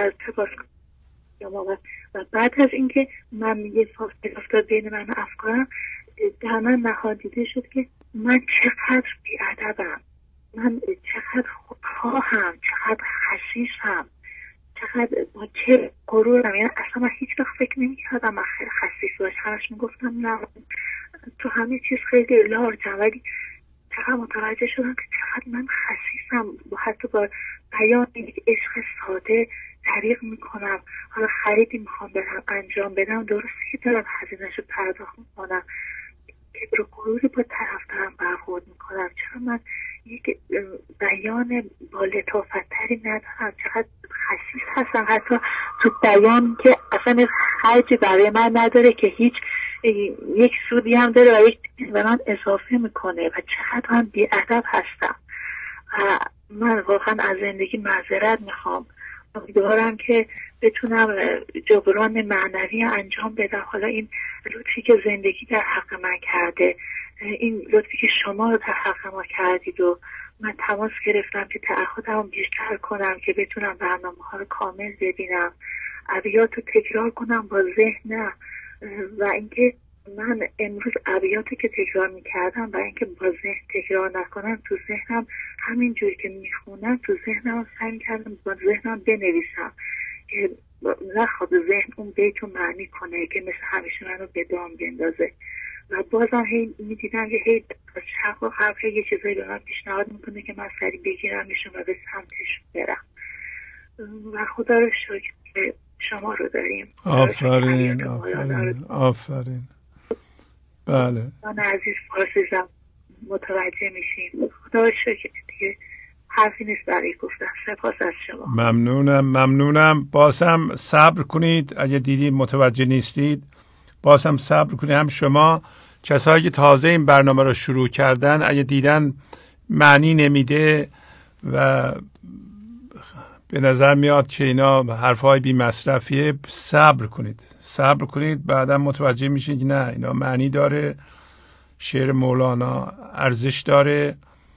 و بعد از اینکه من یه فاصله افتاد بین من و افکارم، در من نهادیده شد که من چقدر بی‌ادبم، من چقدر خودخواهم، چقدر خسیسم، چقدر با چه غرورم. یعنی اصلا من هیچ وقت فکر نمی‌کردم من خیلی خسیس باشم، همش میگفتم نه تو همه چیز خیلی لارجم، ولی چقدر متوجه شدم که چقدر من خسیسم، حتی با بیان یک عشق ساده دریغ میکنم. حالا خریدی میخوام برم انجام بدم، درسته که دارم هزینه‌شو پرداخت میکنم که کبر و غروری با طرفدارم برخورد میکنم؟ چرا من یک بیان با لطافتری ندارم؟ چقدر خسیس هستم حتی تو بیان که اصلا خرجی برای من نداره، که هیچ یک سودی هم داره و یک به من اضافه میکنه و چقدر هم بی‌ادب هستم. من واقعا از زندگی معذرت میخوام. امیدوارم که بتونم جبران معنوی انجام بدم. حالا این لطفی که زندگی در حق من کرده، این لطفی که شما رو در حق ما کردید و من تماس گرفتم که تعهدم بیشتر کنم که بتونم برنامه ها رو کامل ببینم، ابیات رو تکرار کنم با ذهن، و اینکه من امروز ابیاتی که تکرار میکردم و اینکه با ذهن تکرار نکنم، تو ذهنم همین جوری که میخونم تو ذهنم سعی کردم با ذهنم بنویسم که نخواد ذهن اون بیتو معنی کنه که مثل همیشه منو به دام بندازه. و بازم هی میدیدم که هی شب و حرف یه چیزایی به من پیشنهاد میکنه که من سری بگیرمشون و به سمتش برم. و خدا رو شکر که شما رو داریم. آفرین آفرین آفرین. بله من عزیز فارسی متوجه میشیم. خدا رو شکر دیگه حرفی نیست برای گفتن. سپاس از شما. ممنونم. بازم صبر کنید، اگه دیدید متوجه نیستید بازم صبر کنید. هم شما کسایی که تازه این برنامه رو شروع کردن اگه دیدن معنی نمیده و به نظر میاد که اینا حرفهای بی مصرفیه، صبر کنید بعدا متوجه میشین که نه، اینا معنی داره، شعر مولانا ارزش داره.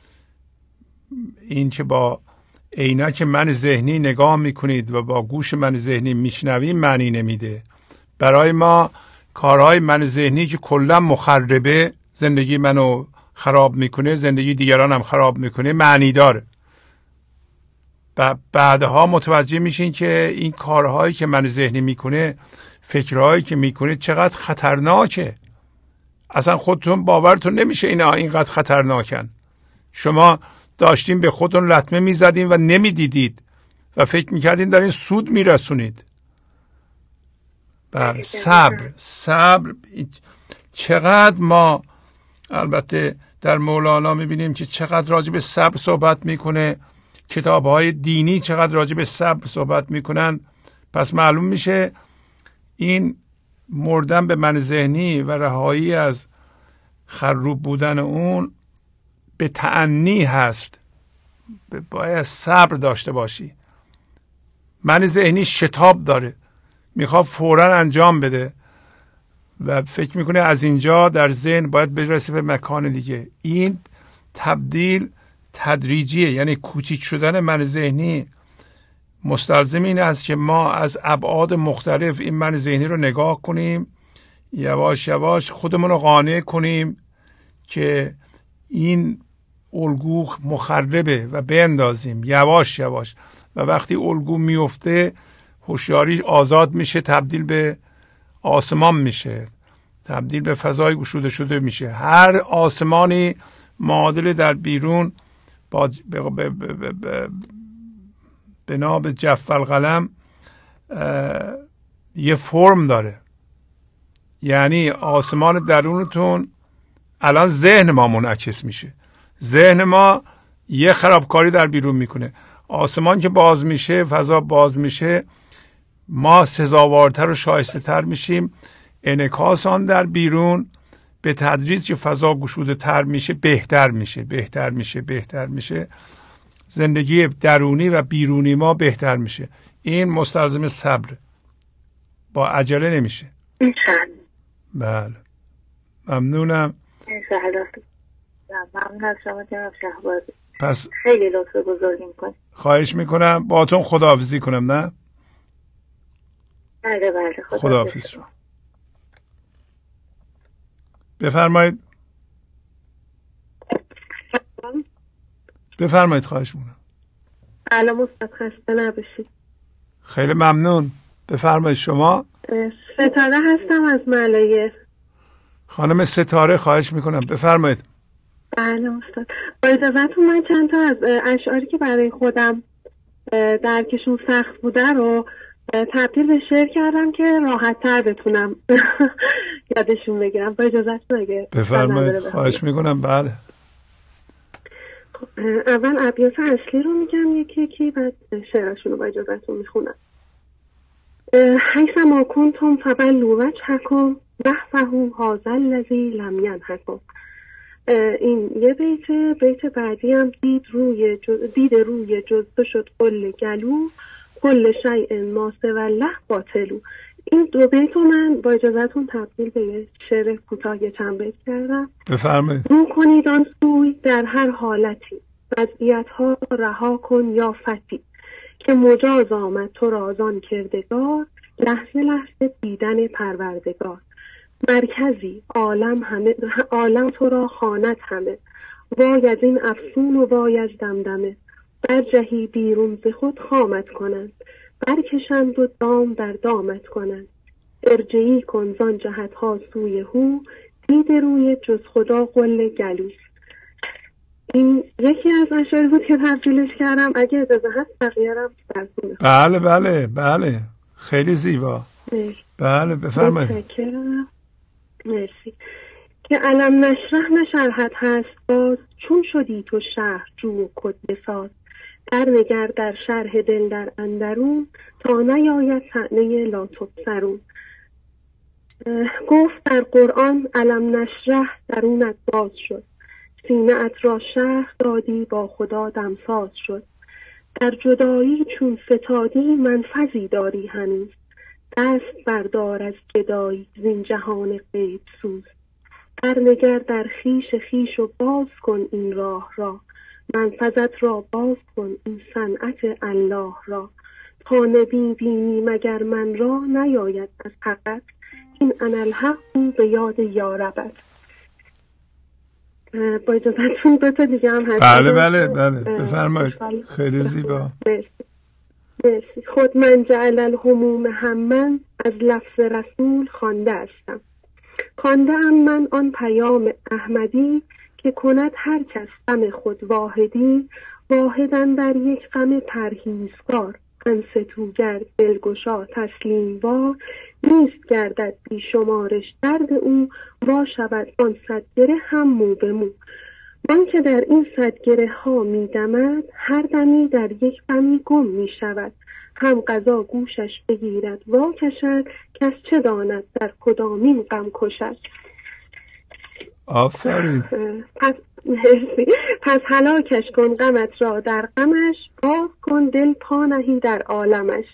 این که با عینک من ذهنی نگاه میکنید و با گوش من ذهنی میشنوید معنی نمیده. برای ما کارهای من ذهنی که کلا مخربه، زندگی منو خراب میکنه، زندگی دیگران هم خراب میکنه، معنی داره. بعدها متوجه میشین که این کارهایی که من ذهنی میکنه، فکرهایی که میکنه چقدر خطرناکه. اصلا خودتون باورتون نمیشه اینا اینقدر خطرناکن. شما داشتین به خودتون لطمه میزدین و نمیدیدید و فکر میکردین دارین سود میرسونید. بله صبر. چقدر ما البته در مولانا میبینیم که چقدر راجع به صبر صحبت میکنه، کتاب‌های دینی چقدر راجع به صبر صحبت میکنن. پس معلوم میشه این مردن به من ذهنی و رهایی از خروب بودن اون به تأنی هست. باید صبر داشته باشی. من ذهنی شتاب داره، میخواد فوراً انجام بده و فکر میکنه از اینجا در ذهن باید برسه به مکان دیگه. این تبدیل تدریجیه، یعنی کوچیک شدن من ذهنی مستلزم این است که ما از ابعاد مختلف این من ذهنی رو نگاه کنیم، یواش یواش خودمون رو قانع کنیم که این الگو مخربه و بندازیم یواش یواش. و وقتی الگو میفته هوشیاری آزاد میشه، تبدیل به آسمان میشه، تبدیل به فضای گشوده شده میشه. هر آسمانی معادل در بیرون با بنا به جف القلم یه فرم داره. یعنی آسمان درونتون الان ذهن ما منعکس میشه، ذهن ما یه خرابکاری در بیرون میکنه. آسمان که باز میشه، فضا باز میشه، ما سزاوارتر و شایسته تر میشیم. انعکاس آن در بیرون به تدریج که فضا گشوده تر میشه بهتر میشه. زندگی درونی و بیرونی ما بهتر میشه. این مستلزم صبر، با عجله نمیشه. بله ممنونم از شما جناب شهبازی. پس خیلی لطف بزرگی میکنم. خواهش میکنم باهاتون خداحافظی کنم. نه بله خداحافظ شما. بفرمایید خواهش میکنم. الان مصطفی خسته نباشید. خیلی ممنون. بفرمایید شما. ستاره هستم از ملایه. خانم ستاره خواهش میکنم بفرمایید. بله استاد، با اجازهتون من چند تا از اشعاری که برای خودم درکشون سخت بوده رو تبدیل به شعر کردم که راحت تر بتونم یادشون بگیرم. با اجازهتون اگه بفرمایید. خواهش میکنم. بله. اول ابیات اصلی رو میگم یکی یکی، بعد شعرشون رو با اجازهتون میخونم. حیث ما کنتم فبلوا وجهکم وحفه هذا الذی لم ینحکم. این یه بیت بعدی هم دید روی جزبه شد قل گلو کل شیء ما سوی الله باطلو. این دو بیتو من با اجازهتون تبدیل به یه شعر کوتاه چند بیت کردم. بفرمایید. رو کنید آن سوی در هر حالتی، وضعیت ها رها کن یا فتی، که مجاز آمد تو را از آن کردگار، لحظه لحظه دیدن پروردگار. مرکزی عالم تو را خواند همه، وای از این افسون و وای از دمدمه. برجهی بیرون ز خود خامت کنند، برکشند و دام در دامت کنند. ارجعی کن زان جهت ها سوی هو، دید روی جز خدا قل گلو. این یکی از اشعاری بود که تبدیلش کردم. اگه اجازه هست بقیه‌ام براتون. بله بله بله، خیلی زیبا. بله بفرمایید. متشکرم. مرسی. که علم نشرح نشرحت هست باز، چون شدی تو شهر جو کد بساز. در نگر در شرح دل در اندرون، تا نیاید طعنه لا تبصرون. گفت در قرآن علم نشرح درونت باز شد، سینه ات را شرح دادی با خدا دمساز شد. در جدایی چون فتادی منفذی داری هنوز، دست بردار از گدایی زین جهان غیب سوز. در نگر در خیش و باز کن این راه را، منفذت را باز کن این صنعت الله را. تا نبینی مگر من را، نیاید از حقت، این انالحق به یاد یاربت. با اجازهتون دوتا دیگه هم هست. بله بله بله بفرمایید. خیلی زیبا. مرسی. خود من جعل الهموم هممن، از لفظ رسول خوانده استم. خوانده ام من آن پیام احمدی، که کند هر کس غم خود واحدی. واحدن در یک غم پرهیزگار، انستوگر دلگشا تسلیم وار. نیست گردد بی شمارش درد او، وا شود آن صد گره هم مو به مو. من که در این صد گره ها می دمد، هر دمی در یک غمی گم می شود. هم قضا گوشش بگیرد وا کشد، کس چه داند در کدامین غم کشد. آفرین. پس هلاکش کن غمت را در غمش، باز کن دل پا نهی در عالمش.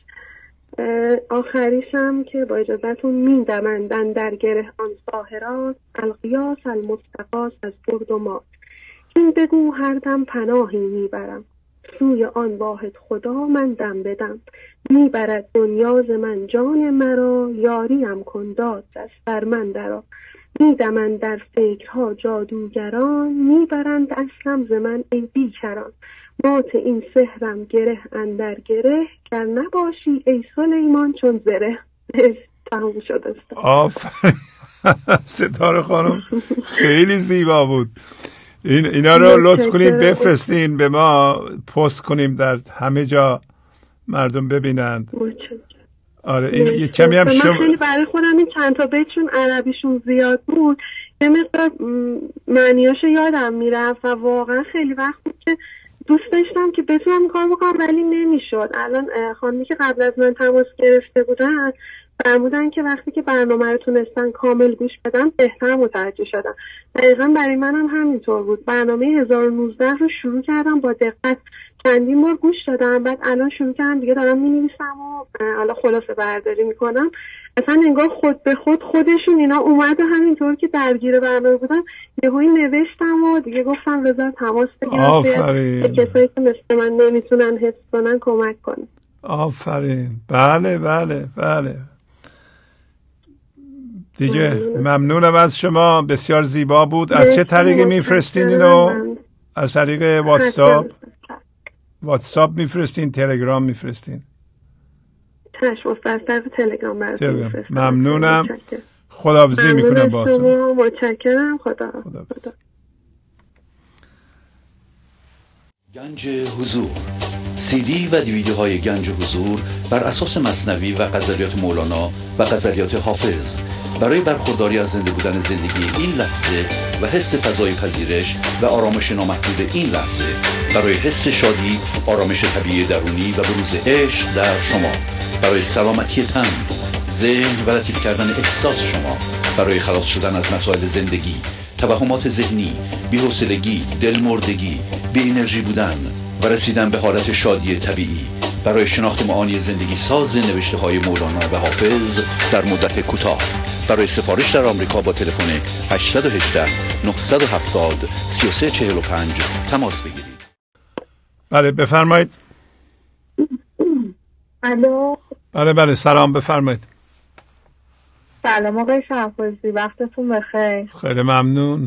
آخریشم که با اجازتون میدمندن در گره آن ساحرات، القیاس المستقاس از برد و مات. این بگو هر دم پناهی میبرم، سوی آن واحد خدا من دم بدم. میبرد دنیاز من جان مرا، یاریم کن داد دست بر من درا. میدمند در فکرها جادوگران، میبرند اصلم ز من ای بیکران. مات این سحرم گره اندر گره، گر نباشی ای سلیمان چون زره. تمام شد است. آفرین. ستاره خانم خیلی زیبا بود. اینا رو لطف کنید بفرستین به ما، پست کنیم در همه جا مردم ببینند. آره این یه کمی هم من خیلی برای خودم این چند تا بیتشون عربیشون زیاد بود، یه مقدار معنیاشو یادم میرفت و واقعا خیلی وقت بود که دوست داشتم که بتونم کار بکنم ولی نمیشد. الان خانمی که قبل از من تماس گرفته بودن فرمودن که وقتی که برنامه رو تونستن کامل گوش بدن بهتر متوجه شدن. دقیقا برای منم همینطور بود. برنامه 1019 رو شروع کردم، با دقت چندین بار گوش دادم، بعد الان شروع کردم دیگه دارم می‌نویسم و حالا خلاصه برداری میکنم. اصلا انگار خود به خودشون اینا اومد و همینطور که درگیر برنامه بودم یهویی نوشتم و دیگه گفتم بذار تماس بگیرم به کسایی که مثل من نمیتونن حفظ کنن کمک کنم. آفرین. بله بله بله دیگه ممنونم از شما، بسیار زیبا بود. از چه طریقی میفرستین اینو؟ از طریق واتساپ میفرستین؟ تلگرام میفرستین؟ چشم از طریق تلگرام براتون میفرستم. ممنونم. خداحافظی میکنم با تو. متشکرم. خدا. گنج حضور، سی دی و دیویدیوهای گنج حضور بر اساس مثنوی و غزلیات مولانا و غزلیات حافظ برای برخورداری از زنده بودن زندگی این لحظه و حس فضای پذیرش و آرامش نامحدود این لحظه، برای حس شادی، آرامش طبیعی درونی و بروز عشق در شما، برای سلامتی تن، ذهن و لطیف کردن احساس شما، برای خلاص شدن از مسائل زندگی، توهمات ذهنی، بی‌حوصلگی، دلمردگی، بی انرژی بودن و رسیدن به حالت شادی طبیعی، برای شناخت معانی زندگی ساز نوشته های مولانا و حافظ در مدت کوتاه. برای سفارش در آمریکا با تلفن 818 970 3345 تماس بگیرید. بله بفرمایید. الو. بله سلام بفرمایید. سلام آقای شهبازی، وقتتون بخیر. خیلی ممنون.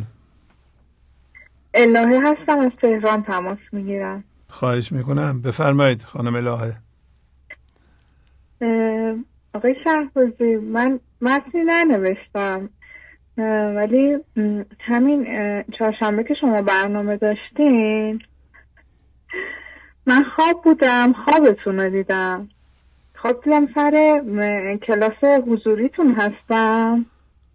الهه هستم، از تهران تماس میگیرم. خواهش میکنم بفرمایید خانم الهه. آقای شهبازی، من متنی ننوشتم، ولی همین چهارشنبه که شما برنامه داشتین من خواب بودم، خوابتون رو دیدم. خواب دیدم سر کلاس حضوریتون هستم.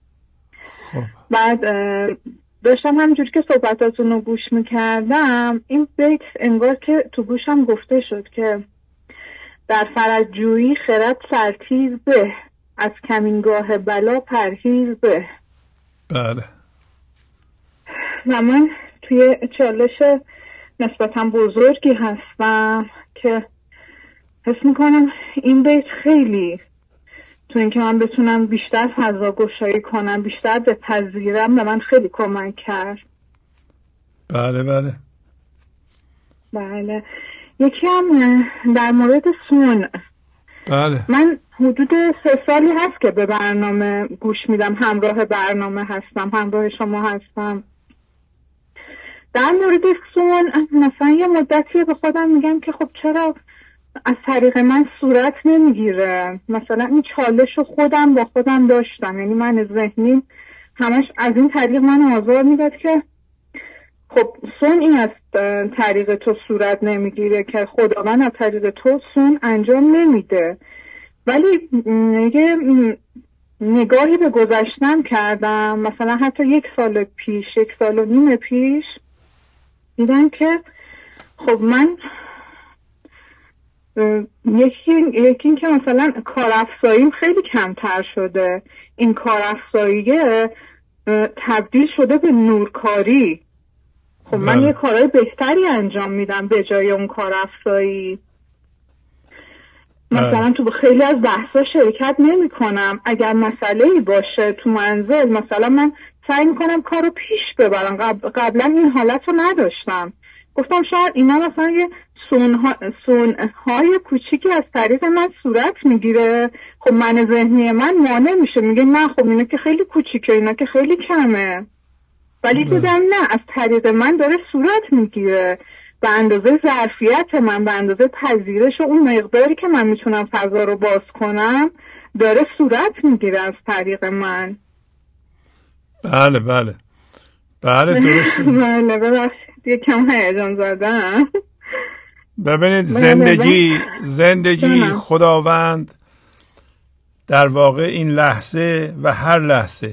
بعد داشتم همینجوری که صحبتاتون رو گوش میکردم، این بیت انگار که تو گوشم گفته شد که در فرجویی خرد سرتیز به، از کمینگاه بلا پرهیز به. بله. و من توی چالش نسبتا بزرگی هستم که حس میکنم این بیت خیلی تو اینکه من بتونم بیشتر فضا گشایی کنم، بیشتر بپذیرم، به من خیلی کمک کرد. بله. یکی هم در مورد سون. بله. من حدود 3 سالی هست که به برنامه گوش میدم، همراه برنامه هستم، همراه شما هستم. در مورد سون مثلا یه مدتی به خودم میگم که خب چرا از طریق من صورت نمیگیره. مثلا این چالش رو خودم با خودم داشتم، یعنی من ذهنی همش از این طریق من آزار میداد که خب سون این از طریق تو صورت نمیگیره، که خداوند از طریق تو سون انجام نمیده. ولی یه نگاهی به گذشتم کردم، مثلا حتی 1 سال پیش، 1.5 سال پیش دیدم که خب من یکی این که مثلا کارافزاییم خیلی کمتر شده، این کارافزاییه تبدیل شده به نورکاری. خب من یه کارهای بهتری انجام میدم به جای اون کارافزایی. مثلا تو خیلی از بحثا شرکت نمی کنم. اگر مسئله‌ای باشه تو منزل، مثلا من سعی میکنم کارو پیش ببرم. قبلا این حالت رو نداشتم. گفتم شاید اینا مثلا یه سونهای کوچیکی از طریق من صورت میگیره. خب من ذهنی من مانع میشه، میگه نه خب اینا که خیلی کوچیکه، اینا که خیلی کمه. ولی دیدم نه، از طریق من داره صورت میگیره، به اندازه ظرفیت من، به اندازه پذیرش و اون مقداری که من میتونم فضا رو باز کنم داره صورت میگیره از طریق من. بله درسته. بله ببخشید یکم هیجان زدم. ببینید زندگی خداوند در واقع این لحظه و هر لحظه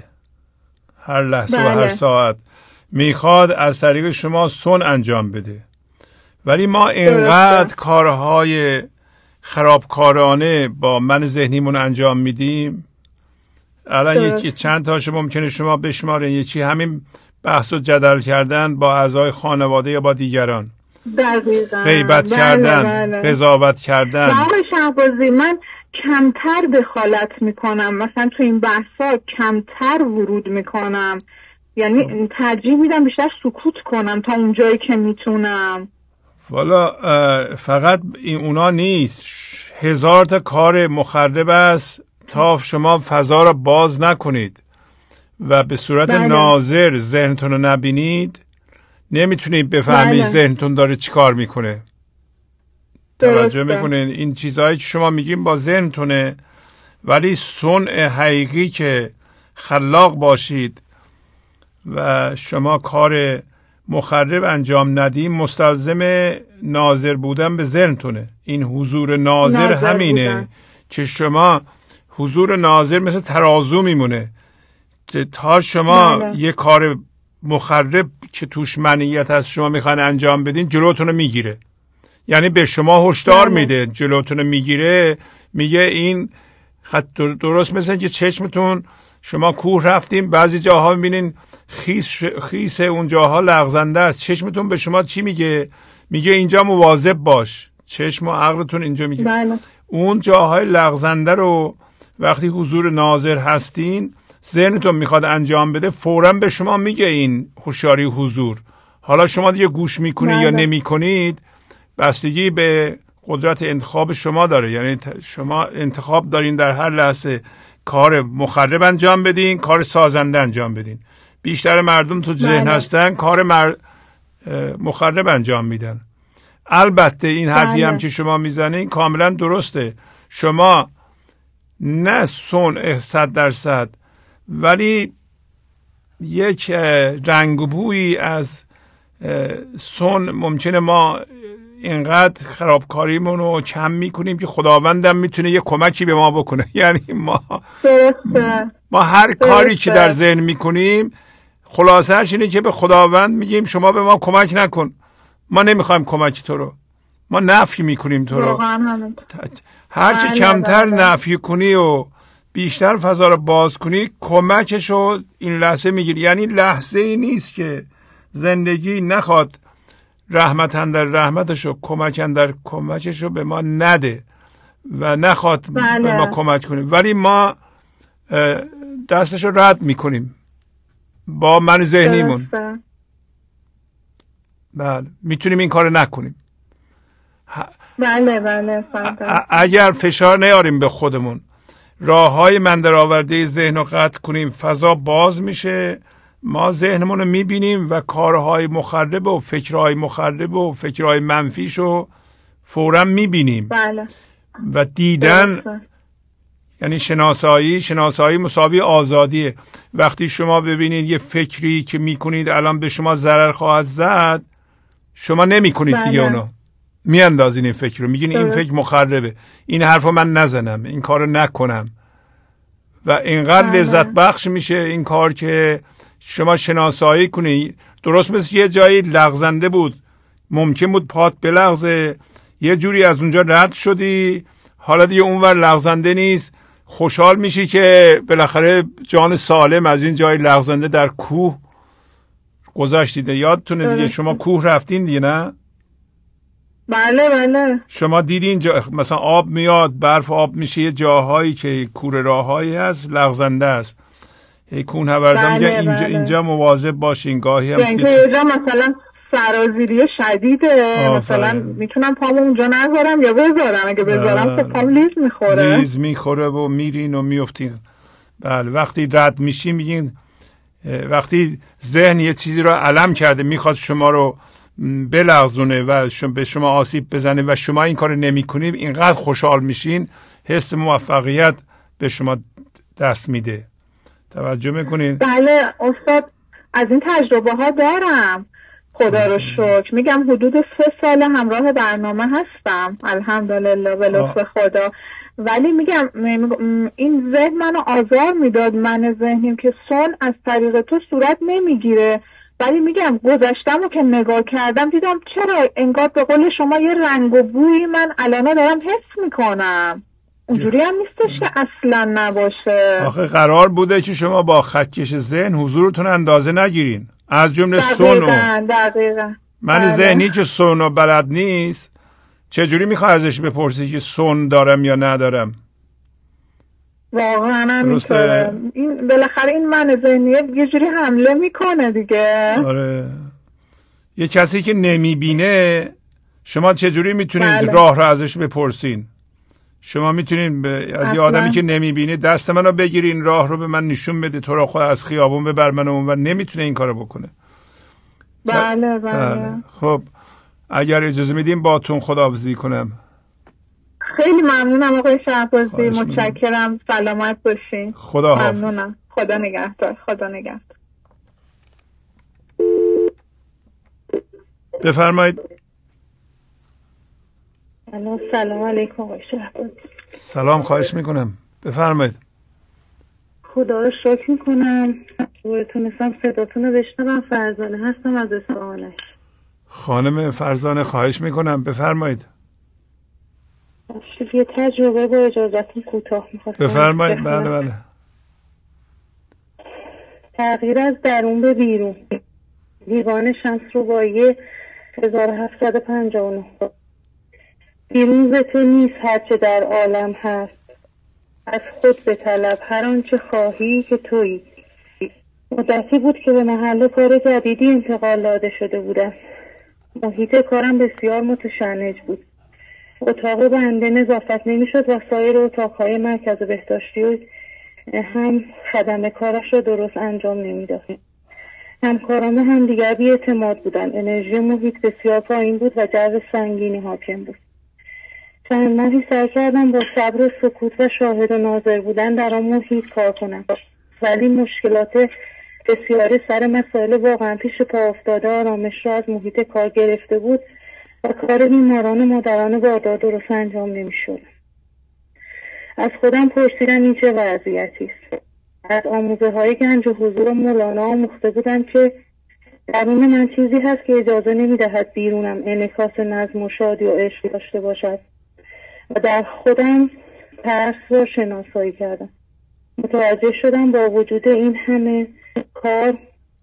و هر ساعت میخواد از طریق شما سون انجام بده. ولی ما اینقدر کارهای خرابکارانه با من ذهنیمون انجام میدیم. الان چند تاشو ممکنه شما بشمارین. یکی همین بحث و جدل کردن با اعضای خانواده یا با دیگران، غیبت کردن، قضاوت کردن. آقای شهبازی من کمتر دخالت میکنم، مثلا تو این بحثا کمتر ورود میکنم، یعنی ترجیح میدم بیشتر سکوت کنم تا اونجایی که میتونم. والا فقط اونا نیست، 1000 تا کار مخرب است تا شما فضا را باز نکنید و به صورت ناظر ذهنتون رو نبینید، نمیتونید بفهمید ذهنتون داره چی کار میکنه. توجه میکنین این چیزهایی که شما میگیم با ذهنتونه، ولی صنع حقیقی که خلاق باشید و شما کار مخرب انجام ندیم مستلزم ناظر بودن به ذهنتونه. این حضور ناظر همینه بودن. که شما حضور ناظر مثل ترازو میمونه، تا شما یه کار مخرب که توش منیت از شما میخواین انجام بدین جلوتون رو میگیره. یعنی به شما هشدار میده، جلوتون رو میگیره، میگه این خط درست مثل که چشمتون شما کوه رفتیم بعضی جاها میبینین خیس اون جاها لغزنده است. چشمتون به شما چی میگه؟ میگه اینجا مواظب باش. چشم و عقلتون اینجا میگه. بله. اون جاهای لغزنده رو وقتی حضور ناظر هستین ذهنتون میخواد انجام بده فوراً به شما میگه این هوشیاری حضور. حالا شما دیگه گوش میکنید یا نمیکنید بستگی به قدرت انتخاب شما داره. یعنی شما انتخاب دارین در هر لحظه کار مخرب انجام بدین، کار سازنده انجام بدین. بیشتر مردم تو ذهن هستن کار مخرب انجام میدن. البته این حرفی هم که شما میزنین کاملا درسته. شما نه صنع 100% ولی یک رنگ و بویی از صنع ممکنه ما اینقدر خرابکاریمون رو کم میکنیم که خداوندم میتونه یه کمکی به ما بکنه. یعنی ما هر کاری که در ذهن میکنیم خلاصه‌اش اینه که به خداوند میگیم شما به ما کمک نکن، ما نمیخوایم کمک تو رو، ما نفی میکنیم تو رو. هرچی کمتر نفی کنی و بیشتر فضا رو باز کنی کمکش رو این لحظه میگیری. یعنی لحظه ای نیست که زندگی نخواد رحمت اندر رحمتش رو کمک اندر کمکش رو به ما نده و نخواد به ما کمک کنیم، ولی ما دستش رو رد میکنیم با من ذهنیمون. بله میتونیم این کار نکنیم. بله اگر فشار نیاریم به خودمون، راه های من در آورده ذهن رو قطع کنیم، فضا باز میشه، ما ذهنمون رو میبینیم و کارهای مخرب و فکرهای مخرب و فکرهای منفیشو فوراً میبینیم. بله. و دیدن یعنی شناسایی مساوی آزادیه. وقتی شما ببینید یه فکری که میکنید الان به شما ضرر خواهد زد، شما نمیکنید دیگه اونو، میاندازین این فکر رو، میگین این فکر مخربه، این حرفو من نزنم، این کارو نکنم. و اینقدر لذت بخش میشه این کار که شما شناسایی کنی. درست مثل یه جایی لغزنده بود، ممکن بود پات بلغزه، یه جوری از اونجا رد شدی، حالا دیگه اونور لغزنده نیست، خوشحال میشی که بالاخره جان سالم از این جای لغزنده در کوه گذاشتید. یادتونه دیگه شما کوه رفتین دیگه، نه؟ بله. شما دیدین مثلا آب میاد، برف آب میشه، یه جاهایی که کوره راههایی هست لغزنده است. کوهنوردان میگن اینجا مواظب باشین، گاهی هم اینجا مثلا سرازیری شدیده، مثلا میتونم پامو اونجا نذارم یا بذارم، اگه بذارم خب پام لیز میخوره و میرین و میفتین. بله وقتی رد میشین میگین، وقتی ذهن یه چیزی رو علم کرده میخواد شما رو بلغزونه و به شما آسیب بزنه و شما این کار نمی کنید، اینقدر خوشحال میشین، حس موفقیت به شما دست میده. توجه میکنین؟ بله استاد، از این تجربه ها دارم، خدا رو شکر. میگم حدود 3 سال همراه برنامه هستم الحمدلله به لطف خدا، ولی میگم این ذهن منو آزار میداد، من ذهنیم که از طریق تو صورت نمیگیره، ولی میگم گذشتم و که نگاه کردم دیدم چرا انگار به قول شما یه رنگ و بویی من الان دارم حس میکنم. اونجوری هم نیستش که اصلا نباشه. آخه قرار بوده که شما با خطکش ذهن حضورتون اندازه نگیرین، از جمله سونو. دقیقاً. من ذهنی که سونو بلد نیست چجوری میخوای ازش بپرسی که سون دارم یا ندارم؟ واقعا همینطوره. این بالاخره این من ذهنیه یه جوری حمله میکنه دیگه. آره. یه کسی که نمیبینه شما چجوری میتونید راه رو ازش بپرسین؟ شما میتونین از یه آدمی که نمیبینه دست منو بگیرین، راه رو به من نشون بده، تو رو خود از خیابون ببر منو اون، و نمیتونه این کارو بکنه. بله. خب اگر اجازه میدیم با تون خداحافظی کنم. خیلی ممنونم آقای شهبازی، متشکرم، سلامت باشین. خداحافظ. ممنونم. خدا نگهدار. بفرمایید. سلام علیکم آقای شهبازی. سلام، خواهش میکنم، بفرمایید. خدا رو شکر میکنم که تونستم صداتون رو بشنوم. فرزانه هستم از اصفهان. خانم فرزانه خواهش میکنم بفرمایید. یه تجربه با اجازتون کوتاه میخواستم بفرمایید. بله بله. تغییر از درون به بیرون. دیوان شمس رباعی 1759. بیرون ز تو نیست هرچه در عالم هست، از خود به طلب هر آنچه خواهی که تویی. مدتی بود که به محل کار جدیدی انتقال داده شده بودم. محیط کارم بسیار متشنج بود. اتاق بنده نظافت نمیشد و سایر اتاقهای مرکز بهداشتی هم خدمه کارش را درست انجام نمیداد. همکاران هم دیگر بی اعتماد بودند. انرژی محیط بسیار پایین بود و جو سنگینی حاکم بود. چند ماهی سعی کردم با صبر و سکوت و شاهد و ناظر بودن در آن محیط کار کنم، ولی مشکلات بسیاری سر مسائل واقعا پیش پا افتاده آرامش را از محیط کار گرفته بود و کار بیماران و مادران باردار درست انجام نمیشد. از خودم پرسیدم این چه وضعیتی است. از آموزه های گنج و حضور مولانا آموخته بودم که درون من چیزی هست که اجازه نمیدهد بیرونم انعکاس نظم و شادی و عشق داشته باشد و در خودم ترس را شناسایی کردم. متوجه شدم با وجود این همه کار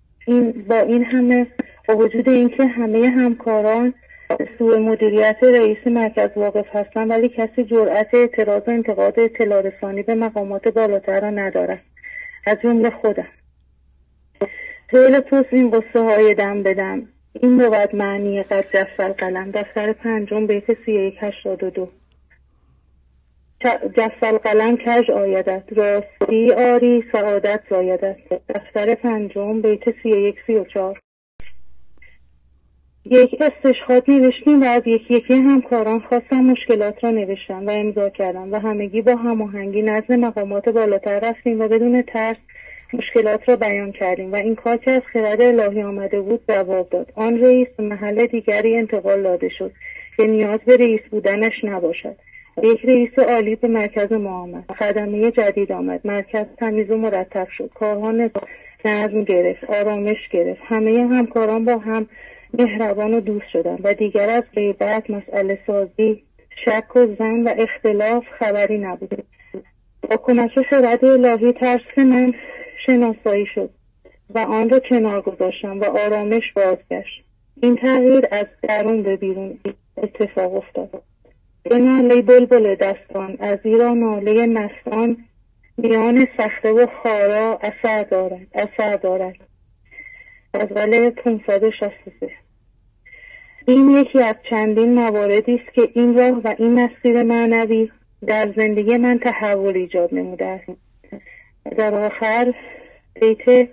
با وجود اینکه همه همکاران به سوی مدیریت رئیس مرکز واقف هستند، ولی کسی جرأت اعتراض و انتقاد اطلاع رسانی به مقامات بالاتر را ندارد، از جمله خودم. طول توس این قصه های دم بدم. این بود معنی قد جف القلم. دفتر 5 بیت 3182. جف القلم کج آیدت، راستی آری سعادت زایدت. دفتر 5 بیت 3134. یک استشهاد نوشتیم و از یکی همکاران خواستم مشکلات را نوشتم و امضا کردم و همگی با هماهنگی نزد مقامات بالاتر رفتیم و بدون ترس مشکلات را بیان کردیم و این کار که از خرد الهی آمده بود جواب داد. آن رئیس به محل دیگری انتقال داده شد که نیاز به رئیس بودنش نباشد. یک رئیس عالی به مرکز ما آمد. خدمه جدید آمد. مرکز تمیز و مرتب شد. کارها نظم گرفت. آرامش گرفت. همه همکاران با هم مهربان و دوست شدن و دیگر از غیبت، مسئله سازی، شک و ظن و اختلاف خبری نبود. با کمک خرد الهی ترس من شناسایی شد و آن را کنار گذاشتم و آرامش بازگشت. این تغییر از درون به بیرون اتفاق افتاد. به ناله بلبل دستان از ایران ناله مستان میان سخته و خارا اثر دارد. غزل 563. این یکی از چندین مواردی است که این راه و این مسیر معنوی در زندگی من تحول ایجاد نموده است. در آخر بیت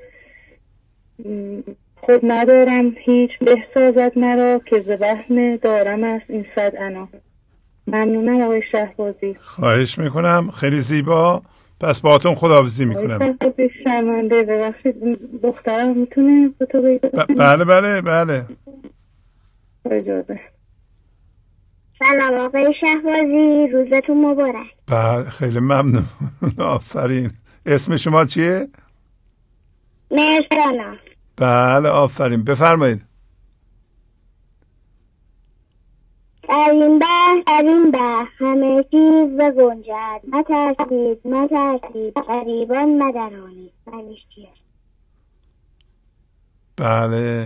خود ندارم هیچ بهسازد مرا که ز وهم دارم است این 100 انا. ممنونم آقای شهبازی. خواهش میکنم، خیلی زیبا. پس باهاتون خداحافظی میکنم. شرمنده، ببخشید دخترم میتونه به تو بگه؟ بله بله بله. اجازه. سلام آقای شهبازی، روزتون مبارک. بله خیلی ممنون. آفرین. اسم شما چیه؟ مرسانا. بله آفرین، بفرمایید. در این ده همه چیز بگنجد، مترسید غریبان مدرانید. معنیش چیه؟ بله.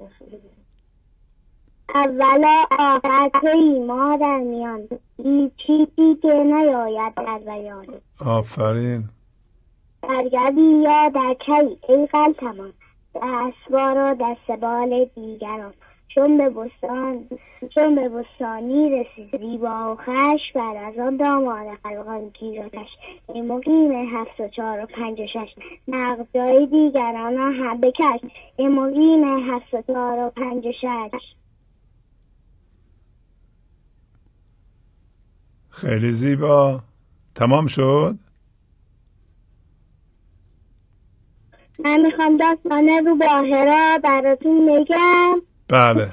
اولا آخر تویی ما در میان، هیچ چیزی که نیاید در بیان. آفرین. برگردی یا در کی ای غلطمان، دستوار و دستبال دیگران. چون به بستانی رسید زیبا و خش، بعد از آن دامان خلقان گیراتش. ای مقیم 7 و 4 و 5 و 6، نقد جای دیگران هم بکش. ای مقیم 7 و 4 و 5 و 6. خیلی زیبا. تمام شد؟ من میخوام داستان روباهه را براتون بگم. بله.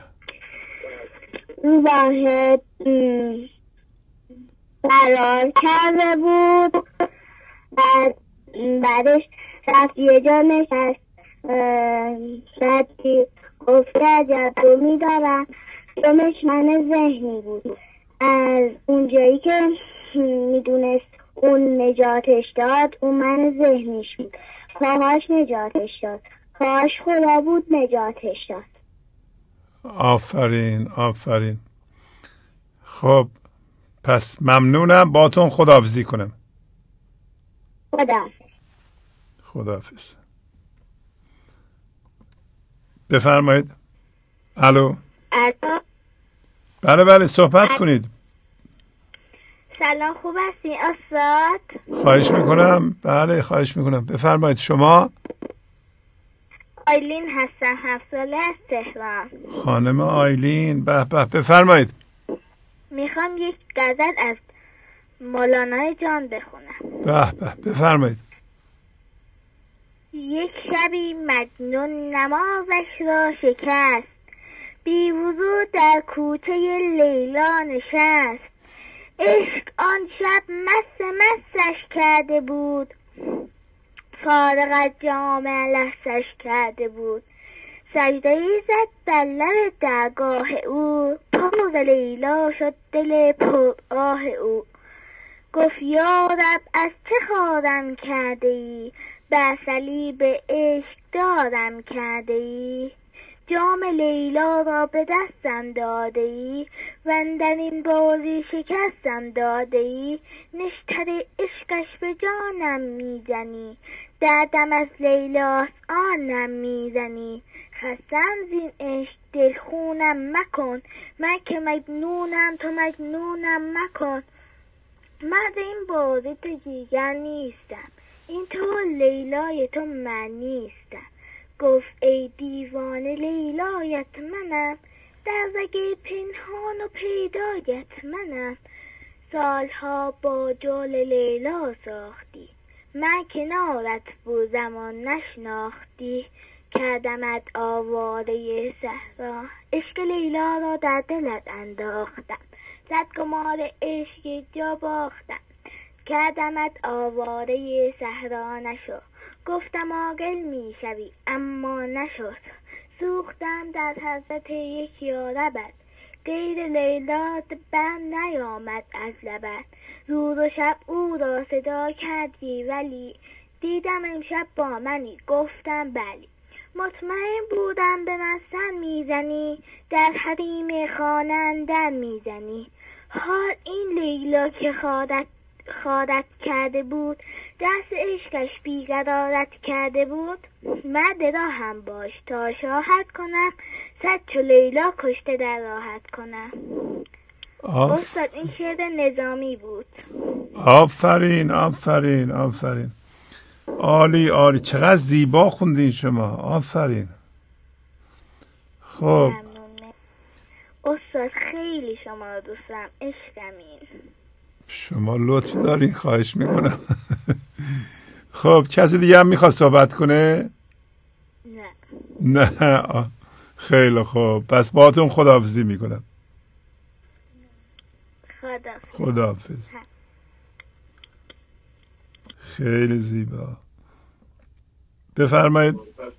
روباهه فرار کرده بود، بعد بعدش رفت یه جا نشست، بعد گفت عجب رو میدارم، دومش من ذهنی بود. از اونجایی که میدونست اون نجاتش داد، اون من ذهنیش بود، پاهاش نجاتش داد، پاهاش خدا بود نجاتش داد. آفرین آفرین. خب پس ممنونم، باتون خداحافظی کنم. خداحافظ. بفرمایید. الو. بله صحبت کنید. سلام، خوب هستی استاد؟ خواهش میکنم. بله خواهش میکنم. بفرمایید. شما؟ آیلین هستم، 7 ساله از تهران. خانم آیلین، به به، بفرمایید. میخوام یک غزل از مولانا جان بخونم. به به، بفرمایید. یک شبی مجنون نمازش را شکست، بی وضو در کوچه لیلا نشست. عشق آن شب مستش کرده بود، فارغ از جام لحظش کرده بود. سجده‌ای زد بر لب درگاه او، پر لیلا شد دل پر آه او. گفت یا رب از چه خارم کرده ای، بر صلیب عشق دارم کرده ای. جام لیلا را به دستم داده ای، و اندر این بازی شکستم داده ای. نشتر عشقش به جانم میزنی، دردم از لیلاست آنم میزنی. خستم زین عشق دل خونم مکن، من که مجنونم تو مجنونم مکن. مرد این بازی تو جیگر نیستم، این تو لیلای تو من نیستم. گفت ای دیوانه لیلایت منم، در رگ پنهان و پیدایت منم. سالها با جال لیلا ساختی، من کنارت بود زمان نشناختی. کردمت آواره صحرا، عشق لیلا را در دلت انداختم. زد گمار عشق جا باختم، کردمت آواره صحرا نشو. گفتم عاقل می شوی اما نشد، سوختم در حضرت یک یاربت. غیر لیلا بر نیامد از لبت. روز و شب او را صدا کردی ولی، دیدم امشب با منی گفتم بلی. مطمئن بودم به من سر میزنی، در حریم خانه اندر میزنی. حال این لیلا که خارت کرده بود، دست عشقش بیقرارت کرده بود. مرد را هم باش تا شاهد کنم، صد چو لیلا کشته در راحت کنم. استاد این شعر نظامی بود. آفرین آفرین آفرین، عالی عالی، چقدر زیبا خوندین شما. آفرین. خب استاد خیلی شما رو دوست دارم، عشقمین. شما لطف دارین، خواهش میکنم. خب کسی دیگه هم میخواد صحبت کنه؟ نه. خیلی خوب، پس باهاتون خداحافظی میکنم. خداحافظ. خیلی زیبا. بفرمایید.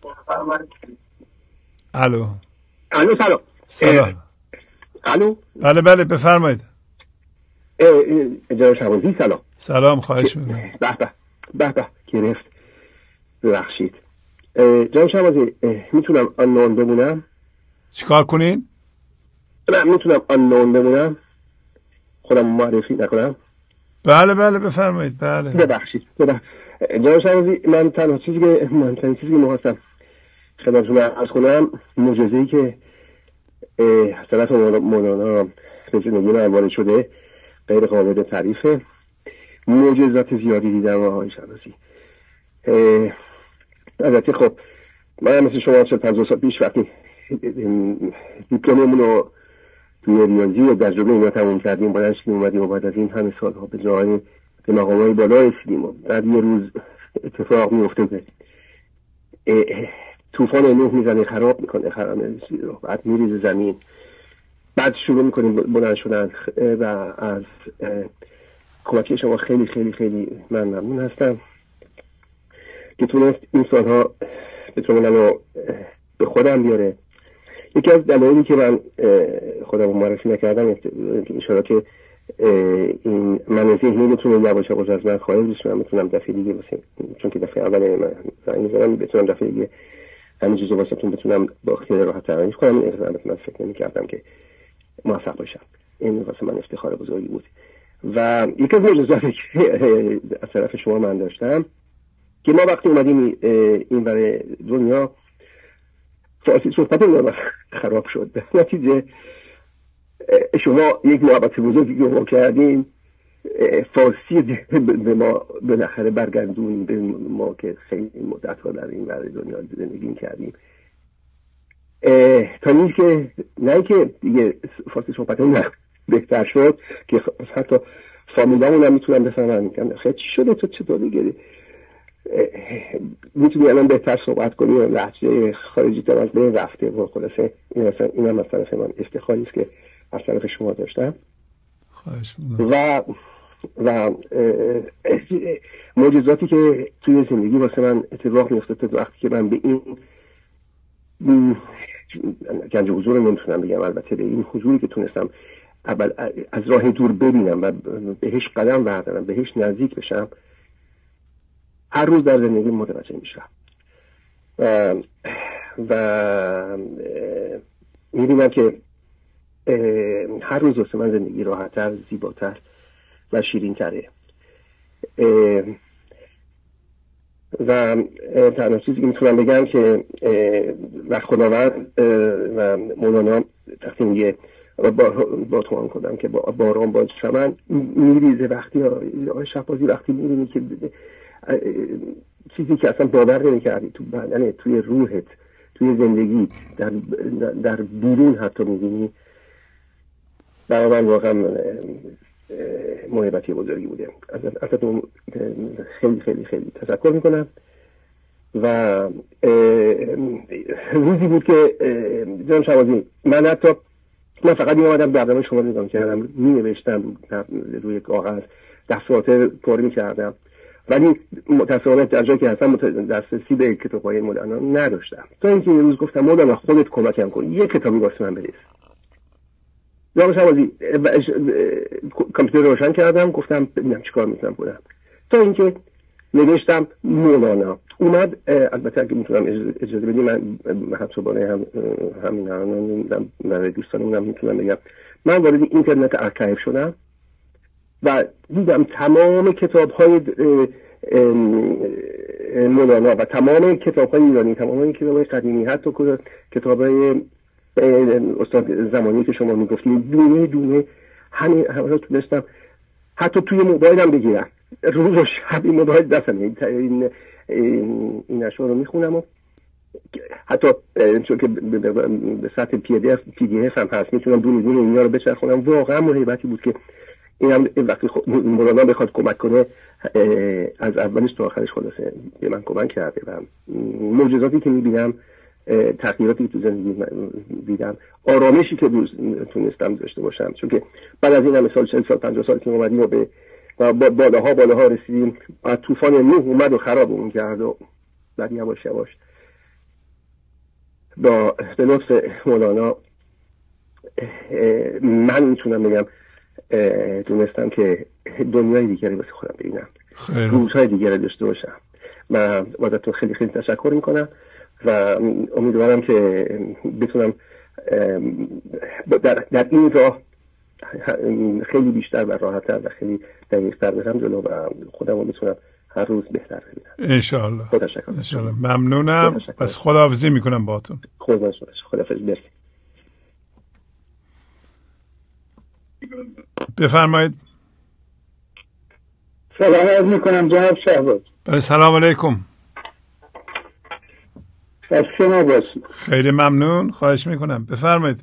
الو. سلام. الو. بله بفرمایید. جناب شهبازی سلام. سلام، خواهش میکنم. به گرفت، ببخشید. جناب شهبازی میتونم آنون بمونم؟ چیکار کنین؟ میتونم آنون بمونم، خودم معرفی نکنم؟ بله بفرمایید. بله ببخشید. جناب شهبازی من تنها چیزی که میخواستم خدمتتون عرض کنم، معجزه‌ای که حضرت مولانا به زندگی من وارد شده غیر قابل تعریفه. معجزات زیادی دیدم آقای شهبازی. البته خب من مثل شما 50 سال پیش وقتی دیپلممون رو توی ریاضی و تجربه اینا تموم کردیم، بلند شدیم اومدیم و بعد از این همه سالها به جای به مقامات بالا رسیدیم و بعد یه روز اتفاق میفته که طوفان نوح میزنه، خراب میکنه رو، بعد میریزه زمین، بعد شروع میکنیم بلند شدن و از کمکی شما خیلی خیلی خیلی من ممنون هستم. که تونست این سالها بتونه منو به خودم بیاره. یکی از دلایلی که من خودم معرفی نکردم اشاره که این من ذهنی بتونه یواش یواش از من خارج بشه، من بتونم دفعه دیگه چون که دفعه اول من زنگ می‌زدم بتونم دفعه دیگه همین چیزو واسهتون بتونم با خیلی راحت تعریف کنم. این من فکر نمی‌کردم که موفق باشم. این واسه من افتخار بزرگی بود. و یکی از معجزاتی که از طرف شما من داشتم که ما وقتی اومدیم این برای دنیا فارسی صحبتمون خراب شد. نتیجه شما یک محبت بزرگی که ما کردیم فارسی به ما بالاخره برگردون به ما که خیلی مدت ها در این برای دنیا زندگی کردیم تا نیست که نه که دیگه فارسی صحبتمون بهتر شد که حتی فامیلامون هم میتونم بفهمن میگن خیلی چی شده تو چطوری گری میتونی الان بهتر صحبت کنی و لهجه خارجی تر از بین رفته و خلاصه این هم از طرف من افتخاری است که از طرف شما داشتم. و معجزاتی که توی زندگی واسه من اتفاق میفته وقتی که من به این گنج حضور رو نمیتونم بگم، البته به این حضوری که تونستم اول از راه دور ببینم و بهش قدم بردارم، بهش نزدیک بشم، هر روز در زندگی متوجه میشم و میبینم که هر روز واسه من زندگی راحت‌تر، زیباتر و شیرین‌تره. و تنها چیزی که میتونم بگم که وقت خداوند و مولانا وقتی میگه با توان کردم که باران باز چمن میریزه، وقتی آقای شهبازی وقتی میبینی که چیزی که اصلا باور نمی‌کردی تو بدن، توی روحت، توی زندگی، در بیرون حتی میبینی، برای من واقعا محبتی بزرگی بوده. ازتون خیلی خیلی خیلی تشکر میکنم. و روزی بود که جان شهبازی من فقط میامدم برنامه شما رو نگاه کردم، مینوشتم روی کاغذ، دستورات پر میکردم، ولی متأسفانه در جایی که هستم دسترسی به کتاب‌های مولانا نداشتم. تا اینکه یه روز گفتم مولانا خودت کمکم کن، یه کتابی واسه من بنویس. جان شهبازی کامپیوتر رو روشن کردم، گفتم ببینم چیکار میتونم کنم. تا اینکه نوشتم مولانا اومد. البته اگه میتونم اجازه بدیم من حتی برای همین الان برای دوستانمون میتونم بگم من وارد اینترنت ارکایو شدم و دیدم تمام کتاب‌های مولانا و تمام کتاب‌های ایرانی، تمام کتاب‌های قدیمی، حتی کتاب‌های استاد زمانی که شما میگفتید، دونه دونه همه رو تونستم حتی توی موبایلم بگیرم. روز و شب این موبایل دستم این اشعار رو میخونم و حتی چون که به سطح PDF هم هست میتونم دونه دونه اینا رو بچرخونم. واقعا موهبتی بود که اینم وقتی مولانا بخواد کمک کنه از اولش تا آخرش خلاصه به من کمک کرده و معجزاتی که میبینم، تغییراتی که تو زندگی دیدم، آرامشی که تونستم داشته باشم، چون که بعد از این همه سال 40 سال 50 سال که اومدیم و به بالاها رسیدیم، طوفان نوح اومد و خرابمون کرد و بعد یواش یواش به لطف مولانا من میتونم بگم دونستم که دنیای دیگری واسه خودم ببینم، روزهای دیگری داشته باشم. و ازتون خیلی خیلی تشکر میکنم و امیدوارم که بتونم در این راه خیلی بیشتر و راحت‌تر و خیلی دقیق‌تر برم جلو و خودم رو بتونم هر روز بهتر ببینم انشاءالله. انشاءالله. ممنونم. پس خداحافظی میکنم باهاتون. خداحافظ. مرسی. بفرمایید. سلام عرض میکنم جناب شهباز. بله سلام علیکم. شما باشید. خیلی ممنون. خواهش میکنم. بفرمایید.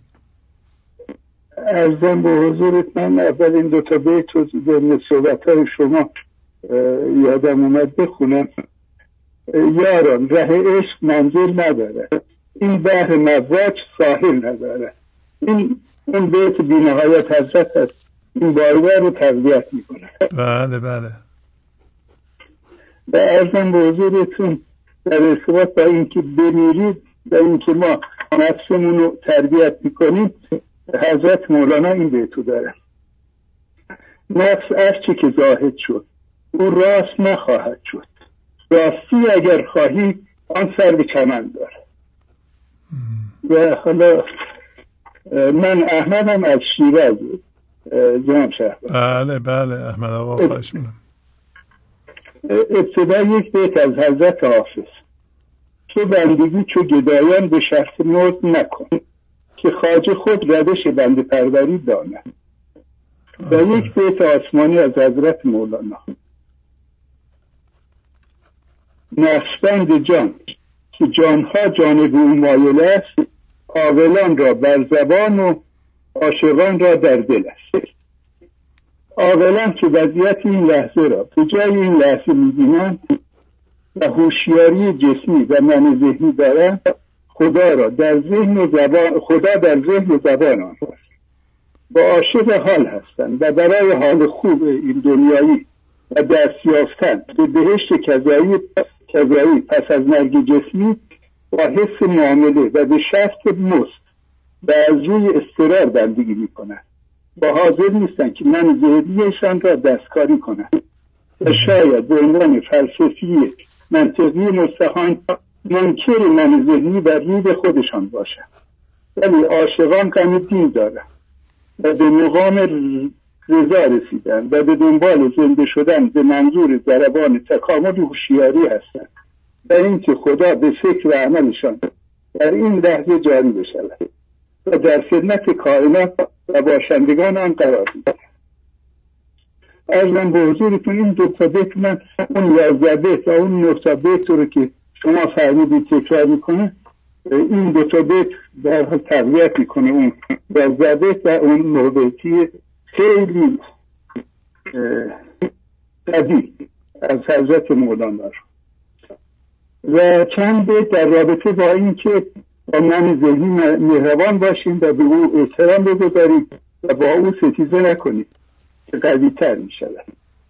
ارزم به حضورت من اول این 2 بیت و ضمن صحبت‌های شما یادم اومد بخونم. یاران ره عشق منزل نداره، این بحر مواج ساحل نداره. این بیت بی نهایت حضرت هست، این بایدار رو تقویت میکنه. بله بله. و عرضم به حضورتون در ارتباط با اینکه بمیرید و اینکه ما نفسمون رو تربیت میکنیم، حضرت مولانا این بیتو دارن: نفس هرچه که زاهد شد او راست نخواهد شد، راستی اگر خواهی آن سر به چمن داره. و حالا من احمدم از شیراز، جناب شهباز. بله احمد آقا، خواهش می‌کنم. ابتدا یک بیت از حضرت حافظ: تو بندگی چو گدایان به شرط مرد نکن، که خواجه خود روش بنده پروری داند. و یک بیت آسمانی از حضرت مولانا: نقشبند جان که جانها جانب او مایل است، عاقلان را بر زبان و عاشقان را در دل است. عاقلان که وضعیت این لحظه را به جای این لحظه می‌بینند و هوشیاری جسمی و من ذهنی دارند، خدا در ذهن و زبان آنهاست. با عاشق حال هستند و برای حال خوب این دنیایی و دست یافتن به بهشت کذایی پس از مرگ جسمی با حس معامله و به شرط مست و از روی اضطرار بندگی میکنند و حاضر نیستند که من ذهنیشان را دستکاری کنند و شاید به عنوان فلسفی منطقی مستحان منکر من ذهنی و روی خودشان باشند. ولی عاشقان غم دین دارند و به مقام رضا رسیدن و به دنبال زنده شدن به منظور ضربان تکامل هوشیاری هستند و اینکه خدا به فکر و عملشان در این لحظه جاری بشود و در خدمت کائنات و باشندگان آن قرار می‌گیرد. از من به حضورتون این دو تا بیت، من اون 11 بیت و اون 9 تا بیت رو که شما فرمودید تکرار میکنه، این دو تا بیت در حال تقویت میکنه اون 11 بیت و اون 9 بیتی خیلی قدیم از حضرت مولانا. و چند بیت در رابطه با این که با من ذهنی مهربان باشیم و به او احترام بگذاریم و با او ستیزه نکنیم که قوی تر می شود.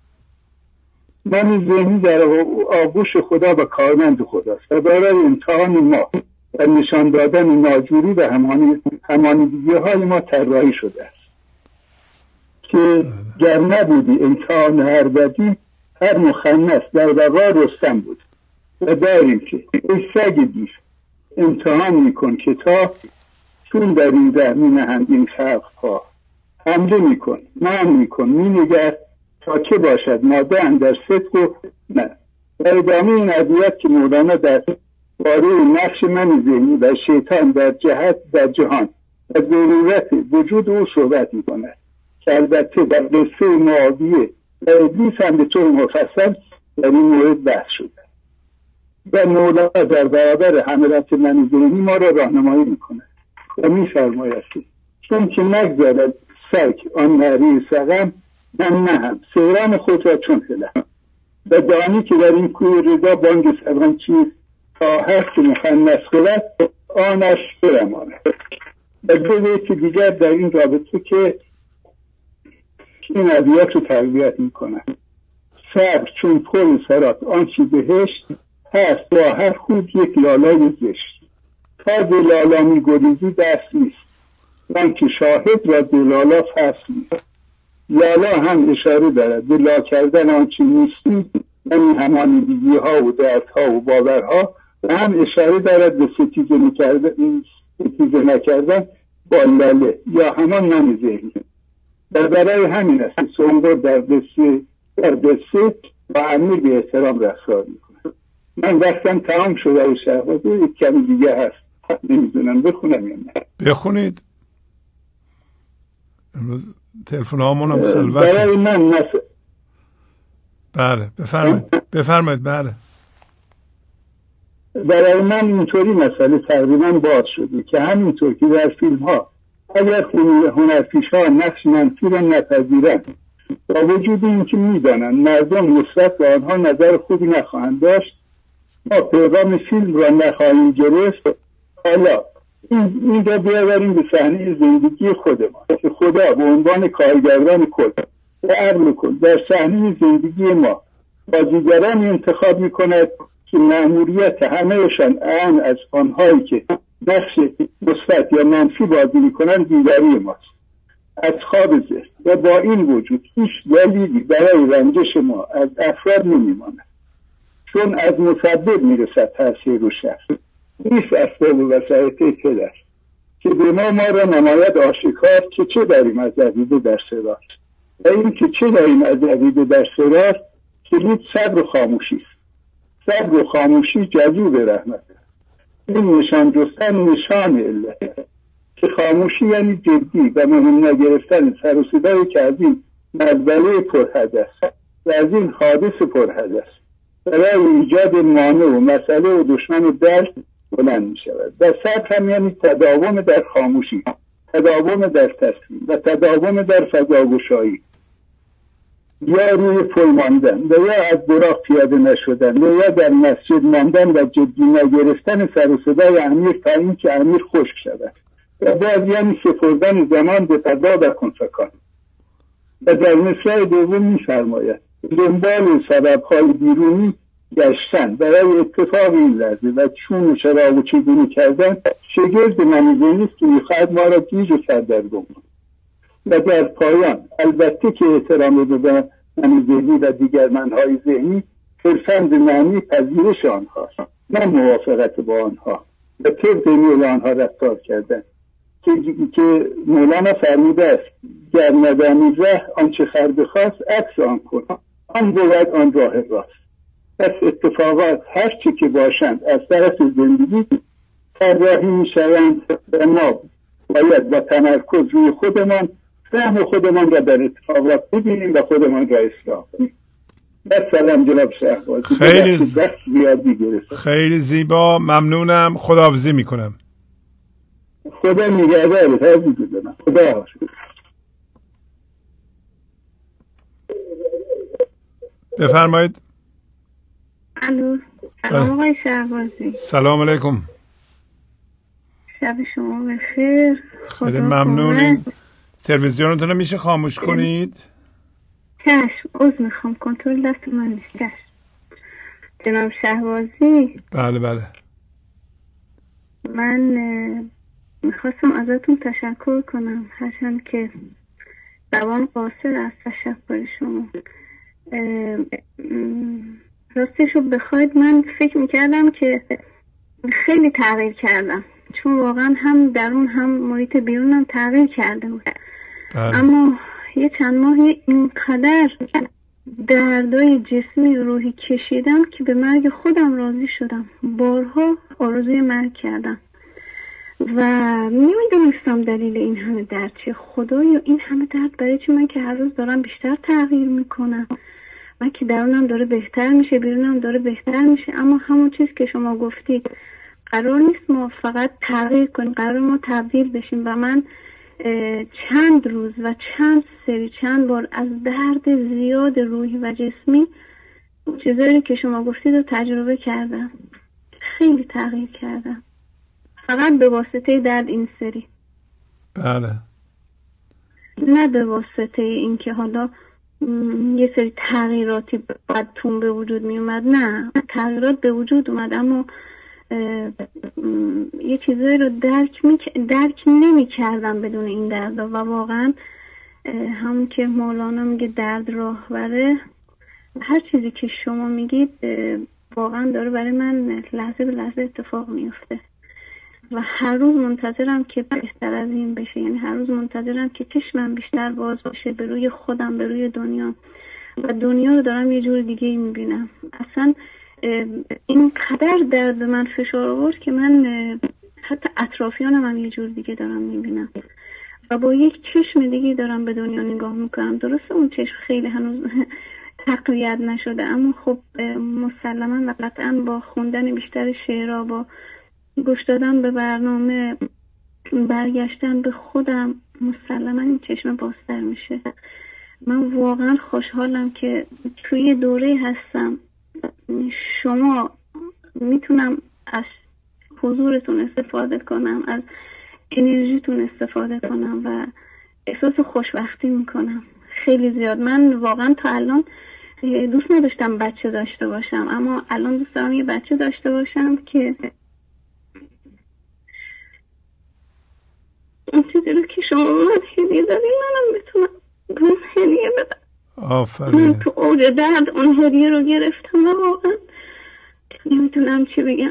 من ذهنی در آغوش خدا و کارمند خداست و برای امتحان ما و نشان دادن ناجوری و همانیدگی های ما طراحی شده است که گر نبودی امتحان هر بدی، هر مخنث در بقا رستم بود. و داریم که ای سگ دیو امتحان میکن که تا چون در این ره می نهند این خلق ها، حمله میکن من میکن مینگر تا که باشد ماده اندر صدق و نه. و ادامه این ادبیات که مولانا در باره نقش من ذهنی و شیطان در جهان و ضرورت وجود او صحبت میکند که البته در قصه معاویه و ابلیس هم به طور مفصل در این مورد بحث شده و مولانا در برابر حملت من ذهنی ما را راهنمایی میکند و میفرماید چون که نگذارد سگ آن نری سقم، من نهم سیران خود را چون هلم. و دانی که در این کوی رضا بانگ سگان چیست، تا هست مخنث خود آنش برماند. و دو بیت دیگر در این رابطه که این ابیات رو تقویت میکنند: صبر چون پل سرات آنچه بهشت، هست با هر خوب یک لالای زشت. تا دلالا میگریزی دست نیست، من که شاهد را دلالا فصل نیست. لالا هم اشاره دارد به لا کردن آنچه نیستی، یعنی همانیدگی ها و دردها و باورها، و هم اشاره دارد به ستیزه نکردن با لاله یا همان من ذهنی. و برای همین است که سنگر در قصه و امیر به احترام رفتار میکنه. من وقتم تمام شده شهبازی، یک کمی دیگه هست نمیدونم بخونم یا نه. بخونید، امروز تلفن هامون هم خلوته. برای من بله بفرمایید. بله برای من اینطوری مسئله تقریبا باز شده که همینطور که در فیلم ها اگر هنرپیشه ها نقش منفی را نپذیرند با وجود اینکه میدانند مردم نسبت به آنها نظر خوبی نخواهند داشت، ما پیغام فیلم را نخواهیم گرفت. حالا این را بیاوریم به صحنه زندگی خود ما که خدا به عنوان کارگردان کل و عقل کل در صحنه زندگی ما بازیگرانی انتخاب میکند که مأموریت همهشان ان از آنهایی که نقش مثبت یا منفی بازی میکنند بیداری ماست از خواب ذهن. و با این وجود هیچ دلیلی برای رنجش ما از افراد نمیماند، چون از مسبب میرسد تاثیر و شخص. نیست اسباب و وسایط پدر که به ما را نماید آشکار که چه داریم از عقیده در صراط و این که چه داریم از عقیده در صراط کلید صبر و خاموشی است. صبر و خاموشی جذوب رحمت. این نشان جستن نشان علت که خاموشی یعنی جدی و مهم نگرفتن سر و صدایی که از این مزبله پرحدث و از این حادث پرحدث برای ایجاد مانع و مسئله و دشمن و درد بلند می شود. و صبر هم یعنی تداوم در خاموشی، تداوم در تسلیم و تداوم در فضاگشایی، یا روی پل ماندن و یا از براق پیاده نشدن و یا در مسجد ماندن و جدی نگرفتن سر و صدای امیر تا این که امیر خشک شود و باز یعنی سپردن زمان به فضا و کنفکان. و در مصرع دوم می فرماید دنبال سبب‌های بیرونی گشتن برای اتفاق این لحظه و چون چرا و چگونه کردن شگرد منیزه نیست که میخواهد ما را گیج و سردرگم کند. و در پایان البته که احترام به منیزگی و دیگر منهای ذهنی فرسند معنی پذیرش آنهاست، نه موافقت با آنها و طبق میل آنها رفتار کردن که مولانا فرموده است گر ندانی ره آنچه خر بخواست عکس آن کن، آن بود آن راه راست. پس اتفاقات هر چی که باشند از طرف زندگی طراحی میشوند و ما باید با تمرکز روی خودمان فهم خودمان را در اتفاقات ببینیم و خودمان را اصلاح کنیم. سلام جناب شهبازی. خیلی زیبا، ممنونم. خداحافظی میکنم. خدا نگهدارت عزیز دلم. خدا حافظ. بفرمایید. الو، سلام آقای شهبازی. سلام علیکم. شب شما بخیر. خیلی ممنونیم. تلویزیونتون رو میشه خاموش کنید؟ چشم، عذر میخوام، کنترل دست من نیست. چشم جناب شهبازی. بله بله. من میخواستم ازتون تشکر کنم، هرچند که زبان قاصر از تشکر شما. راستشو بخواید من فکر میکردم که خیلی تغییر کردم، چون واقعا هم درون هم محیط بیرونم تغییر کرده بود. اما یه چند ماهی اینقدر دردای جسمی روحی کشیدم که به مرگ خودم راضی شدم. بارها آرزوی مرگ کردم و نمیدونستم دلیل این همه درد چیه. خدایا این همه درد برای چی؟ من که هر روز دارم بیشتر تغییر میکنم، من که درونم داره بهتر میشه، بیرونم داره بهتر میشه. اما همون چیز که شما گفتید، قرار نیست ما فقط تغییر کنیم، قرار ما تبدیل بشیم. و من چند روز و چند بار از درد زیاد روحی و جسمی چیزایی که شما گفتید رو تجربه کردم. خیلی تغییر کردم فقط به واسطه درد این سری. بله. نه به واسطه این که حالا یه سری تغییراتی بدتون به وجود می اومد. نه، تغییرات به وجود اومد اما یه چیزایی رو درک نمی کردم بدون این درد. و واقعا همون که مولانا میگه درد راهبره، هر چیزی که شما میگید واقعا داره برای من لحظه به لحظه اتفاق میفته و هر روز منتظرم که بهتر از این بشه. یعنی هر روز منتظرم که چشمم بیشتر باز باشه به روی خودم، به روی دنیا، و دنیا رو دارم یه جور دیگه میبینم. اصلا این قدر درد به من فشار آورد که من حتی اطرافیانم هم یه جور دیگه دارم میبینم و با یک چشم دیگه دارم به دنیا نگاه میکنم. درسته اون چشم خیلی هنوز تقویت نشده، اما خب مسلما و قطعا با خوندن بیشتر شعرها، با گوش دادن به برنامه، برگشتن به خودم، مسلما این چشم بازتر میشه. من واقعا خوشحالم که توی دوره هستم شما میتونم از حضورتون استفاده کنم، از انرژیتون استفاده کنم و احساس خوشبختی میکنم خیلی زیاد. من واقعا تا الان دوست نداشتم بچه داشته باشم، اما الان دوست دارم یه بچه داشته باشم که اون چیزی رو که شما من هدیه دارین منم بتونم اون هدیه بدم. آفرین. من تو اوج درد اون هدیه رو گرفتم و واقعا نمیتونم چی بگم.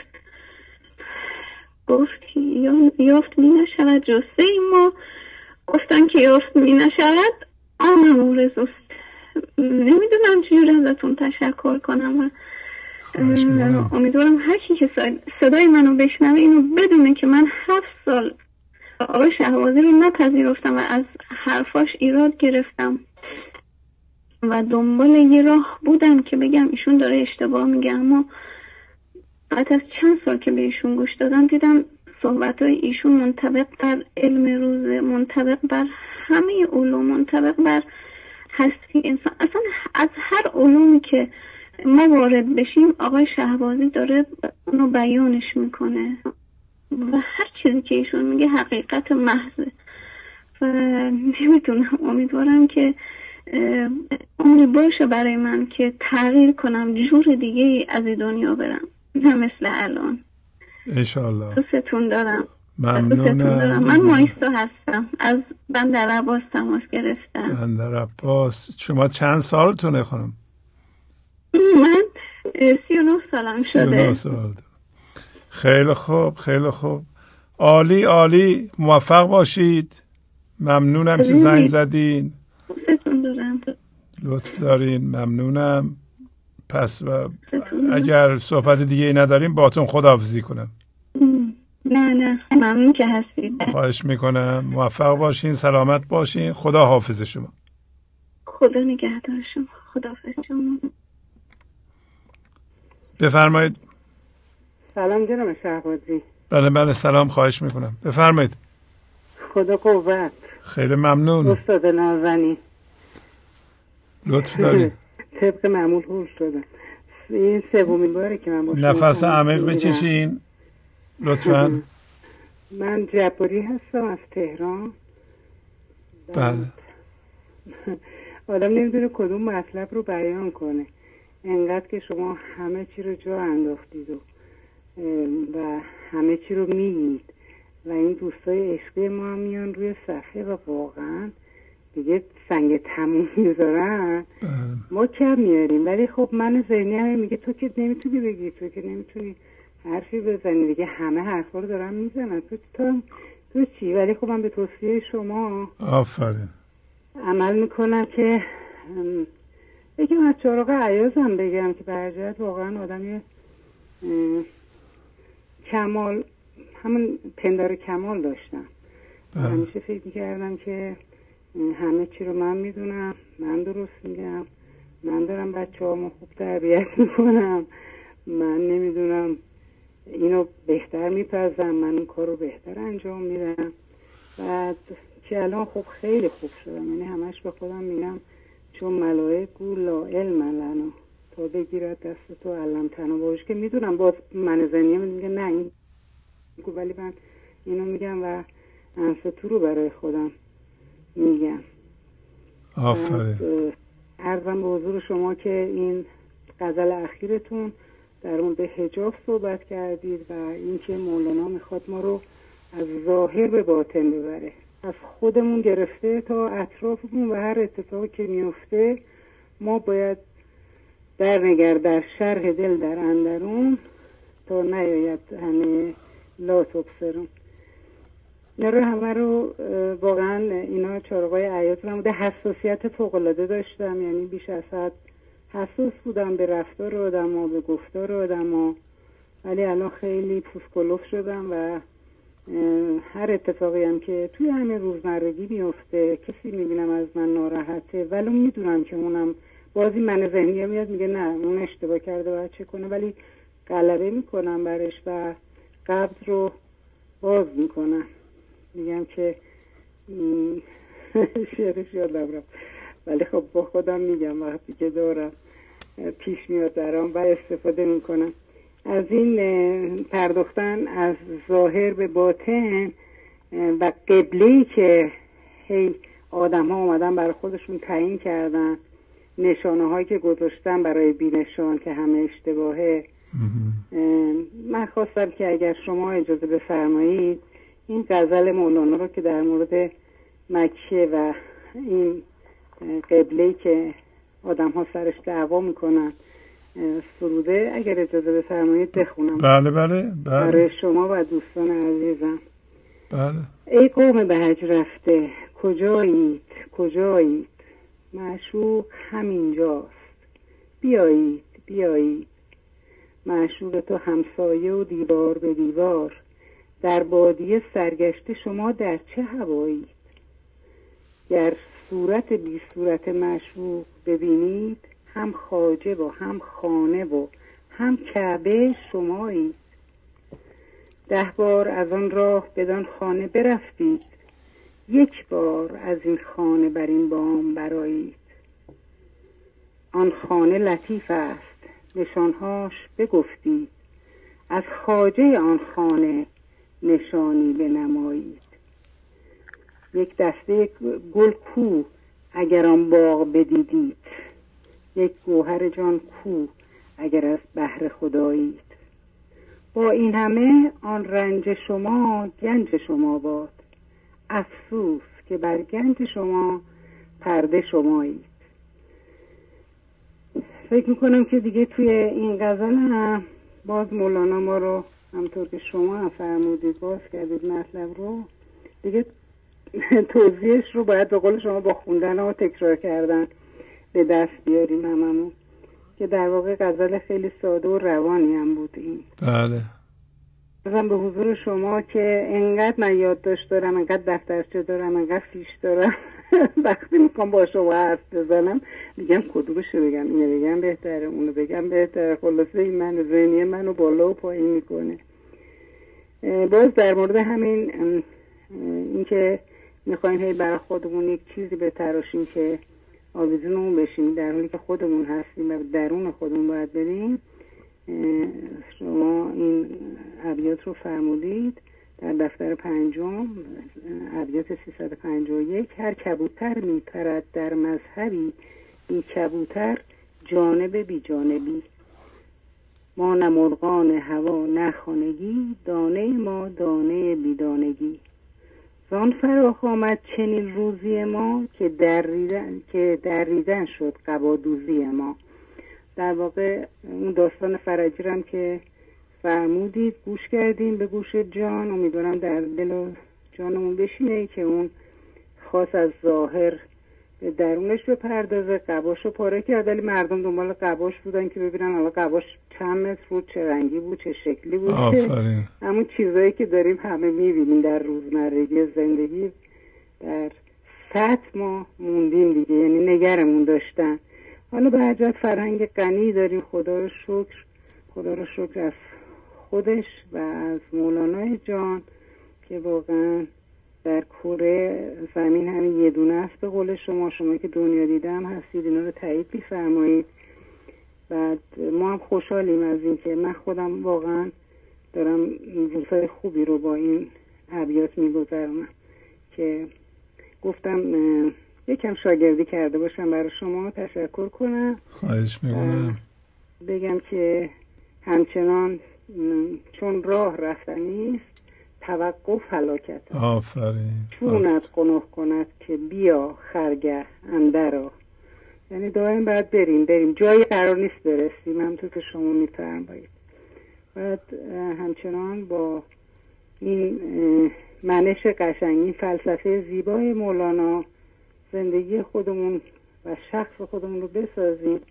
گفت یافت می نشود جسته ما، گفتن که یافت می نشود آنم رزوست. نمیدونم چجور ازتون تشکر کنم و امیدوارم هر کی که صدای منو بشنوه اینو بدونه که من 7 سال آقای شهبازی رو نپذیرفتم و از حرفاش ایراد گرفتم و دنبال یه راه بودم که بگم ایشون داره اشتباه میگه، اما بعد از چند سال که به ایشون گوش دادم دیدم صحبت‌های ایشون منطبق بر علم روزه، منطبق بر همه علوم، منطبق بر هستی انسان، اصلا از هر علومی که ما وارد بشیم آقای شهبازی داره اونو بیانش میکنه و هر چیزی که ایشون میگه حقیقت محضه و نمیتونم، امیدوارم که عمری باشه برای من که تغییر کنم، جور دیگه از این دنیا برم، نه مثل الان. انشالله. دوستتون دارم. ممنونم. من مایستا هستم، از بندر عباس تماس گرفتم. بندر عباس. شما چند سالتونه خانم؟ من 39 سالم شده. 39 سال. خیلی خوب، خیلی خوب. عالی عالی، موفق باشید. ممنونم که زنگ زدین. دوستتون دارم. لطف دارین. ممنونم. پس اگر صحبت دیگه ای نداریم باهاتون خداحافظی کنم. نه ممنون که هستید. خواهش میکنم. موفق باشین، سلامت باشین. خدا حافظ شما. خدا نگهدار شما. خداحافظ شما. بفرمایید. سلام جناب شهبازی. بله سلام، خواهش میکنم. بفرمایید. خدا قوت. خیلی ممنون. استاد نازنین. لطف دارید. طبق معمول هوش شدم. این سومین باره که من نفس عمیق بکشین لطفاً. من جباری هستم از تهران. بله. آدم نمیدونه کدوم مطلب رو بیان کنه، انقدر که شما همه چی رو جا انداختید و همه چی رو میگید و این دوستای عشقی ما هم میان روی صفحه و واقعا دیگه سنگ تموم میذارن. ما کم میاریم، ولی خب من ذهنی همه میگه تو که نمیتونی بگی، تو که نمیتونی حرفی بزنی دیگه، همه حرفا رو دارن میزنن، تو چی؟ ولی خب من به توصیه شما آفرین عمل میکنم که بگم از چراغ عیازم بگم که برجت واقعا آدمی کمال، همون پندار کمال داشتم. همیشه فکر میکردم که همه چی رو من میدونم، من درست میگم، من دارم بچه هامو خوب تربیت میکنم، من نمیدونم اینو بهتر میپذم، من اون کار رو بهتر انجام میدم و که الان خب خیلی خوب شدم. یعنی همش به خودم میگم چون ملائک گو لا علم لنا تا بگیرد دست تو علم تنها باش، که میدونم باز من زنیه میگه نه این ولی من اینو میگم و انفتو رو برای خودم میگم. آفرین. عرضم به حضور شما که این غزل اخیرتون در مورد حجاب صحبت کردید و اینکه مولانا میخواد ما رو از ظاهر به باطن ببره، از خودمون گرفته تا اطرافمون و هر اتفاقی که میفته ما باید درنگر در شرح دل در اندرون تا نیاید همه لا تبصرون. اینا همه رو واقعا اینا چارقای عیاط رو بوده. حساسیت فوق‌العاده داشتم، یعنی بیش از حد حساس بودم به رفتار آدم ها، به گفتار آدم ها، ولی الان خیلی پوسکلوف شدم و هر اتفاقی هم که توی همه روزمرگی میفته کسی میبینم از من ناراحته ولی میدونم که اونم بازی من ذهنیه میاد میگه نه اون اشتباه کرده باید چه کنه، ولی غلبه میکنم برش و قبض رو باز میکنم. میگم که شعرش یادم رفت ولی خب با خودم میگم وقتی که دارم پیش میاد درام و استفاده میکنم از این پرداختن از ظاهر به باطن و قبله‌ای که هی آدم ها اومدن برای خودشون تعیین کردن، نشانه هایی که گذاشتم برای بینشان که همه اشتباهه. من خواستم که اگر شما اجازه بفرمایید این غزل مولانا رو که در مورد مکه و این قبله‌ای که آدم ها سرش دعوا میکنن سروده، اگر اجازه بفرمایید بخونم. بله. برای شما و دوستان عزیزم. بله. ای قوم به حج رفته کجایید معشوق همینجاست، بیایید معشوق تو همسایه و دیوار به دیوار، در بادیه سرگشته شما در چه هوایید، گر صورت بی صورت معشوق ببینید، هم خواجه و هم خانه و هم کعبه شمایید، 10 بار از آن راه بدان خانه برفتید، 1 بار از این خانه بر این بام برآیید، آن خانه لطیف است نشانهاش بگفتید، از خواجه آن خانه نشانی بنمایید، 1 دسته گل کو اگر آن باغ بدیدید، 1 گوهر جان کو اگر از بحر خدایید، با این همه آن رنج شما گنج شما باد، افسوس که بر گنج شما پرده شمایید. فکر میکنم که دیگه توی این غزل هم باز مولانا ما رو همطور که شما هم فرمودید باز کردید مطلب رو، دیگه توضیحش رو باید به قول شما با خوندن و تکرار کردن به دست بیاریم هممون، که در واقع غزل خیلی ساده و روانی هم بود این. بله. بازم به حضور شما که انقدر من یادداشت دارم، انقدر دفترچه دارم، انقدر فیش دارم وقتی میخوام با شما حرف بزنم میگم کدومشو بگم، اینو بگم بهتره، اونو بگم بهتره، خلاصه این من ذهنی منو بالا و پایین میکنه. باز در مورد همین این که میخوایم هی برای خودمون یک چیزی بتراشیم که آویزونمون بشیم در حالی که خودمون هستیم و درون خودمون باید بریم. شما این ابیات رو فرمودید در دفتر 5 ابیات 351: هر کبوتر میپرد در مذهبی، بی کبوتر جانب بی جانبی، ما نه مرغان هوا نه خانگی، دانه ما دانه بیدانگی، زان فراخ آمد چنین روزی ما که دریدن شد قبا دوزی ما. در واقع اون داستان فرجی هم که فرمودید گوش کردیم به گوش جان، امیدوارم در دل و جانمون بشینه که اون خاص از ظاهر به درونش بپردازه. قباشو پاره کرد ولی مردم دنبال قباش بودن که ببینن حالا قباش چند متر بود، چه رنگی بود، چه شکلی بود. آفرین. همون چیزایی که داریم همه میبینیم در روزمرگی زندگی در سطح ما موندیم دیگه، یعنی نگرمون داشتن. حالا به عجب فرهنگ غنی داریم، خدا رو شکر از خودش و از مولانای جان که واقعا در کره زمین همین یه دونه است. به قول شما که دنیا دیدم هستید اینا رو تایید می‌فرمایید. بعد ما هم خوشحالیم از این که من خودم واقعا دارم روزهای خوبی رو با این ابیات می‌گذرونم که گفتم یکم شاگردی کرده باشم برای شما، تشکر کنم. خواهش میکنم. بگم که همچنان چون راه رفتنی است توقف هلاکت. آفرین. چونت قنوح کند که بیا خرگه اندرا، یعنی دائم باید بریم جایی قرار نیست برسیم، همونطور که شما میفرمایید. باید همچنان با این منش قشنگی، فلسفه زیبای مولانا زندگی خودمون و شخص خودمون رو بسازیم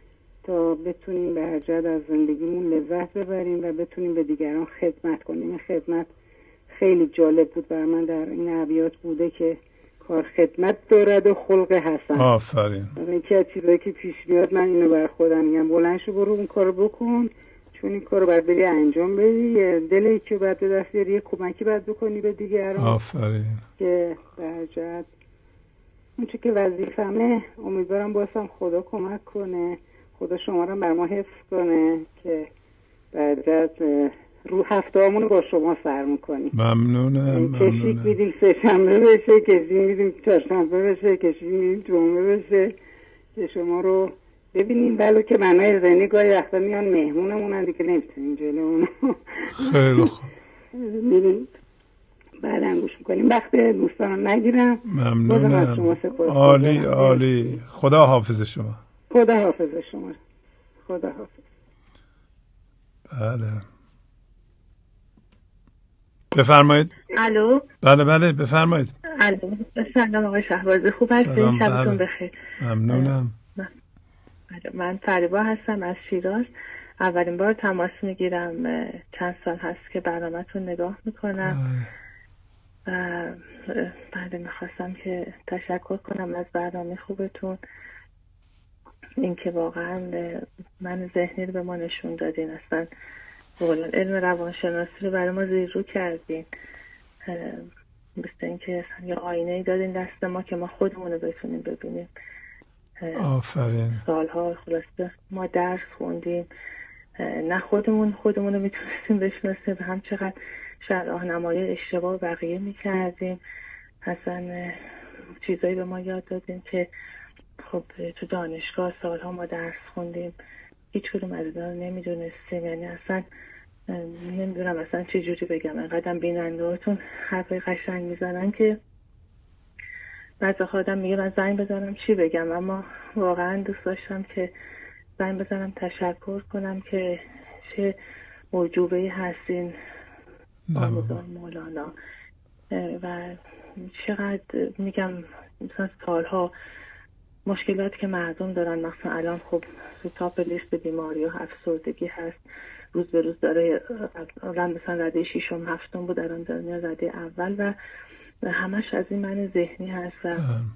تا بتونیم به هر جهت از زندگیمون لذت ببریم و بتونیم به دیگران خدمت کنیم. این خدمت خیلی جالب بود برای من در این ابیات بوده که کار خدمت دارد و خلق حسن. آفرین. یکی از چیزایی که پیش میاد من اینو بر خودم میگم، بلند شو برو اون کارو بکن، چون این کارو باید بری انجام بدی، دل یکی باید به دست بیاری، کمکی باید بکنی به دیگران. آفرین. که به هر جهت اون چه که وظیفمه، امیدوارم بازم خدا کمک کنه، خدا شما رو بر ما حفظ کنه که بعد رو هفته‌مون رو با شما سر می‌کنیم. ممنونم. کشیک میدیم سه‌شنبه بشه، کشیک میدیم چهارشنبه بشه، کشیک میدیم جمعه بشه، که شما رو ببینیم، بله که معنای زنی گاهی وقتا میان مهمونمونن دیگه نمیتونیم جلو اونو خیلی خوب میریم بعدم گوش میکنیم. وقت دوستانم نگیرم. ممنونم. عالی عالی. خدا حافظ شما. خدا حافظ شما. خدا حافظ. بله بفرمایید. الو. بله بله بفرمایید. الو. سلام آقای شهبازی، خوب هستین؟ شبتون بخیر. ممنونم. من فریبا هستم از شیراز. اولین بار تماس میگیرم، چند سال هست که برنامه‌تون نگاه میکنم. بعد میخواستم که تشکر کنم از برنامه خوبتون، اینکه واقعا من ذهنی رو به ما نشون دادین، اصلا علم روانشناسی رو برای ما زیر رو کردین، مثل اینکه یه آینه دادین دست ما که ما خودمون رو بتونیم ببینیم. آفرین. سالها خلاصه ما درس خوندیم، نه خودمون رو میتونستیم بشناسیم، هم چقدر شاید راهنمایی اشتباه بقیه میکردیم. اصلا چیزایی به ما یاد دادیم که خب تو دانشگاه سالها ما درس خوندیم، هیچ کدوم از اینا رو نمیدونستیم. یعنی اصلا نمیدونم اصلا چه جوری بگم، انقدر بیننده‌هاتون حرفای قشنگ میزنن که بعضی آدم میگه من زنگ بزنم چی بگم، اما واقعا دوست داشتم که زنگ بزنم تشکر کنم که چه موجوبه‌ای هستین آموزان مولانا و چقدر میگم مثلا سالها مشکلاتی که مردم دارن، مثلا الان خب تو تاپ لیست بیماری و افسردگی هست، روز به روز داره، الان مثلا رده 6 و 7 بود، الان داره رده اول و همش از این من ذهنی هست و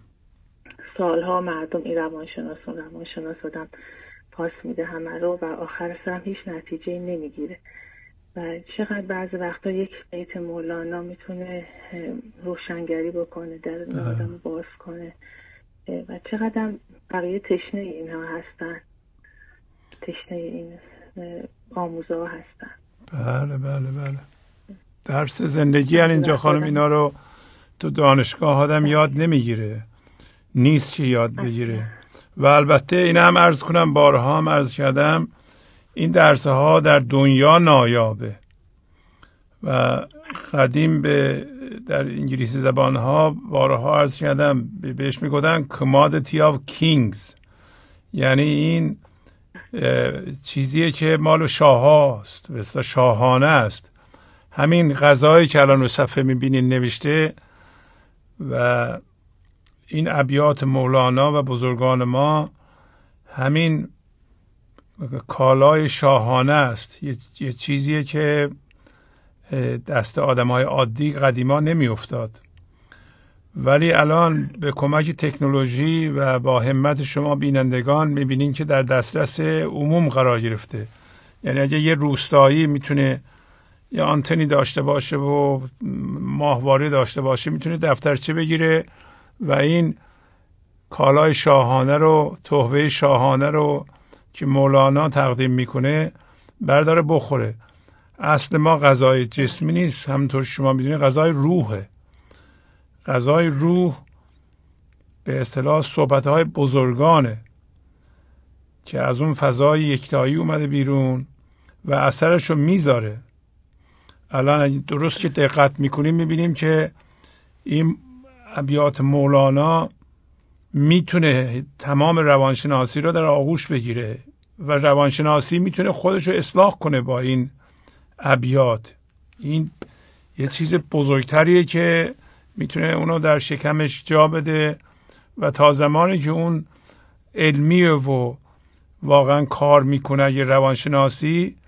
سالها مردم این روانشناس آدم پاس میده همه رو و آخر سرم هیچ نتیجه نمیگیره و چقدر بعضی وقتا یک بیت مولانا میتونه روشنگری بکنه، در آدم باز کنه و چقدر بقیه تشنه اینها هستن، تشنه این آموزها هستن. بله بله بله. درس زندگی هن اینجا خانم، اینا رو تو دانشگاه آدم یاد نمیگیره، نیست که یاد بگیره. و البته این هم عرض کنم، بارها هم عرض کردم، این درس ها در دنیا نایابه و قدیم در انگلیسی زبان ها بارها عرض کردم بهش میگفتن commodity of kings، یعنی این چیزیه که مال شاه هاست، مثلا شاهانه است. همین غذایی که الان رو صفحه میبینین نوشته و این ابیات مولانا و بزرگان ما همین کالای شاهانه است، یه چیزیه که دست آدم‌های عادی قدیما نمی افتاد، ولی الان به کمک تکنولوژی و با همت شما بینندگان میبینین که در دسترس عموم قرار گرفته. یعنی اگه یه روستایی میتونه یه آنتنی داشته باشه و ماهواره داشته باشه، میتونه دفترچه بگیره و این کالای شاهانه رو، تحفه شاهانه رو که مولانا تقدیم میکنه برداره بخوره. اصل ما غذای جسمی نیست، همونطور شما میدونید غذای روحه. غذای روح به اصطلاح صحبت‌های بزرگانه که از اون فضای یکتایی اومده بیرون و اثرش رو میذاره. الان اگه درست که دقت میکنیم میبینیم که این ابیات مولانا میتونه تمام روانشناسی رو در آغوش بگیره و روانشناسی میتونه خودش رو اصلاح کنه با این ابیات. این یه چیز بزرگتریه که میتونه اونو در شکمش جا بده و تا زمانی که اون علمیه و واقعا کار میکنه یه روانشناسی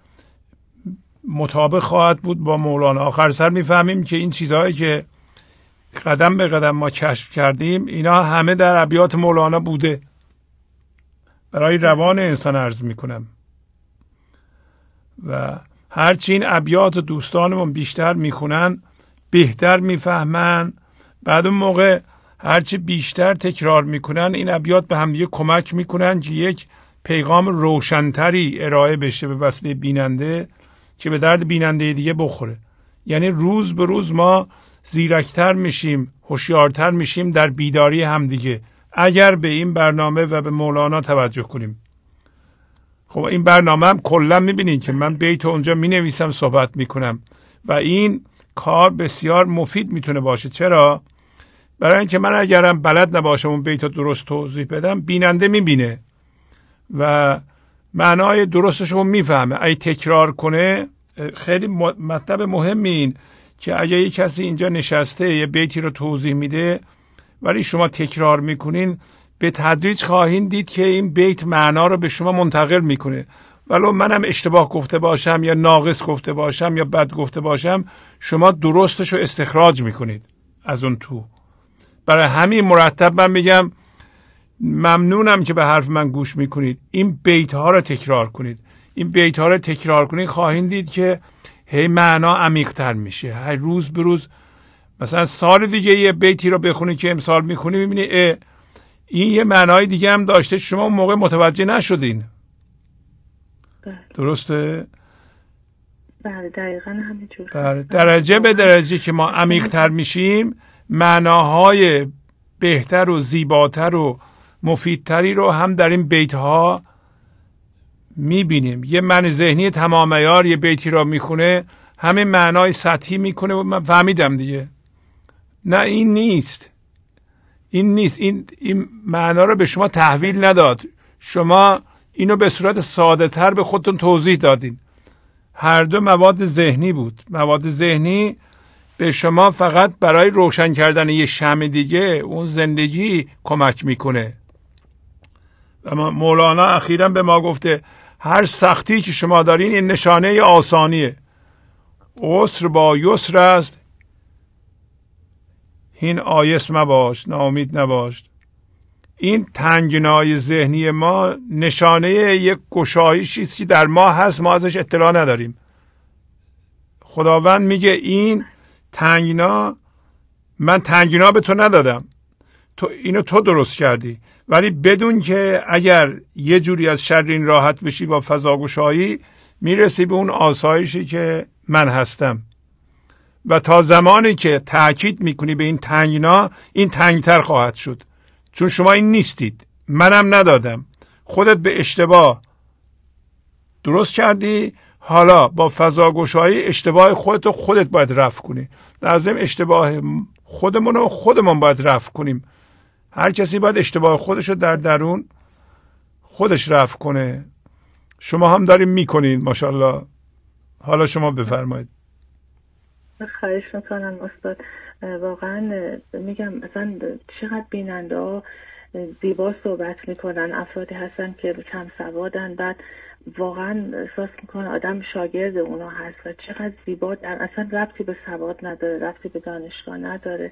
مطابق خواهد بود با مولانا. آخر سر میفهمیم که این چیزهایی که قدم به قدم ما کشف کردیم اینا همه در ابیات مولانا بوده. برای روان انسان عرض میکنم و هرچی این ابیات دوستانمون بیشتر میخونن بهتر میفهمن. بعد اون موقع هرچی بیشتر تکرار میکنن این ابیات به هم دیگه کمک میکنن که یک پیغام روشنتری ارائه بشه به وسیله بیننده که به درد بیننده دیگه بخوره. یعنی روز به روز ما زیرکتر میشیم، هوشیارتر میشیم در بیداری همدیگه اگر به این برنامه و به مولانا توجه کنیم. خب این برنامه هم کلا میبینید که من بیت اونجا مینویسم، صحبت میکنم و این کار بسیار مفید میتونه باشه. چرا؟ برای اینکه من اگرم بلد نباشم اون بیت رو درست توضیح بدم، بیننده میبینه و معنای درستش رو میفهمه. اگه تکرار کنه، خیلی مطلب مهمی این که اگه یک کسی اینجا نشسته یه بیتی رو توضیح میده ولی شما تکرار میکنین، به تدریج خواهید دید که این بیت معنا رو به شما منتقل میکنه. ولو منم اشتباه گفته باشم یا ناقص گفته باشم یا بد گفته باشم، شما درستش رو استخراج میکنید از اون تو. برای همین مرتب من میگم ممنونم که به حرف من گوش میکنید. این بیت ها رو تکرار کنید. این بیت ها رو تکرار کنید، خواهید دید که هی معنا عمیق تر میشه. هر روز به روز، مثلا سال دیگه یه بیتی رو بخونید که امسال میخونی، میبینی این یه معنای دیگه هم داشته، شما اون موقع متوجه نشدین. درسته؟ بله دقیقا همینجور. درجه به درجه که ما عمیق تر میشیم، معناهای بهتر و زیباتر و مفیدتری رو هم در این بیت ها میبینیم. یه من ذهنی تمام عیار یه بیتی رو میخونه، همه معنای سطحی میکنه و من فهمیدم دیگه. نه این نیست، این معنا رو به شما تحویل نداد. شما اینو به صورت ساده تر به خودتون توضیح دادین. هر دو مواد ذهنی بود. مواد ذهنی به شما فقط برای روشن کردن یه شمع دیگه اون زندگی کمک میکنه. و مولانا اخیراً به ما گفته هر سختی که شما دارین این نشانه آسانیه. عسر با یسر است، این آیس مباش، ناامید نباش. این تنگنای ذهنی ما نشانه یک گشایشی که در ما هست، ما ازش اطلاع نداریم. خداوند میگه این تنگنا، من تنگنا به تو ندادم، تو اینو تو درست کردی، ولی بدون که اگر یه جوری از شر این راحت بشی با فضاگشایی، میرسی به اون آسایشی که من هستم. و تا زمانی که تأکید میکنی به این تنگنا، این تنگتر خواهد شد، چون شما این نیستید، منم ندادم، خودت به اشتباه درست کردی. حالا با فضاگشایی اشتباه خودت باید رفع کنی. لازم اشتباه خودمون باید رفع کنیم. هر کسی باید اشتباه خودش رو در درون خودش رفع کنه. شما هم داریم میکنین ماشاءالله. حالا شما بفرمایید. خواهش میکنم استاد. واقعا میگم مثلا چقدر بیننده ها زیبا صحبت میکنن، افرادی هستن که کم سوادن، بعد واقعا احساس میکنه آدم شاگرد اونا هست و چقدر زیبا، اصلا ربطی به سواد نداره، ربطی به دانشگاه نداره.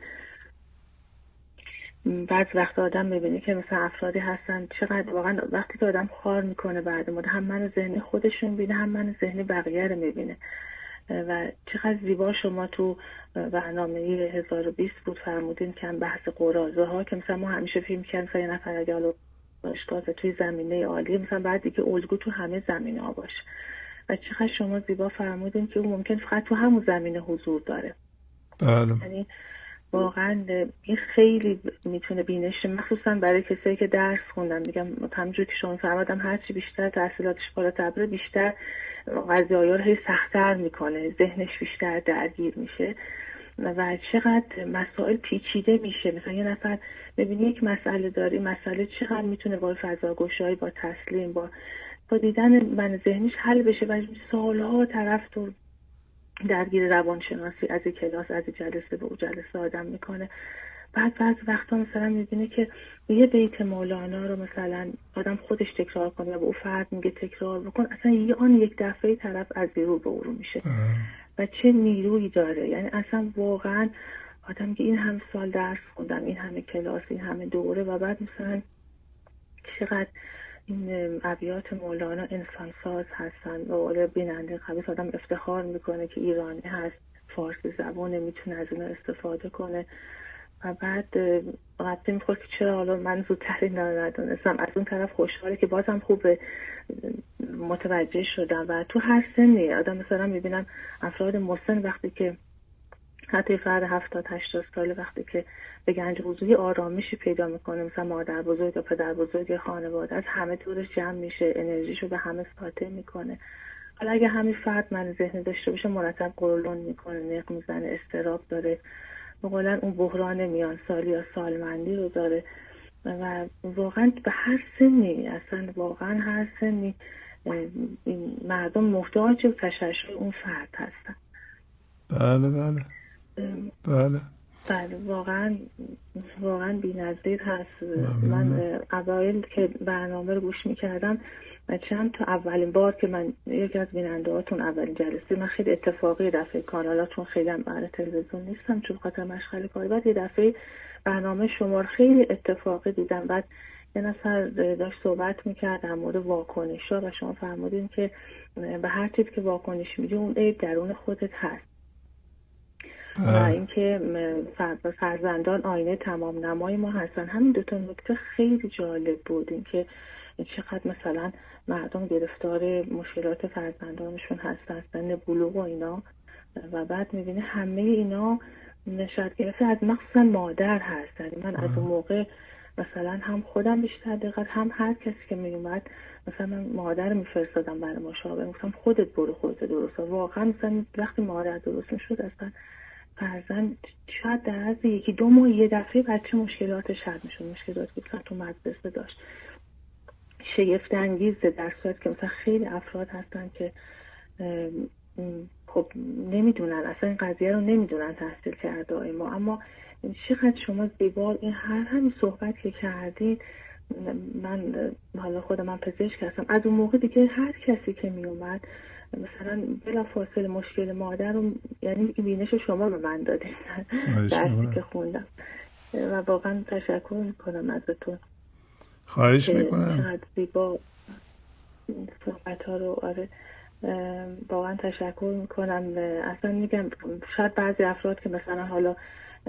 بعض وقت آدم میبینی که مثلا افرادی هستن چقدر واقعا وقتی که آدم خوار میکنه بعد مدت، هم من ذهنی خودشون بینه، هم من ذهنی بقیه رو میبینه. و چقدر زیبا شما تو برنامه 1020 بود فرمودین که هم بحث قراضه ها، که مثلا ما همیشه فیلم کنیم یه نفر اگه دانشگاه توی زمینه عالی، مثلا بعد دیگه الگو تو همه زمینه ها باشه. و چقدر شما زیبا فرمودین که اون ممکن فقط تو همون زمینه حضور داره. بله. یعنی واقعا این خیلی میتونه بینش، مخصوصا برای کسایی که درس خوندن. میگم همونجور که شما فرمودم هرچی بیشتر تحصیلاتش بالاتر بره، بیشتر قضایای رو هی سخت‌تر میکنه، ذهنش بیشتر درگیر میشه و چقدر مسائل پیچیده میشه. مثلا یه نفر ببینی یک مسئله داری، مسئله چقدر میتونه با فضاگشایی، با تسلیم، با دیدن من ذهنیش حل بشه و سالها طرف تو درگیر روانشناسی از کلاس، از جلسه به اون جلسه آدم میکنه. بعد وقتا مثلا میبینه که یه بیت مولانا رو مثلا آدم خودش تکرار کنه یا به اون فرد میگه تکرار بکن، اصلا یک دفعه طرف از بیرون به اون میشه و چه نیرویی داره. یعنی اصلا واقعا آدم که این همه سال درس خوندم، این همه کلاس، این همه دوره، و بعد مثلا چقدر این ابیات مولانا انسان ساز هستن و اول بیننده قبیل آدم افتخار میکنه که ایرانی هست، فارسی زبانه، میتونه از اون استفاده کنه. و بعد وقتی میخواد که چرا حالا من زودتر این ندونستم، از اون طرف خوشحاله که بازم خوب متوجه شدم. و تو هر سنی آدم مثلا میبینم افراد مسن وقتی که حتی فرد 70-80 ساله وقتی که به گنج حضوری آرامشی پیدا میکنه، مثلا مادر بزرگ یا پدر بزرگ خانواده از همه دورش جمع میشه، انرژیشو به همه ساطع میکنه. حالا اگه همین فرد من ذهنی داشته باشه مرتب قرولون میکنه، نق میزنه، استراب داره، بقولن اون بحران میان سالی یا سالمندی رو داره و واقعا به هر سنی، اصلا واقعا هر سنی این مردم محتاج تشعشع اون فرد هستن. بله بله بله بله واقعا بی‌نظیر هست. من اوایل که برنامه رو گوش میکردم چند تا اولین بار که من یکی از بیننده‌هاتون اولین جلسه من خیلی اتفاقی دفعه کانالاتون خیلی هم برای تلویزیون نیستم چون خاطر مشغله کاری، بعد یه دفعه برنامه شما رو خیلی اتفاقی دیدم. بعد یه نفر داشت صحبت میکرد در مورد واکنش‌ها و شما فرمودین که به هر چیز که واکنش میدی اون عیب درون خودت هست و اینکه فرزندان آینه تمام نمای ما هستن. همین دوتا نکته خیلی جالب بود، اینکه چقدر مثلا مردم گرفتار مشکلات فرزندانشون هستن، سن بلوغ و اینا، و بعد میبینه همه اینا نشأت گرفته از مخصوصا مادر هست. یعنی من از اون موقع مثلا هم خودم بیشتر دقت، هم هر کسی که میومد مثلا من مادر میفرستادم برای مشاوره، گفتم خودت برو خودت درست. واقعا مثلا وقتی مادر درست میشد اصلا فرزند شاید در از یکی دو ماه یه دفعه بچه مشکلاتش حل میشد، مشکلاتی که تو مدرسه داشت. شگفت انگیزه در صورت که مثلا خیلی افراد هستن که خب نمیدونن اصلا این قضیه رو نمیدونن تحصیل کرده ما، اما چقدر شما زیبا این همین صحبت که کردید. من حالا خودم من پزشک هستم، از اون موقع دیگه هر کسی که می اومد مثلا بلافاصله مشکل مادر رو یعنی بینش شما به من دادید درسی که خوندم و واقعا تشکر میکنم ازتون. خواهش میکنم. چقدر زیبا صحبت ها رو آره واقعا تشکر میکنم. اصلا میگم شاید بعضی افراد که مثلا حالا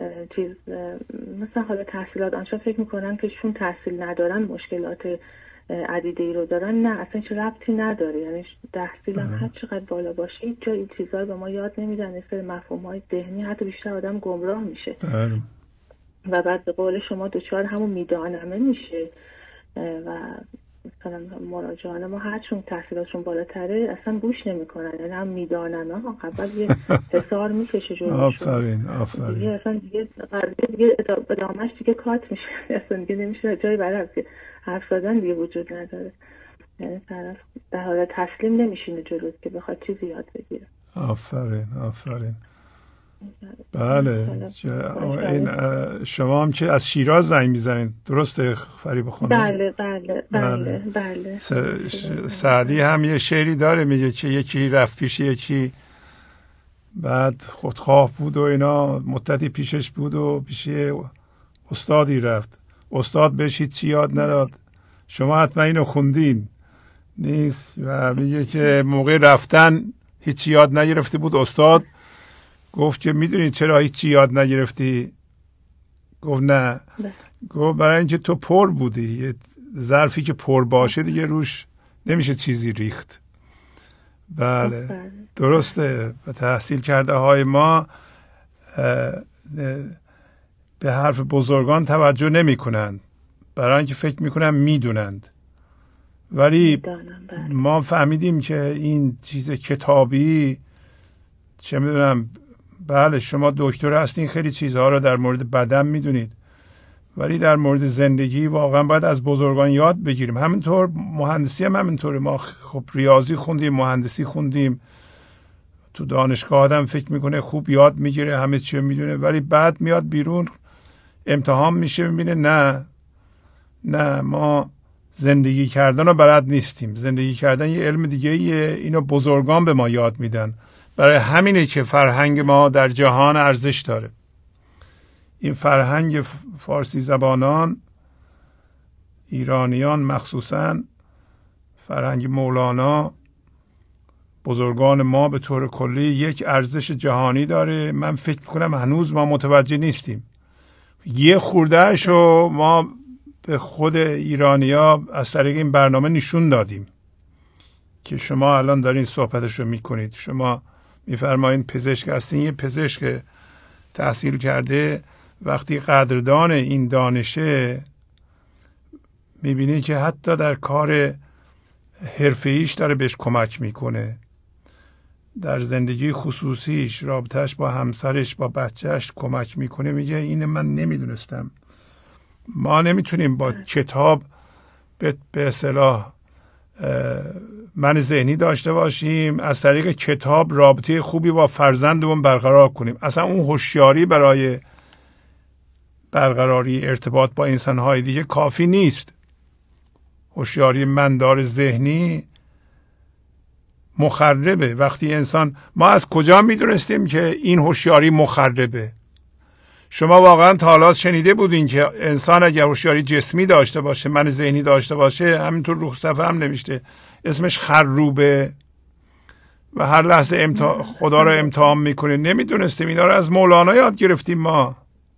مثلا حالا تحصیلات آنشان فکر میکنن که چون تحصیل ندارن مشکلات عدیده‌ای رو دارن. نه اصلا هیچ ربطی نداره، یعنی تحصیل هم هر چقدر بالا باشه هیچ جا این چیزا رو به ما یاد نمیدن، این سری مفاهیم ذهنی حتی بیشتر آدم گمراه میشه و بعد به قول شما دچار همون میدانمه میشه و مثلا مراجعان ما هرچون تحصیلاتشون بالاتره اصلا گوش نمیکنن، یعنی هم میدانن ها قبل یه حصار میکشه جلوشون. آفرین دیگه اصلا دیگه ادامهش دیگه کات میشه، اصلا دیگه نمیشه جایی برای که حرف زدن دیگه وجود نداره، یعنی طرف در حالت تسلیم نمیشینه جلوش که بخواد چیزی یاد بگیره. آفرین بله. این شما هم که از شیراز زنگ میزنید درسته فریبا خانم؟ بله. سعدی هم یه شعری داره میگه که یکی رفت پیش یکی بعد خودخواه بود و اینا، مدتی پیشش بود و پیش استادی رفت، استاد بهش هیچی یاد نداد. شما حتما اینو خوندین نیست؟ و میگه که موقع رفتن هیچی یاد نگرفته بود. استاد گفت که میدونی چرا هیچی یاد نگرفتی؟ گفت نه. گفت برای اینکه تو پر بودی، یه ظرفی که پر باشه دیگه روش نمیشه چیزی ریخت. بله درسته. و تحصیل کرده های ما به حرف بزرگان توجه نمی کنند برای اینکه فکر میکنن میدونند، ولی ما فهمیدیم که این چیز کتابی چه میدونم. بله شما دکتر هستین، خیلی چیزها رو در مورد بدن میدونید، ولی در مورد زندگی واقعا باید از بزرگان یاد بگیریم. همینطور مهندسی هم همینطوره. ما خب ریاضی خوندیم، مهندسی خوندیم، تو دانشگاه آدم فکر میکنه خوب یاد میگیره، همه چی میدونه، ولی بعد میاد بیرون امتحان میشه میبینه نه ما زندگی کردن رو بلد نیستیم. زندگی کردن یه علم دیگه ایه، اینو بزرگان به ما یاد میدن. برای همینه که فرهنگ ما در جهان ارزش داره. این فرهنگ فارسی زبانان، ایرانیان مخصوصا، فرهنگ مولانا، بزرگان ما به طور کلی یک ارزش جهانی داره. من فکر میکنم هنوز ما متوجه نیستیم. یه خوردهشو ما به خود ایرانیا از طریق این برنامه نشون دادیم که شما الان دارین صحبتشو میکنید. شما میفرمایید پزشک هستین، یه پزشک تحصیل کرده وقتی قدردان این دانشه میبینی که حتی در کار حرفه‌ایش داره بهش کمک میکنه، در زندگی خصوصیش، رابطهش با همسرش، با بچهش کمک میکنه. میگه این من نمیدونستم. ما نمیتونیم با کتاب به اصطلاح من ذهنی داشته باشیم، از طریق کتاب رابطه خوبی با فرزندمون برقرار کنیم. اصلا اون هوشیاری برای برقراری ارتباط با انسانهای دیگه کافی نیست. هوشیاری مندار ذهنی مخربه. وقتی انسان، ما از کجا میدونستیم که این هوشیاری مخربه؟ شما واقعا تا حالا شنیده بودین که انسان اگر هوشیاری جسمی داشته باشه، من ذهنی داشته باشه، همینطور رو صفحه هم نوشته اسمش خروبه و هر لحظه خدا رو امتحان میکنه؟ نمیدونستیم. اینا رو از مولانا یاد گرفتیم ما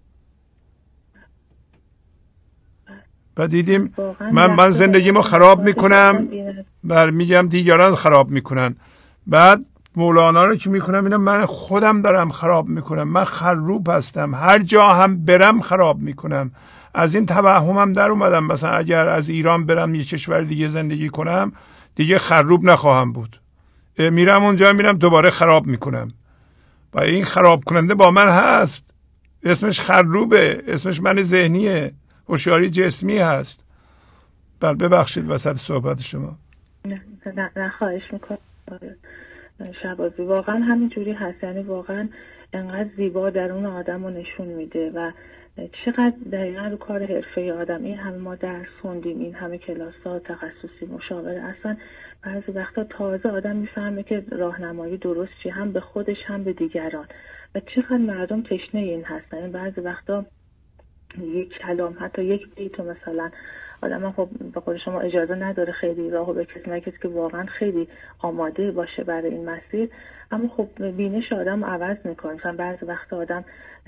و دیدیم من زندگیمو خراب میکنم، میگم دیگران خراب میکنن. بعد مولانا رو که میکنم اینا من خودم دارم خراب میکنم، من خروب هستم، هر جا هم برم خراب میکنم. از این توهمم در اومدم مثلا اگر از ایران برم یه کشور دیگه زندگی کنم دیگه خروب نخواهم بود. میرم اونجا میرم دوباره خراب میکنم و این خراب کننده با من هست، اسمش خروبه، اسمش من ذهنیه، هوشیاری جسمی هست. ببخشید وسط صحبت شما. نه خواهش میکنم شبازی، واقعا همین جوری هست. یعنی واقعا انقدر زیبا درون آدم رو نشون میده و چقدر دقیقا رو کار حرفه آدم. این همه ما درس خوندیم، این همه کلاس ها تخصصی مشاوره، اصلا بعضی وقتا تازه آدم میفهمه که راهنمایی درست چی، هم به خودش هم به دیگران. و چقدر مردم تشنه این هستن. این بعضی وقتا یک کلام، حتی یک بیتو مثلا آدم خب به خود شما اجازه نداره خیلی راهو به کسی نکسی که واقعا خیلی آماده باشه برای این مسیر، اما خب بینش آدم عوض میکنه. مثلا بعضی وقت آدم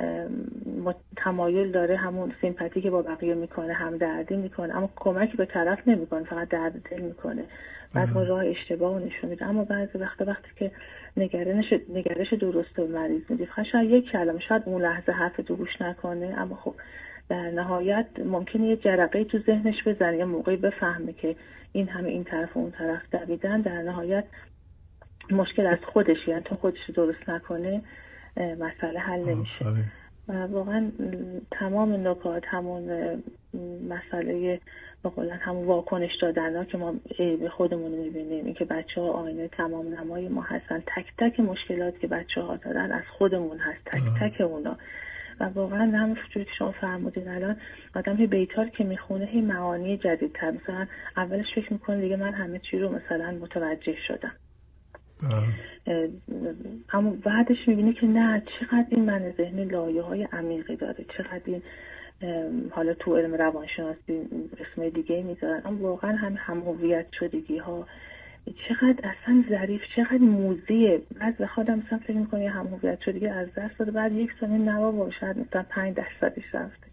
تمایل داره همون سیمپاتی که با بقیه میکنه، همدردی میکنه، اما کمکی به طرف نمیکنه، فقط درد دل میکنه، بعد راه اشتباه نشون میده. اما بعضی وقتی که نگرش درست به مریض میدی، شاید یک کلمه، شاید اون لحظه حرف تو گوش نکنه، اما خب در نهایت ممکنه یه جرقه تو ذهنش بزنه، یه موقعی بفهمه که این همه این طرف و اون طرف دویدن. در نهایت مشکل از خودش، یعنی تو خودش درست نکنه مسئله حل نمیشه. و واقعا تمام نکات، همون مسئله بقولن همون واکنش دادن ها که ما به خودمون میبینیم، این که بچه ها آینه تمام نمای ما هستن، تک تک مشکلات که بچه ها دارن از خودمون هست، تک تک اونا. و واقعا همونجوری که شما فرمودین الان آدم هی بیتار که میخونه هی معانی جدیدتر، مثلا اولش فکر میکنه دیگه من همه چی رو مثلا متوجه شدم، اما بعدش میبینه که نه، چقدر این من ذهنی لایه های عمیقی داره، چقدر این حالا تو علم روانشناسی اسم دیگه میذارن، اما واقعا هم هویت شدگی ها چقدر اصلا ظریف، چقدر موزیه. بعد به خودم مثلا فکر میکنه هم هویت شدگی از دست داده، بعد یک سال نوا باشد مثلا 5% رفته.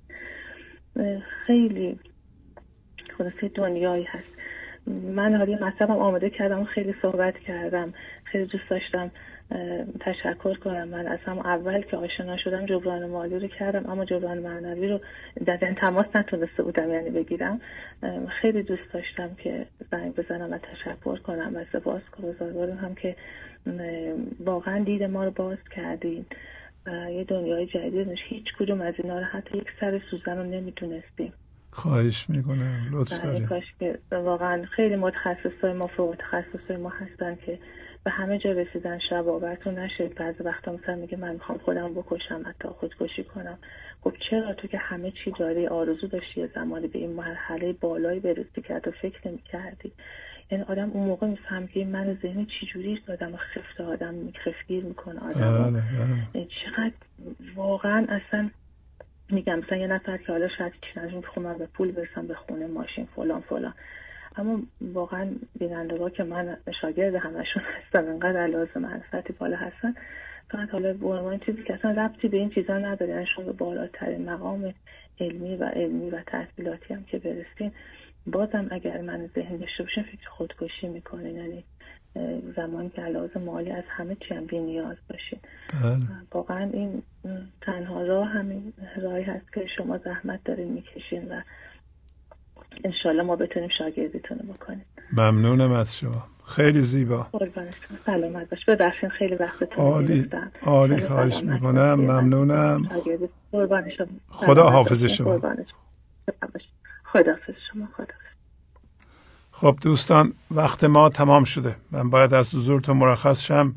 خیلی خلاصه دنیایی هست. من حالا مطلبم آماده کردم، خیلی صحبت کردم، خیلی دوست داشتم تشکر کنم. من از هم اول که آشنا شدم جبران مالی رو کردم، اما جبران معنوی رو در این تماس نتونسته بودم یعنی بگیرم. خیلی دوست داشتم که زنگ بزنم و تشکر کنم و سپاسگزارم هم که واقعا دید ما رو باز کردین و یه دنیای جدید. هیچ کدوم از اینا رو حتی یک سر سوزن رو نمیتونستیم. خواهش میکنم، لطف دارید. کاش که واقعا خیلی متخصصای ما، فوق تخصصای ما هستن که به همه جا رسیدن. شب باورتون نشه بعضی وقتا مثلا میگه من میخوام خودم بکشم، حتی خودکشی کنم. خب چرا؟ تو که همه چی داری، آرزو داشتی یه زمانی به این مرحله بالایی برسی که حتی فکر نمی‌کردی. یعنی آدم اون موقع میفهم که من ذهنی چی جوری آدم خفته، آدم خفتگیر میکنه آدم. چقدر واقعا اصلا میگم مثلا یه نفر که حالا شاید چی نجون که من به پول برسم، به خونه، ماشین، فلان فلان، اما واقعا بینندگاه که من شاگرد همشون هستم، انقدر لازم معرفتی بالا هستن، فقط حالا به عنوان چیزی که اصلا ربطی به این چیزا نداره، یعنی شما به بالاترین مقام علمی و تحصیلاتی هم که برسین، بازم اگر من ذهن داشته باشم فکر خودکشی میکنه. یعنی زمانی که علاوه مالی از همه چی هم بی نیاز باشین. واقعا این تنها راه همین راهی هست که شما زحمت دارین میکشین و انشالله ما بتونیم شاگردیتون بکنیم. ممنونم از شما، خیلی زیبا. قربانتون، سلامت باش. ببخشید خیلی وقتتون گرفتم. عالی، خواهش میکنم. ممنونم. قربان شما. خدا حافظ شما. خدا حافظ شما. خدا. خب دوستان، وقت ما تمام شده. من باید از حضورتون مرخص شم.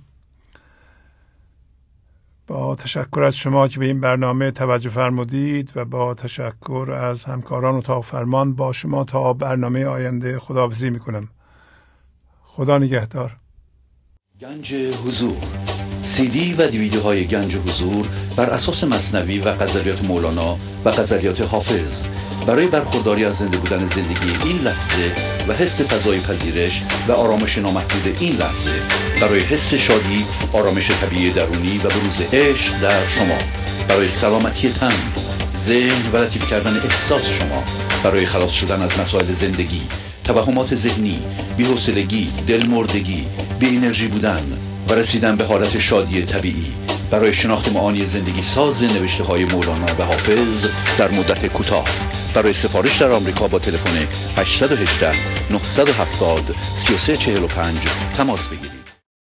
با تشکر از شما که به این برنامه توجه فرمودید و با تشکر از همکاران اتاق فرمان با شما تا برنامه آینده خداحافظی میکنم. خدا نگهدار. گنج حضور، CD و دیویدیوهای گنج حضور بر اساس مثنوی و غزلیات مولانا و غزلیات حافظ برای برخورداری از زنده بودن زندگی این لحظه و حس فضای پذیرش و آرامش نامحدود این لحظه، برای حس شادی، آرامش طبیعی درونی و بروز عشق در شما، برای سلامتی تن، ذهن و لطیف کردن احساس شما، برای خلاص شدن از مسائل زندگی، توهمات ذهنی، بی‌حوصلگی، دلمردگی، بی انرژی بودن و رسیدن به حالت شادی طبیعی، برای شناخت معانی زندگی ساز نوشته های مولانا و حافظ در مدت کوتاه. برای سفارش در آمریکا با تلفن 818 970 3345 تماس بگیرید.